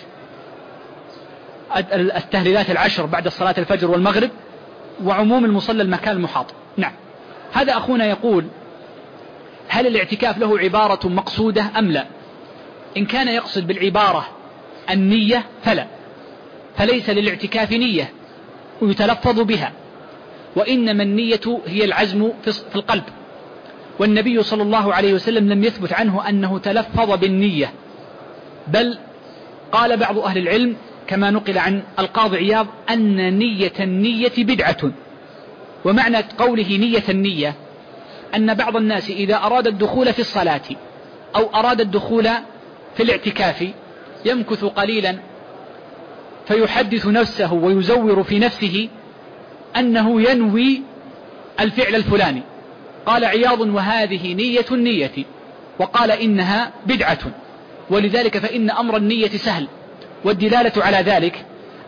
Speaker 1: التهليلات 10 بعد صلاة الفجر والمغرب، وعموم المصلى المكان المحاط. نعم، هذا أخونا يقول: هل الاعتكاف له عبارة مقصودة أم لا؟ إن كان يقصد بالعبارة النية فلا، فليس للاعتكاف نية ويتلفظ بها، وإنما النية هي العزم في القلب. والنبي صلى الله عليه وسلم لم يثبت عنه أنه تلفظ بالنية، بل قال بعض أهل العلم كما نقل عن القاضي عياض أن نية النية بدعة. ومعنى قوله نية النية أن بعض الناس إذا أراد الدخول في الصلاة أو أراد الدخول في الاعتكاف يمكث قليلا فيحدث نفسه ويزور في نفسه أنه ينوي الفعل الفلاني. قال عياض: وهذه نية النية، وقال إنها بدعة. ولذلك فإن أمر النية سهل، والدلالة على ذلك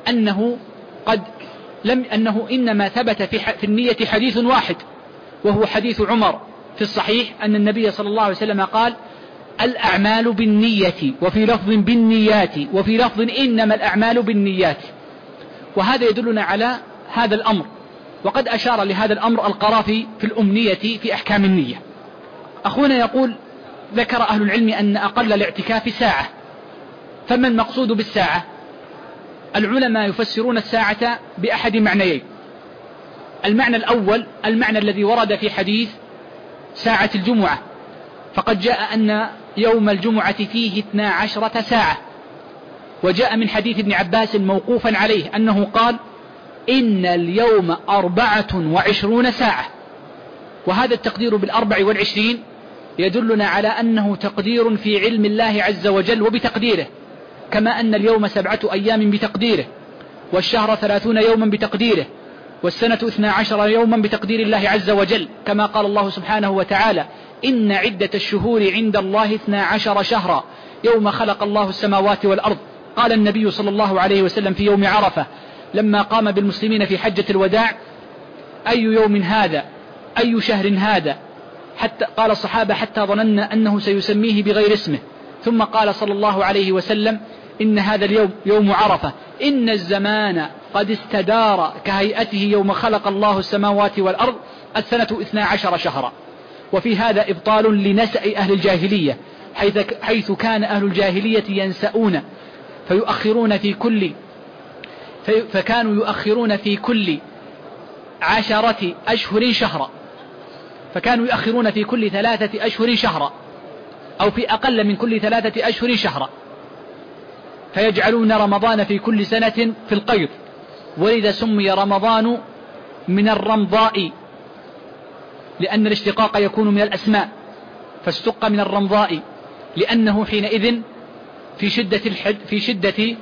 Speaker 1: أنه إنما ثبت في النية حديث واحد، وهو حديث عمر في الصحيح أن النبي صلى الله عليه وسلم قال: الأعمال بالنية، وفي لفظ بالنيات، وفي لفظ إنما الأعمال بالنيات. وهذا يدلنا على هذا الأمر، وقد أشار لهذا الأمر القرافي في الأمنية في أحكام النية. أخونا يقول: ذكر أهل العلم أن أقل الاعتكاف ساعة، فما المقصود بالساعة؟ العلماء يفسرون الساعة بأحد معنيين: المعنى الأول المعنى الذي ورد في حديث ساعة الجمعة، فقد جاء أن يوم الجمعة فيه 12 ساعة، وجاء من حديث ابن عباس موقوفا عليه أنه قال: إن اليوم 24 ساعة. وهذا التقدير بال24 يدلنا على أنه تقدير في علم الله عز وجل وبتقديره، كما أن اليوم 7 أيام بتقديره، والشهر 30 يوما بتقديره، والسنة 12 يوما بتقدير الله عز وجل، كما قال الله سبحانه وتعالى: إن عدة الشهور عند الله 12 شهرا يوم خلق الله السماوات والأرض. قال النبي صلى الله عليه وسلم في يوم عرفة لما قام بالمسلمين في حجة الوداع: أي يوم هذا؟ أي شهر هذا؟ حتى قال الصحابة: حتى ظننا أنه سيسميه بغير اسمه. ثم قال صلى الله عليه وسلم: إن هذا اليوم يوم عرفة، إن الزمان قد استدار كهيئته يوم خلق الله السماوات والأرض، السنة 12 شهرا. وفي هذا إبطال لنسأ أهل الجاهلية، حيث كان أهل الجاهلية ينسؤون فكانوا يؤخرون في كل 10 أشهر شهرا، فكانوا يؤخرون في كل 3 أشهر شهرا، أو في أقل من كل 3 أشهر شهرا، فيجعلون رمضان في كل سنة في القيض، ولذا سمي رمضان من الرمضاء، لأن الاشتقاق يكون من الأسماء، فاشتق من الرمضاء لأنه حينئذ في شدة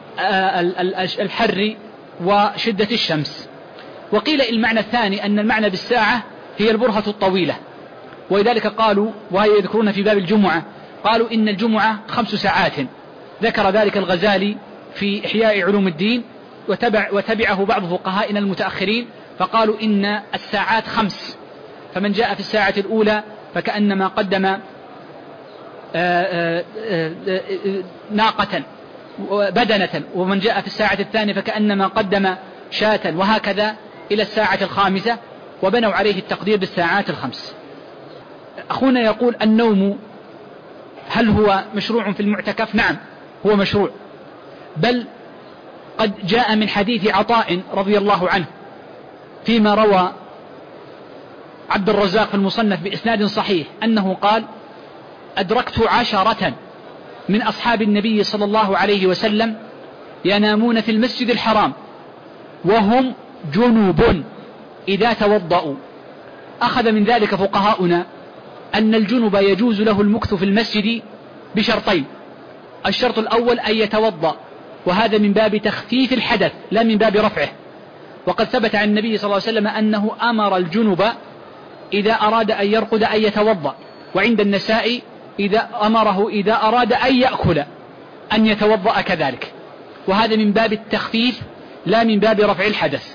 Speaker 1: الحر وشدة الشمس. وقيل المعنى الثاني أن المعنى بالساعة هي البرهة الطويلة، ولذلك قالوا، وهي يذكرون في باب الجمعة، قالوا إن الجمعة 5 ساعات. ذكر ذلك الغزالي في إحياء علوم الدين، وتبعه بعض فقهائنا المتأخرين، فقالوا إن الساعات 5، فمن جاء في الساعة الأولى فكأنما قدم ناقة بدنة، ومن جاء في الساعة الثانية فكأنما قدم شاة، وهكذا إلى الساعة 5، وبنوا عليه التقدير بالساعات 5. أخونا يقول: النوم هل هو مشروع في المعتكف؟ نعم، هو مشروع، بل قد جاء من حديث عطاء رضي الله عنه فيما روى عبد الرزاق في المصنف بإسناد صحيح أنه قال: أدركت 10 من أصحاب النبي صلى الله عليه وسلم ينامون في المسجد الحرام وهم جنوب إذا توضأوا. أخذ من ذلك فقهاؤنا أن الجنب يجوز له المكث في المسجد بشرطين: الشرط الأول أن يتوضأ، وهذا من باب تخفيف الحدث لا من باب رفعه، وقد ثبت عن النبي صلى الله عليه وسلم أنه أمر الجنب إذا أراد أن يرقد أن يتوضأ، وعند النساء أمره إذا أراد أن يأكل أن يتوضأ كذلك، وهذا من باب التخفيف لا من باب رفع الحدث.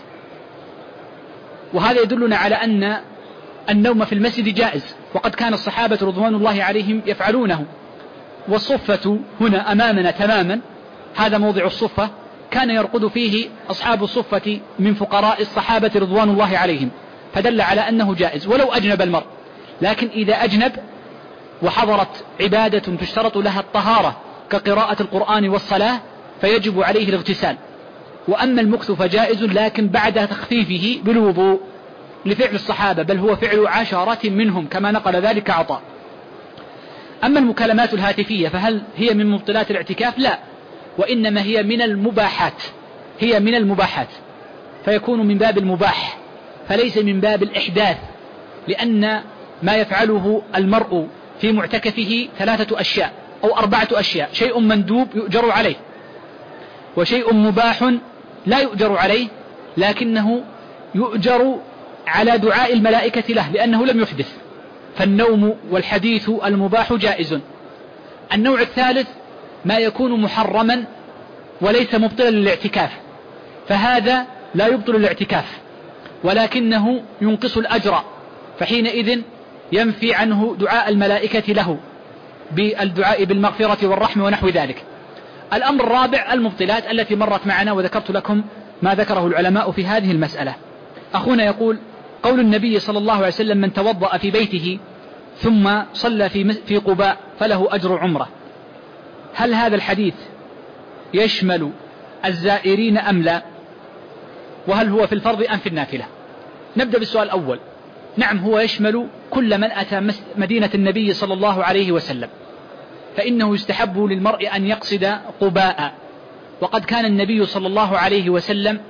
Speaker 1: وهذا يدلنا على أن النوم في المسجد جائز، وقد كان الصحابة رضوان الله عليهم يفعلونه. والصفة هنا أمامنا تماما، هذا موضع الصفة، كان يرقد فيه أصحاب الصفة من فقراء الصحابة رضوان الله عليهم، فدل على أنه جائز ولو أجنب المرء. لكن إذا أجنب وحضرت عبادة تشترط لها الطهارة كقراءة القرآن والصلاة فيجب عليه الاغتسال. وأما المكث فجائز، لكن بعد تخفيفه بالوضوء لفعل الصحابة، بل هو فعل 10 منهم كما نقل ذلك عطاء. أما المكالمات الهاتفية فهل هي من مبطلات الاعتكاف؟ لا، وإنما هي من المباحات، فيكون من باب المباح فليس من باب الإحداث، لأن ما يفعله المرء في معتكفه 3 أشياء أو 4 أشياء: شيء مندوب يؤجر عليه، وشيء مباح لا يؤجر عليه لكنه يؤجر على دعاء الملائكة له لأنه لم يحدث، فالنوم والحديث المباح جائز. النوع الثالث ما يكون محرما وليس مبطلا للاعتكاف، فهذا لا يبطل الاعتكاف ولكنه ينقص الأجر، فحينئذ ينفي عنه دعاء الملائكة له بالدعاء بالمغفرة والرحمة ونحو ذلك. الأمر الرابع المبطلات التي مرت معنا وذكرت لكم ما ذكره العلماء في هذه المسألة. أخونا يقول: قول النبي صلى الله عليه وسلم: من توضأ في بيته ثم صلى في قباء فله أجر عمرة، هل هذا الحديث يشمل الزائرين أم لا؟ وهل هو في الفرض أم في النافلة؟ نبدأ بالسؤال الأول. نعم، هو يشمل كل من أتى مدينة النبي صلى الله عليه وسلم، فإنه يستحب للمرء أن يقصد قباء، وقد كان النبي صلى الله عليه وسلم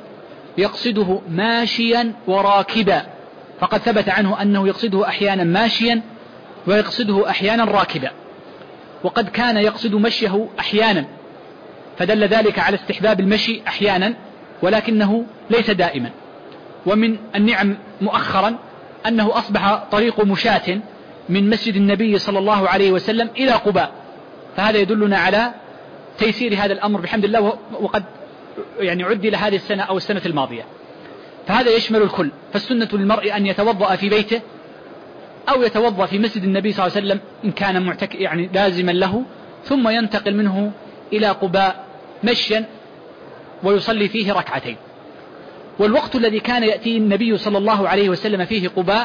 Speaker 1: يقصده ماشيا وراكبا، فقد ثبت عنه أنه يقصده أحيانا ماشيا ويقصده أحيانا راكبا، وقد كان يقصد مشيه أحيانا، فدل ذلك على استحباب المشي أحيانا ولكنه ليس دائما. ومن النعم مؤخرا أنه أصبح طريق مشاة من مسجد النبي صلى الله عليه وسلم إلى قباء، فهذا يدلنا على تيسير هذا الأمر بحمد الله، وقد عدل هذه السنة أو السنة الماضية، فهذا يشمل الكل. فالسنة للمرء أن يتوضأ في بيته أو يتوضأ في مسجد النبي صلى الله عليه وسلم إن كان لازما له، ثم ينتقل منه إلى قباء مشيا ويصلي فيه ركعتين. والوقت الذي كان يأتي النبي صلى الله عليه وسلم فيه قباء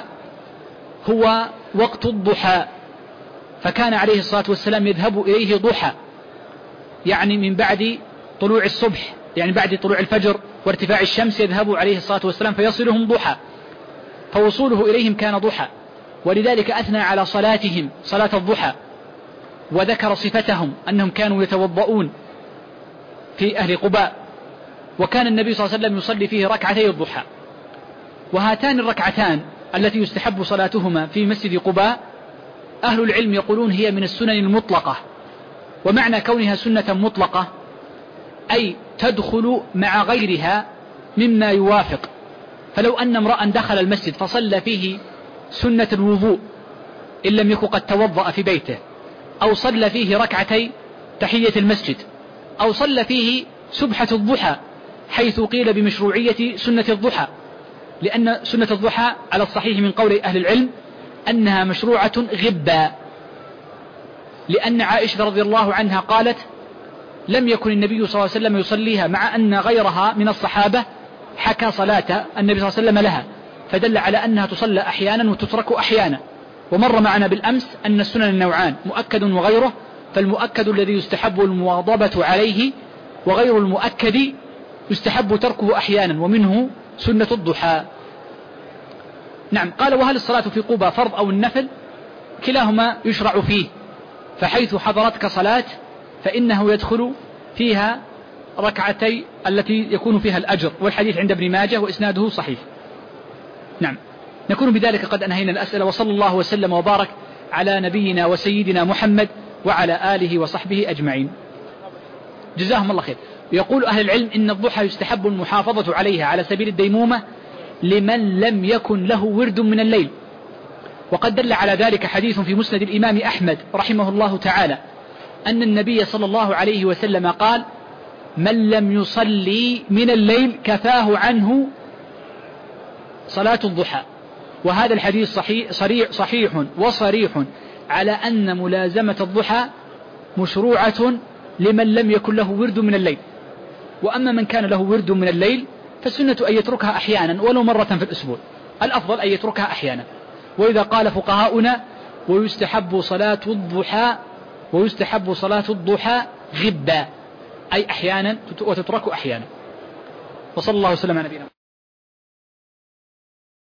Speaker 1: هو وقت الضحى، فكان عليه الصلاة والسلام يذهب إليه ضحى، يعني من بعد طلوع الصبح، يعني بعد طلوع الفجر وارتفاع الشمس يذهب عليه الصلاة والسلام فيصلهم ضحى، فوصوله إليهم كان ضحى. ولذلك أثنى على صلاتهم صلاة الضحى، وذكر صفتهم أنهم كانوا يتوضؤون في أهل قباء، وكان النبي صلى الله عليه وسلم يصلي فيه ركعتي الضحى. وهاتان الركعتان التي يستحب صلاتهما في مسجد قباء أهل العلم يقولون هي من السنن المطلقة، ومعنى كونها سنة مطلقة أي تدخل مع غيرها مما يوافق. فلو أن امرأ دخل المسجد فصلى فيه سنة الوضوء إن لم يكن قد توضأ في بيته، أو صلى فيه ركعتي تحية المسجد، أو صلى فيه سبحة الضحى، حيث قيل بمشروعية سنة الضحى، لأن سنة الضحى على الصحيح من قول أهل العلم أنها مشروعة غبا، لأن عائشة رضي الله عنها قالت لم يكن النبي صلى الله عليه وسلم يصليها، مع أن غيرها من الصحابة حكى صلاة النبي صلى الله عليه وسلم لها، فدل على أنها تصلى أحيانا وتترك أحيانا. ومر معنا بالأمس أن السنن النوعان مؤكد وغيره، فالمؤكد الذي يستحب المواظبة عليه، وغير المؤكد يستحب تركه أحيانا، ومنه سنة الضحى. نعم. قال وهل الصلاة في قباء فرض أو النفل؟ كلاهما يشرع فيه، فحيث حضرتك صلاة فإنه يدخل فيها ركعتي التي يكون فيها الأجر، والحديث عند ابن ماجه وإسناده صحيح. نعم. نكون بذلك قد أنهينا الأسئلة، وصلى الله وسلم وبارك على نبينا وسيدنا محمد وعلى آله وصحبه أجمعين. جزاهم الله خير. يقول أهل العلم إن الضحى يستحب المحافظة عليها على سبيل الديمومة لمن لم يكن له ورد من الليل، وقد دل على ذلك حديث في مسند الإمام أحمد رحمه الله تعالى أن النبي صلى الله عليه وسلم قال من لم يصلي من الليل كفاه عنه صلاة الضحى. وهذا الحديث صحيح وصريح على أن ملازمة الضحى مشروعة لمن لم يكن له ورد من الليل. وأما من كان له ورد من الليل فالسنة أن يتركها أحيانا ولو مرة في الأسبوع، الأفضل أن يتركها أحيانا. وإذا قال فقهاؤنا ويستحب صلاة الضحى غبا، أي أحيانا وتترك أحيانا. وصلى الله وسلم على نبينا.